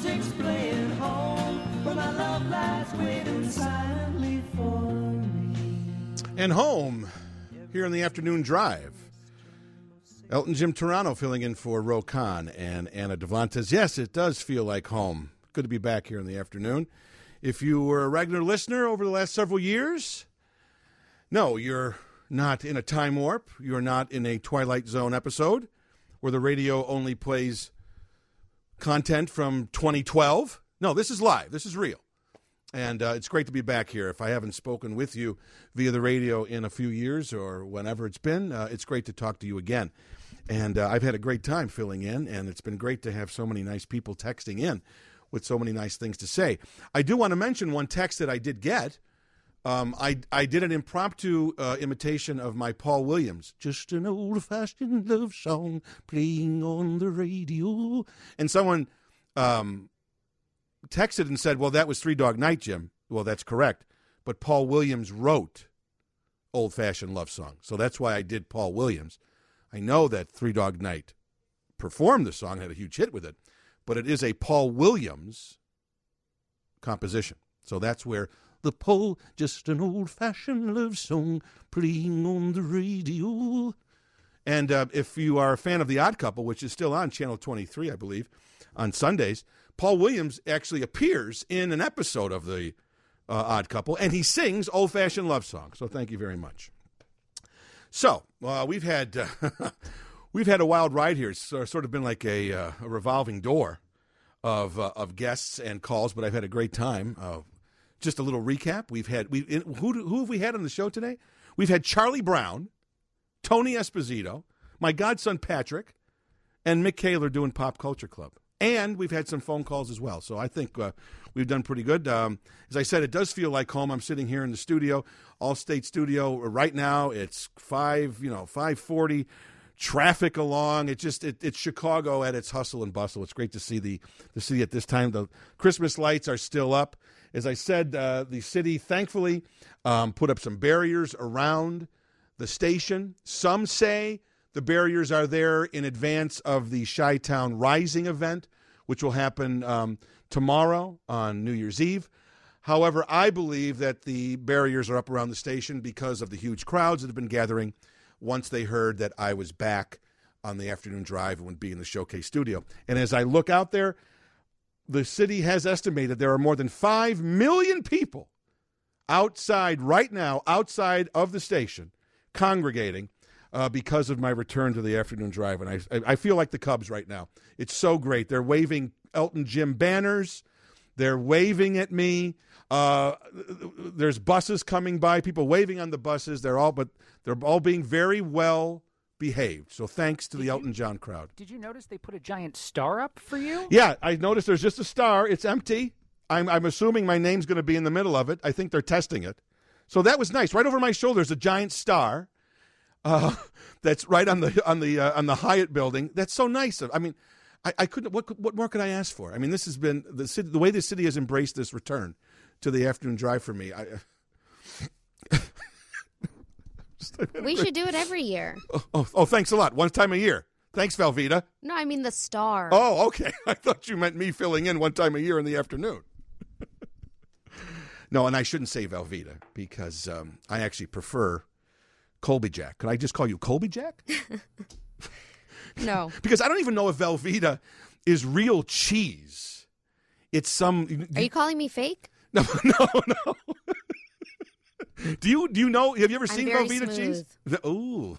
[SPEAKER 10] And home here in the afternoon drive. Elton Jim Toronto filling in for Ro Khan and Anna Devlantis. Yes, it does feel like home. Good to be back here in the afternoon. If you were a regular listener over the last several years, no, you're not in a time warp. You're not in a Twilight Zone episode where the radio only plays content from twenty twelve. No, this is live. This is real. And uh, it's great to be back here. If I haven't spoken with you via the radio in a few years or whenever it's been, uh, it's great to talk to you again. And uh, I've had a great time filling in, and it's been great to have so many nice people texting in with so many nice things to say. I do want to mention one text that I did get. Um, I, I did an impromptu uh, imitation of my Paul Williams. Just an old-fashioned love song playing on the radio. And someone um, texted and said, well, that was Three Dog Night, Jim. Well, that's correct. But Paul Williams wrote Old-Fashioned Love Song. So that's why I did Paul Williams. I know that Three Dog Night performed the song, had a huge hit with it. But it is a Paul Williams composition. So that's where the Paul, just an old-fashioned love song playing on the radio. And uh, if you are a fan of The Odd Couple, which is still on Channel twenty-three, I believe, on Sundays, Paul Williams actually appears in an episode of The uh, Odd Couple, and he sings Old-Fashioned Love Song. So thank you very much. So uh, we've had... Uh, We've had a wild ride here. It's sort of been like a, uh, a revolving door of uh, of guests and calls, but I've had a great time. Uh, just a little recap. We've had we who who have we had on the show today? We've had Charlie Brown, Tony Esposito, my godson Patrick, and Mick Kaler doing Pop Culture Club. And we've had some phone calls as well. So I think uh, we've done pretty good. Um, as I said, it does feel like home. I'm sitting here in the studio, Allstate Studio right now. It's five, you know, five forty. Traffic along. It just it, it's Chicago at its hustle and bustle. It's great to see the the city at this time. The Christmas lights are still up. As I said, uh, the city thankfully um, put up some barriers around the station. Some say the barriers are there in advance of the Chi-Town Rising event, which will happen um, tomorrow on New Year's Eve. However, I believe that the barriers are up around the station because of the huge crowds that have been gathering once they heard that I was back on the afternoon drive and would be in the Showcase studio. And as I look out there, the city has estimated there are more than five million people outside right now, outside of the station, congregating uh, because of my return to the afternoon drive. And I, I feel like the Cubs right now. It's so great. They're waving Elton Jim banners. They're waving at me. Uh, there's buses coming by, people waving on the buses. They're all, but they're all being very well behaved. So thanks to
[SPEAKER 8] Did
[SPEAKER 10] the
[SPEAKER 8] you-
[SPEAKER 10] Elton John crowd.
[SPEAKER 8] Did you notice they put a giant star up for you?
[SPEAKER 10] Yeah, I noticed there's just a star. It's empty. I'm, I'm assuming my name's going to be in the middle of it. I think they're testing it. So that was nice. Right over my shoulder is a giant star. Uh, that's right on the on the uh, on the Hyatt building. That's so nice. I mean, I, I couldn't. What could- what more could I ask for? I mean, this has been the city, the way the city has embraced this return to the afternoon drive for me. I, Christmas.
[SPEAKER 12] We should do it every year.
[SPEAKER 10] Oh, oh, oh, thanks a lot. One time a year. Thanks, Velveeta.
[SPEAKER 12] No, I mean the star.
[SPEAKER 10] Oh, okay. I thought you meant me filling in one time a year in the afternoon. No, and I shouldn't say Velveeta because um, I actually prefer Colby Jack. Could I just call you Colby Jack?
[SPEAKER 12] No.
[SPEAKER 10] Because I don't even know if Velveeta is real cheese. It's some...
[SPEAKER 12] Are you calling me fake?
[SPEAKER 10] No, no, no. Do you do you know? Have you ever
[SPEAKER 12] I'm
[SPEAKER 10] seen
[SPEAKER 12] very
[SPEAKER 10] Velveeta
[SPEAKER 12] smooth.
[SPEAKER 10] cheese? The, ooh.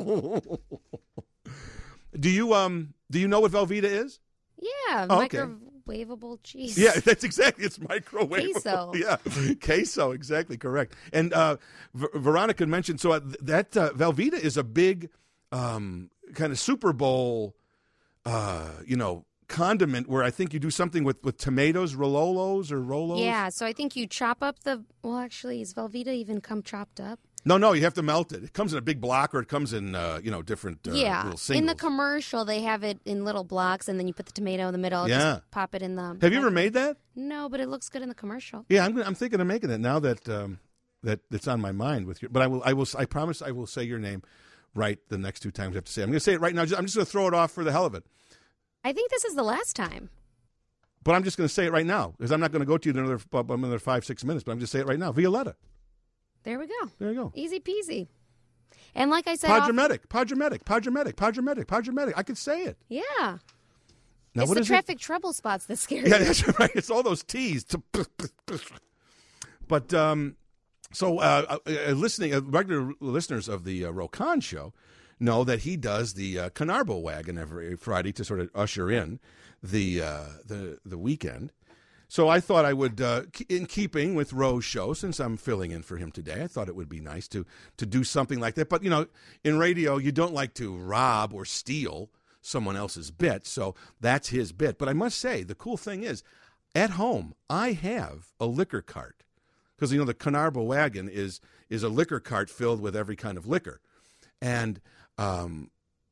[SPEAKER 10] Do you um do you know what Velveeta is?
[SPEAKER 12] Yeah,
[SPEAKER 10] Oh, okay.
[SPEAKER 12] microwavable cheese.
[SPEAKER 10] Yeah, that's exactly. It's microwave.
[SPEAKER 12] Queso.
[SPEAKER 10] Yeah, queso. Exactly correct. And uh, Ver- Veronica mentioned so uh, th- that uh, Velveeta is a big um, kind of Super Bowl, uh, you know, condiment where I think you do something with, with tomatoes, Rololos or Rolos.
[SPEAKER 12] Yeah, so I think you chop up the. Well, actually, is Velveeta even come chopped up?
[SPEAKER 10] No, no, you have to melt it. It comes in a big block, or it comes in uh, you know different uh,
[SPEAKER 12] yeah,
[SPEAKER 10] little
[SPEAKER 12] in
[SPEAKER 10] singles.
[SPEAKER 12] the commercial they have it in little blocks, and then you put the tomato in the middle.
[SPEAKER 10] Yeah.
[SPEAKER 12] Just pop it in the.
[SPEAKER 10] Have you ever made that?
[SPEAKER 12] No, but it looks good in the commercial.
[SPEAKER 10] Yeah, I'm I'm thinking of making it now that um, that it's on my mind with you. But I will I will I promise I will say your name right the next two times I have to say. it. I'm going to say it right now. I'm just going to throw it off for the hell of it.
[SPEAKER 12] I think this is the last time.
[SPEAKER 10] But I'm just going to say it right now because I'm not going to go to you in another another five six minutes. But I'm just say it right now. Violetta.
[SPEAKER 12] There we go.
[SPEAKER 10] There you go.
[SPEAKER 12] Easy peasy. And like I said, off-
[SPEAKER 10] Podrometic, Podrometic, Podrometic, Podrometic, Podrometic. I could say it.
[SPEAKER 12] yeah.
[SPEAKER 10] Now
[SPEAKER 12] it's
[SPEAKER 10] what
[SPEAKER 12] the
[SPEAKER 10] is
[SPEAKER 12] traffic trouble spots that scare
[SPEAKER 10] Yeah,
[SPEAKER 12] you.
[SPEAKER 10] that's right. It's all those T's. But um, so uh, uh, listening, uh, regular listeners of the uh, Rokan show know that he does the uh, Canarbo wagon every Friday to sort of usher in the uh, the the weekend. So I thought I would, uh, in keeping with Ro's show, since I'm filling in for him today, I thought it would be nice to to do something like that. But, you know, in radio, you don't like to rob or steal someone else's bit, so that's his bit. But I must say, the cool thing is, at home, I have a liquor cart. Because, you know, the Canarbo wagon is is a liquor cart filled with every kind of liquor. And um,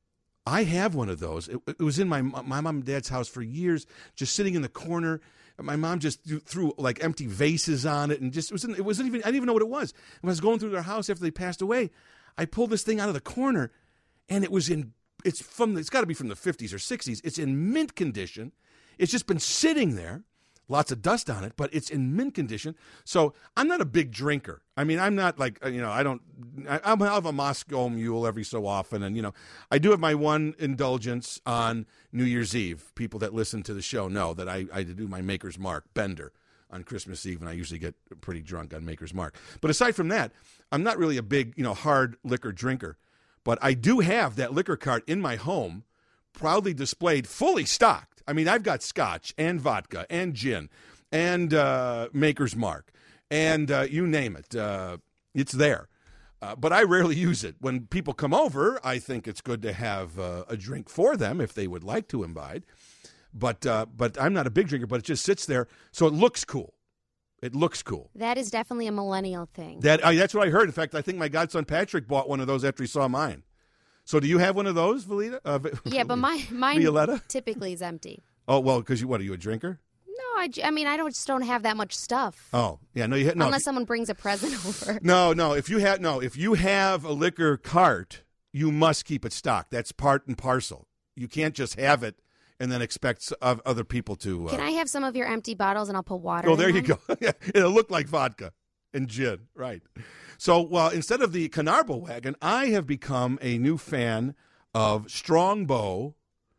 [SPEAKER 10] I have one of those. It, it was in my, my mom and dad's house for years, just sitting in the corner. My mom just threw like empty vases on it, and just it wasn't. It wasn't even. I didn't even know what it was. When I was going through their house after they passed away, I pulled this thing out of the corner, and it was in. It's from. It's got to be from the fifties or sixties. It's in mint condition. It's just been sitting there, lots of dust on it, but it's in mint condition. So I'm not a big drinker. I mean, I'm not like you know. I don't. I, I have a Moscow Mule every so often, and you know, I do have my one indulgence on New Year's Eve. People that listen to the show know that I, I do my Maker's Mark Bender on Christmas Eve, and I usually get pretty drunk on Maker's Mark. But aside from that, I'm not really a big, you know, hard liquor drinker. But I do have that liquor cart in my home, proudly displayed, fully stocked. I mean, I've got scotch and vodka and gin and uh, Maker's Mark and uh, you name it. Uh, it's there. Uh, but I rarely use it. When people come over, I think it's good to have uh, a drink for them if they would like to imbibe. But uh, but I'm not a big drinker, but it just sits there, so it looks cool. It looks cool.
[SPEAKER 12] That is definitely a millennial thing.
[SPEAKER 10] That uh, That's what I heard. In fact, I think my godson Patrick bought one of those after he saw mine. So do you have one of those, Violetta? Uh,
[SPEAKER 12] Yeah, but my, mine
[SPEAKER 10] Violetta?
[SPEAKER 12] typically is empty.
[SPEAKER 10] Oh, well, because you, what, are you a drinker?
[SPEAKER 12] No, I, j- I mean, I don't just don't have that much stuff.
[SPEAKER 10] Oh, yeah, no, you ha- no.
[SPEAKER 12] Unless someone brings a present over.
[SPEAKER 10] No, no. If you have no, if you have a liquor cart, you must keep it stocked. That's part and parcel. You can't just have it and then expect s- of other people to. Uh,
[SPEAKER 12] Can I have some of your empty bottles and I'll put water
[SPEAKER 10] Oh,
[SPEAKER 12] in
[SPEAKER 10] there you
[SPEAKER 12] them?
[SPEAKER 10] go. Yeah, it'll look like vodka and gin, right? So, well, instead of the Canarbo wagon, I have become a new fan of Strongbow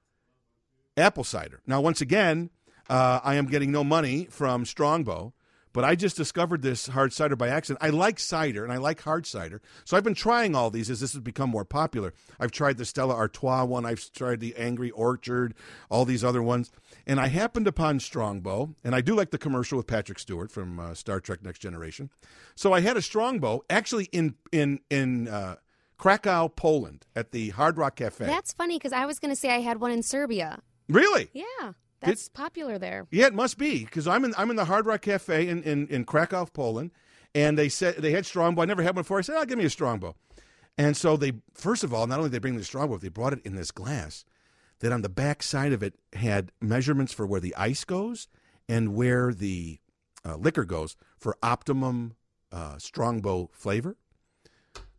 [SPEAKER 10] apple cider. Now, once again, uh, I am getting no money from Strongbow, but I just discovered this hard cider by accident. I like cider, and I like hard cider, so I've been trying all these as this has become more popular. I've tried the Stella Artois one. I've tried the Angry Orchard, all these other ones, and I happened upon Strongbow, and I do like the commercial with Patrick Stewart from uh, Star Trek Next Generation. So I had a Strongbow, actually in, in, in uh, Krakow, Poland, at the Hard Rock Cafe.
[SPEAKER 12] That's funny because I was going to say I had one in Serbia.
[SPEAKER 10] Really?
[SPEAKER 12] Yeah, that's popular there.
[SPEAKER 10] Yeah, it must be because I'm in I'm in the Hard Rock Cafe in, in, in Krakow, Poland, and they said they had Strongbow. I never had one before. I said, "Oh, give me a Strongbow." And so they, first of all, not only did they bring the Strongbow, they brought it in this glass that on the back side of it had measurements for where the ice goes and where the uh, liquor goes for optimum uh, Strongbow flavor.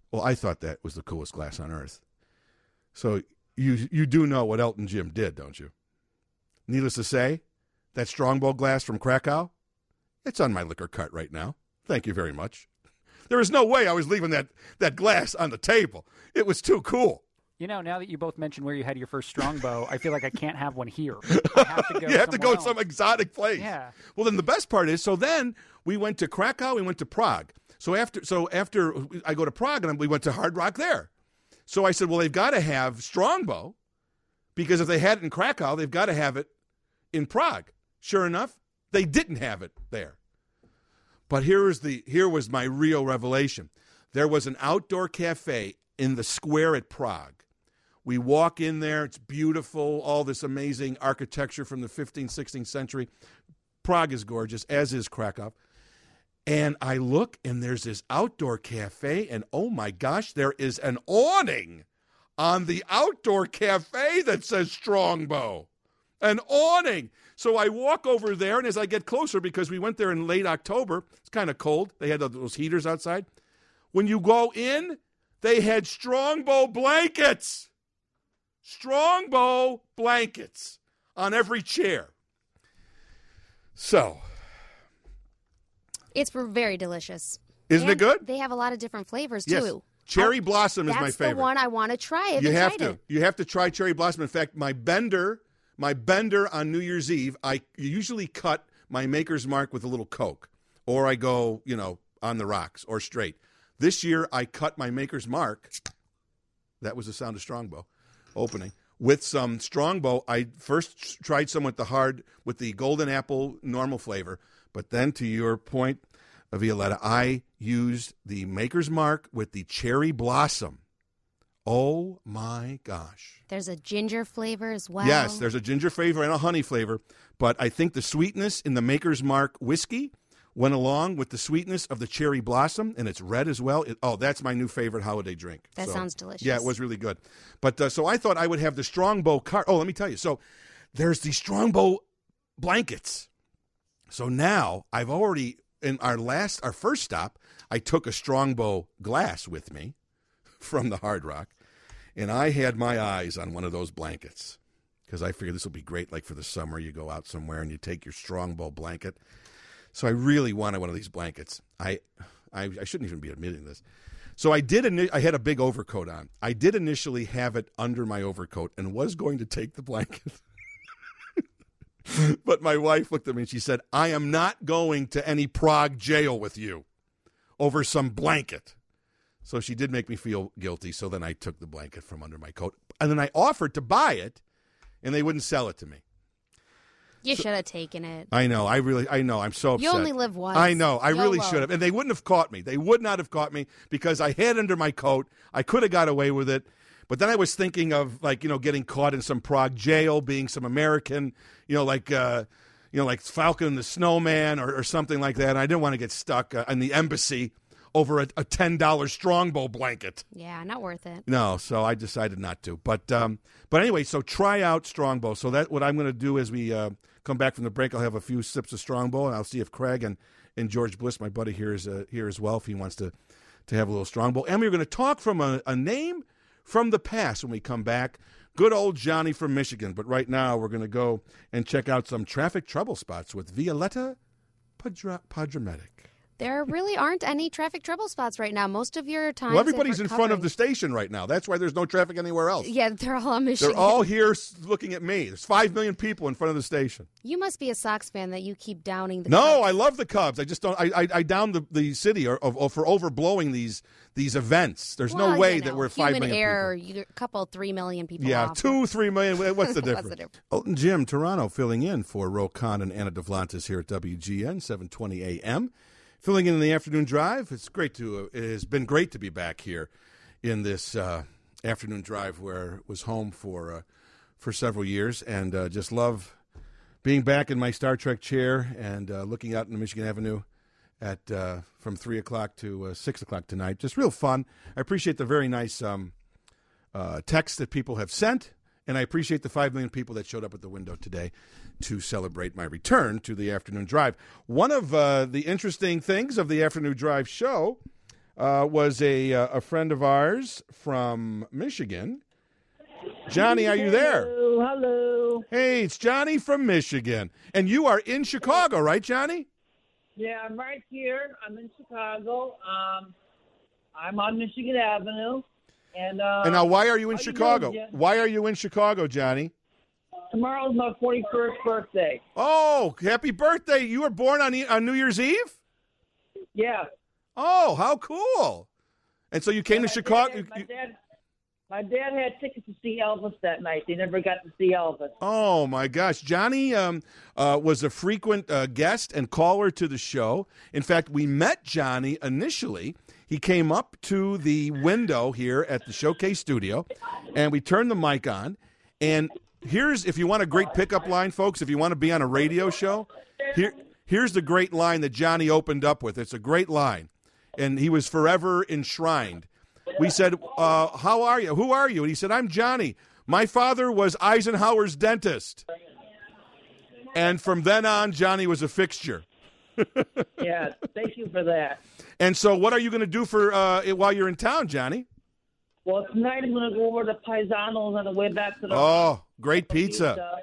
[SPEAKER 10] Well, I thought that was the coolest glass on earth. So you you do know what Elton Jim did, don't you? Needless to say, that Strongbow glass from Krakow, it's on my liquor cart right now. Thank you very much. There was no way I was leaving that, that glass on the table. It was too cool.
[SPEAKER 8] You know, now that you both mentioned where you had your first Strongbow, I feel like I can't have one here. I have to go
[SPEAKER 10] you have to go
[SPEAKER 8] else.
[SPEAKER 10] some exotic place.
[SPEAKER 8] Yeah.
[SPEAKER 10] Well, then the best part is, so then we went to Krakow, we went to Prague. So after so after I go to Prague, and we went to Hard Rock there. So I said, well, they've got to have Strongbow, because if they had it in Krakow, they've got to have it in Prague. Sure enough, they didn't have it there. But here was the here was my real revelation. There was an outdoor cafe in the square at Prague. We walk in there, it's beautiful, all this amazing architecture from the fifteenth, sixteenth century. Prague is gorgeous, as is Krakow. And I look, and there's this outdoor cafe, and oh my gosh, there is an awning on the outdoor cafe that says Strongbow. An awning. So I walk over there, and as I get closer, because we went there in late October, it's kind of cold. They had those heaters outside. When you go in, they had Strongbow blankets. Strongbow blankets on every chair. So.
[SPEAKER 12] It's very delicious.
[SPEAKER 10] Isn't
[SPEAKER 12] and
[SPEAKER 10] it good?
[SPEAKER 12] They have a lot of different flavors,
[SPEAKER 10] Yes.
[SPEAKER 12] too.
[SPEAKER 10] Cherry
[SPEAKER 12] I,
[SPEAKER 10] Blossom is my favorite.
[SPEAKER 12] That's the one I want to try. I haven't
[SPEAKER 10] You have
[SPEAKER 12] tried
[SPEAKER 10] to.
[SPEAKER 12] it.
[SPEAKER 10] You have to try Cherry Blossom. In fact, my bender, my bender on New Year's Eve, I usually cut my Maker's Mark with a little Coke, or I go, you know, on the rocks or straight. This year, I cut my Maker's Mark. That was the sound of Strongbow opening. With some Strongbow, I first tried some with the hard, with the golden apple normal flavor. But then, to your point, Violetta, I used the Maker's Mark with the Cherry Blossom. Oh, my gosh.
[SPEAKER 12] There's a ginger flavor as well.
[SPEAKER 10] Yes, there's a ginger flavor and a honey flavor. But I think the sweetness in the Maker's Mark whiskey went along with the sweetness of the Cherry Blossom, and it's red as well. It, oh, that's my new favorite holiday drink.
[SPEAKER 12] That
[SPEAKER 10] So,
[SPEAKER 12] sounds delicious.
[SPEAKER 10] Yeah, it was really good. But uh, so I thought I would have the Strongbow cart. Oh, let me tell you. So there's the Strongbow blankets. So now I've already, in our last, our first stop, I took a Strongbow glass with me from the Hard Rock, and I had my eyes on one of those blankets because I figured this will be great, like for the summer. You go out somewhere and you take your Strongbow blanket. So I really wanted one of these blankets. I, I, I shouldn't even be admitting this. So I did. Ini- I had a big overcoat on. I did initially have it under my overcoat and was going to take the blanket. But my wife looked at me and she said, I am not going to any Prague jail with you over some blanket. So she did make me feel guilty. So then I took the blanket from under my coat. And then I offered to buy it, and they wouldn't sell it to me.
[SPEAKER 12] You
[SPEAKER 10] So-
[SPEAKER 12] should have taken it.
[SPEAKER 10] I know. I really, I know. I'm so upset.
[SPEAKER 12] You only live once.
[SPEAKER 10] I know. I really
[SPEAKER 12] YOLO.
[SPEAKER 10] should have. And they wouldn't have caught me. They would not have caught me because I had under my coat. I could have got away with it. But then I was thinking of, like, you know, getting caught in some Prague jail, being some American, you know, like, uh, you know, like Falcon and the Snowman or, or something like that. And I didn't want to get stuck uh, in the embassy over a, a ten dollar Strongbow blanket.
[SPEAKER 12] Yeah, not worth it.
[SPEAKER 10] No, so I decided not to. But um, but anyway, so try out Strongbow. So that what I'm going to do as we uh, come back from the break, I'll have a few sips of Strongbow, and I'll see if Craig and, and George Bliss, my buddy, here is uh, here as well, if he wants to to have a little Strongbow. And we're going to talk from a, a name from the past when we come back. Good old Johnny from Michigan. But right now, we're going to go and check out some traffic trouble spots with Violetta Padra- Padramatic.
[SPEAKER 12] There really aren't any traffic trouble spots right now. Most of your time.
[SPEAKER 10] Well, everybody's in front of the station right now. That's why there's no traffic anywhere else.
[SPEAKER 12] Yeah, they're all on Michigan.
[SPEAKER 10] They're all here s- looking at me. There's five million people in front of the station.
[SPEAKER 12] You must be a Sox fan that you keep downing the.
[SPEAKER 10] No,
[SPEAKER 12] Cubs.
[SPEAKER 10] I love the Cubs. I just don't. I I, I down the, the city or, or, or for overblowing these these events. There's
[SPEAKER 12] Well,
[SPEAKER 10] no way
[SPEAKER 12] you
[SPEAKER 10] that
[SPEAKER 12] know,
[SPEAKER 10] we're five
[SPEAKER 12] human
[SPEAKER 10] million
[SPEAKER 12] error. You're a couple, three million people.
[SPEAKER 10] people. Yeah,
[SPEAKER 12] off.
[SPEAKER 10] two, three million. What's the difference?
[SPEAKER 12] What's the difference?
[SPEAKER 10] Elton Jim Toronto filling in for Ro Khan and Anna Devlantis here at W G N seven twenty A M. Filling in in the afternoon drive. It's great to. Uh, it has been great to be back here in this uh, afternoon drive where it was home for uh, for several years, and uh, just love being back in my Star Trek chair and uh, looking out into Michigan Avenue at uh, from three o'clock to uh, six o'clock tonight. Just real fun. I appreciate the very nice um, uh, texts that people have sent, and I appreciate the five million people that showed up at the window today to celebrate my return to the afternoon drive. One of uh, the interesting things of the afternoon drive show uh, was a uh, a friend of ours from Michigan. Johnny, are you there?
[SPEAKER 20] Hello, hello.
[SPEAKER 10] Hey, it's Johnny from Michigan. And you are in Chicago, right, Johnny?
[SPEAKER 20] Yeah, I'm right here. I'm in Chicago. Um, I'm on Michigan Avenue. And, uh,
[SPEAKER 10] and now, why are you in
[SPEAKER 20] how
[SPEAKER 10] Chicago?
[SPEAKER 20] You doing,
[SPEAKER 10] why are you in Chicago, Johnny?
[SPEAKER 20] Tomorrow's my forty-first birthday.
[SPEAKER 10] Oh, happy birthday. You were born on, on New Year's Eve?
[SPEAKER 20] Yeah.
[SPEAKER 10] Oh, how cool. And so you came
[SPEAKER 20] yeah,
[SPEAKER 10] to Chicago.
[SPEAKER 20] Dad, my, dad, my dad had tickets to see Elvis that night. They never got to see Elvis.
[SPEAKER 10] Oh, my gosh. Johnny um, uh, was a frequent uh, guest and caller to the show. In fact, we met Johnny initially. He came up to the window here at the Showcase Studio, and we turned the mic on. And here's, if you want a great pickup line, folks, if you want to be on a radio show, here, here's the great line that Johnny opened up with. It's a great line, and he was forever enshrined. We said, uh, how are you? Who are you? And he said, I'm Johnny. My father was Eisenhower's dentist. And from then on, Johnny was a fixture.
[SPEAKER 20] Yeah, thank you for that.
[SPEAKER 10] And so what are you going to do for uh, while you're in town, Johnny?
[SPEAKER 20] Well, tonight I'm going to go over to Paisano's on the way back to the
[SPEAKER 10] Oh, great pizza.
[SPEAKER 20] pizza.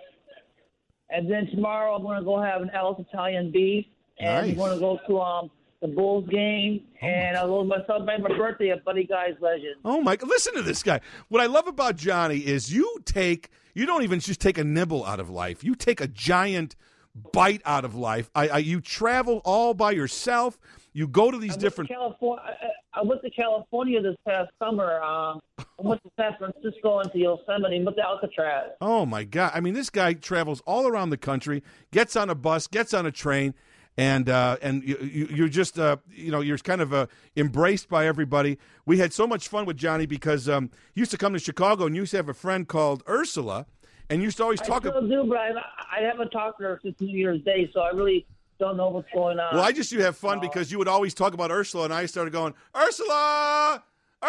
[SPEAKER 20] And then tomorrow I'm going to go have an Ellis Italian beef. And
[SPEAKER 10] Nice.
[SPEAKER 20] I'm going to go to um, the Bulls game. Oh and I'll go to celebrate my birthday at Buddy Guy's Legend.
[SPEAKER 10] Oh, my. Listen to this guy. What I love about Johnny is you take, you don't even just take a nibble out of life. You take a giant bite out of life. I, I You travel all by yourself. You go to these
[SPEAKER 20] I
[SPEAKER 10] different.
[SPEAKER 20] Went to California, I, I went to California this past summer. Um, I went to San Francisco and to Yosemite, went to Alcatraz.
[SPEAKER 10] Oh, my God. I mean, this guy travels all around the country, gets on a bus, gets on a train, and uh, and you, you, you're just, uh, you know, you're kind of uh, embraced by everybody. We had so much fun with Johnny because um, he used to come to Chicago and used to have a friend called Ursula, and used to always talk.
[SPEAKER 20] I still do, but I, I haven't talked to her since New Year's Day, so I really don't know what's going on.
[SPEAKER 10] Well, I just used to have fun because you would always talk about Ursula, and I started going, Ursula,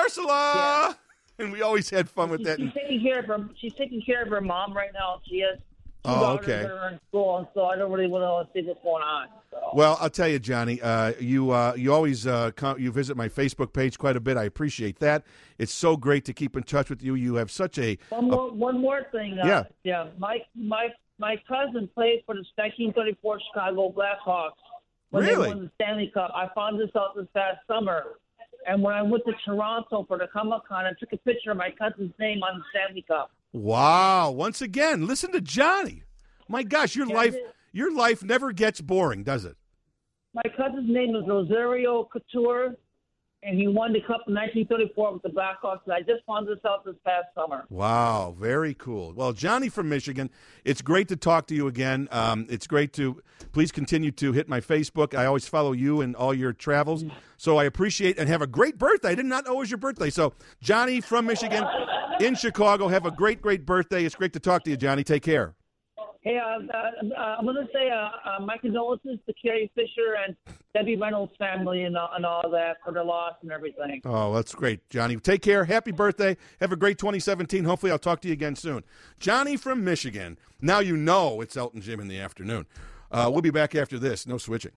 [SPEAKER 10] Ursula, yeah. And we always had fun with
[SPEAKER 20] she's,
[SPEAKER 10] that.
[SPEAKER 20] She's taking care of her. She's taking care of her mom right now. She has two
[SPEAKER 10] Oh,
[SPEAKER 20] daughters
[SPEAKER 10] okay.
[SPEAKER 20] that are in school, and so I don't really want to see what's going on. So.
[SPEAKER 10] Well, I'll tell you, Johnny, uh, you uh, you always uh, come, you visit my Facebook page quite a bit. I appreciate that. It's so great to keep in touch with you. You have such a
[SPEAKER 20] One more, a, one more thing. Uh,
[SPEAKER 10] yeah,
[SPEAKER 20] yeah. My my my cousin played for the nineteen thirty-four Chicago Blackhawks when
[SPEAKER 10] Really?
[SPEAKER 20] they won the Stanley Cup. I found this out this past summer, and when I went to Toronto for the Comic Con, I took a picture of my cousin's name on the Stanley Cup.
[SPEAKER 10] Wow. Once again, listen to Johnny. My gosh, your
[SPEAKER 20] Yeah,
[SPEAKER 10] life
[SPEAKER 20] it-
[SPEAKER 10] your life never gets boring, does it?
[SPEAKER 20] My cousin's name is Rosario Couture, and he won the Cup in nineteen thirty-four with the Blackhawks. And I just found this out this past summer.
[SPEAKER 10] Wow, very cool. Well, Johnny from Michigan, it's great to talk to you again. Um, it's great to please continue to hit my Facebook. I always follow you and all your travels, so I appreciate and have a great birthday. I did not know it was your birthday. So, Johnny from Michigan in Chicago, have a great, great birthday. It's great to talk to you, Johnny. Take care.
[SPEAKER 20] Hey, uh, uh, uh, I'm going to say uh, uh, my condolences to Carrie Fisher and Debbie Reynolds' family and, uh, and all that for the loss and everything.
[SPEAKER 10] Oh, that's great, Johnny. Take care. Happy birthday. Have a great twenty seventeen. Hopefully I'll talk to you again soon. Johnny from Michigan. Now you know it's Elton Jim in the afternoon. Uh, we'll be back after this. No switching.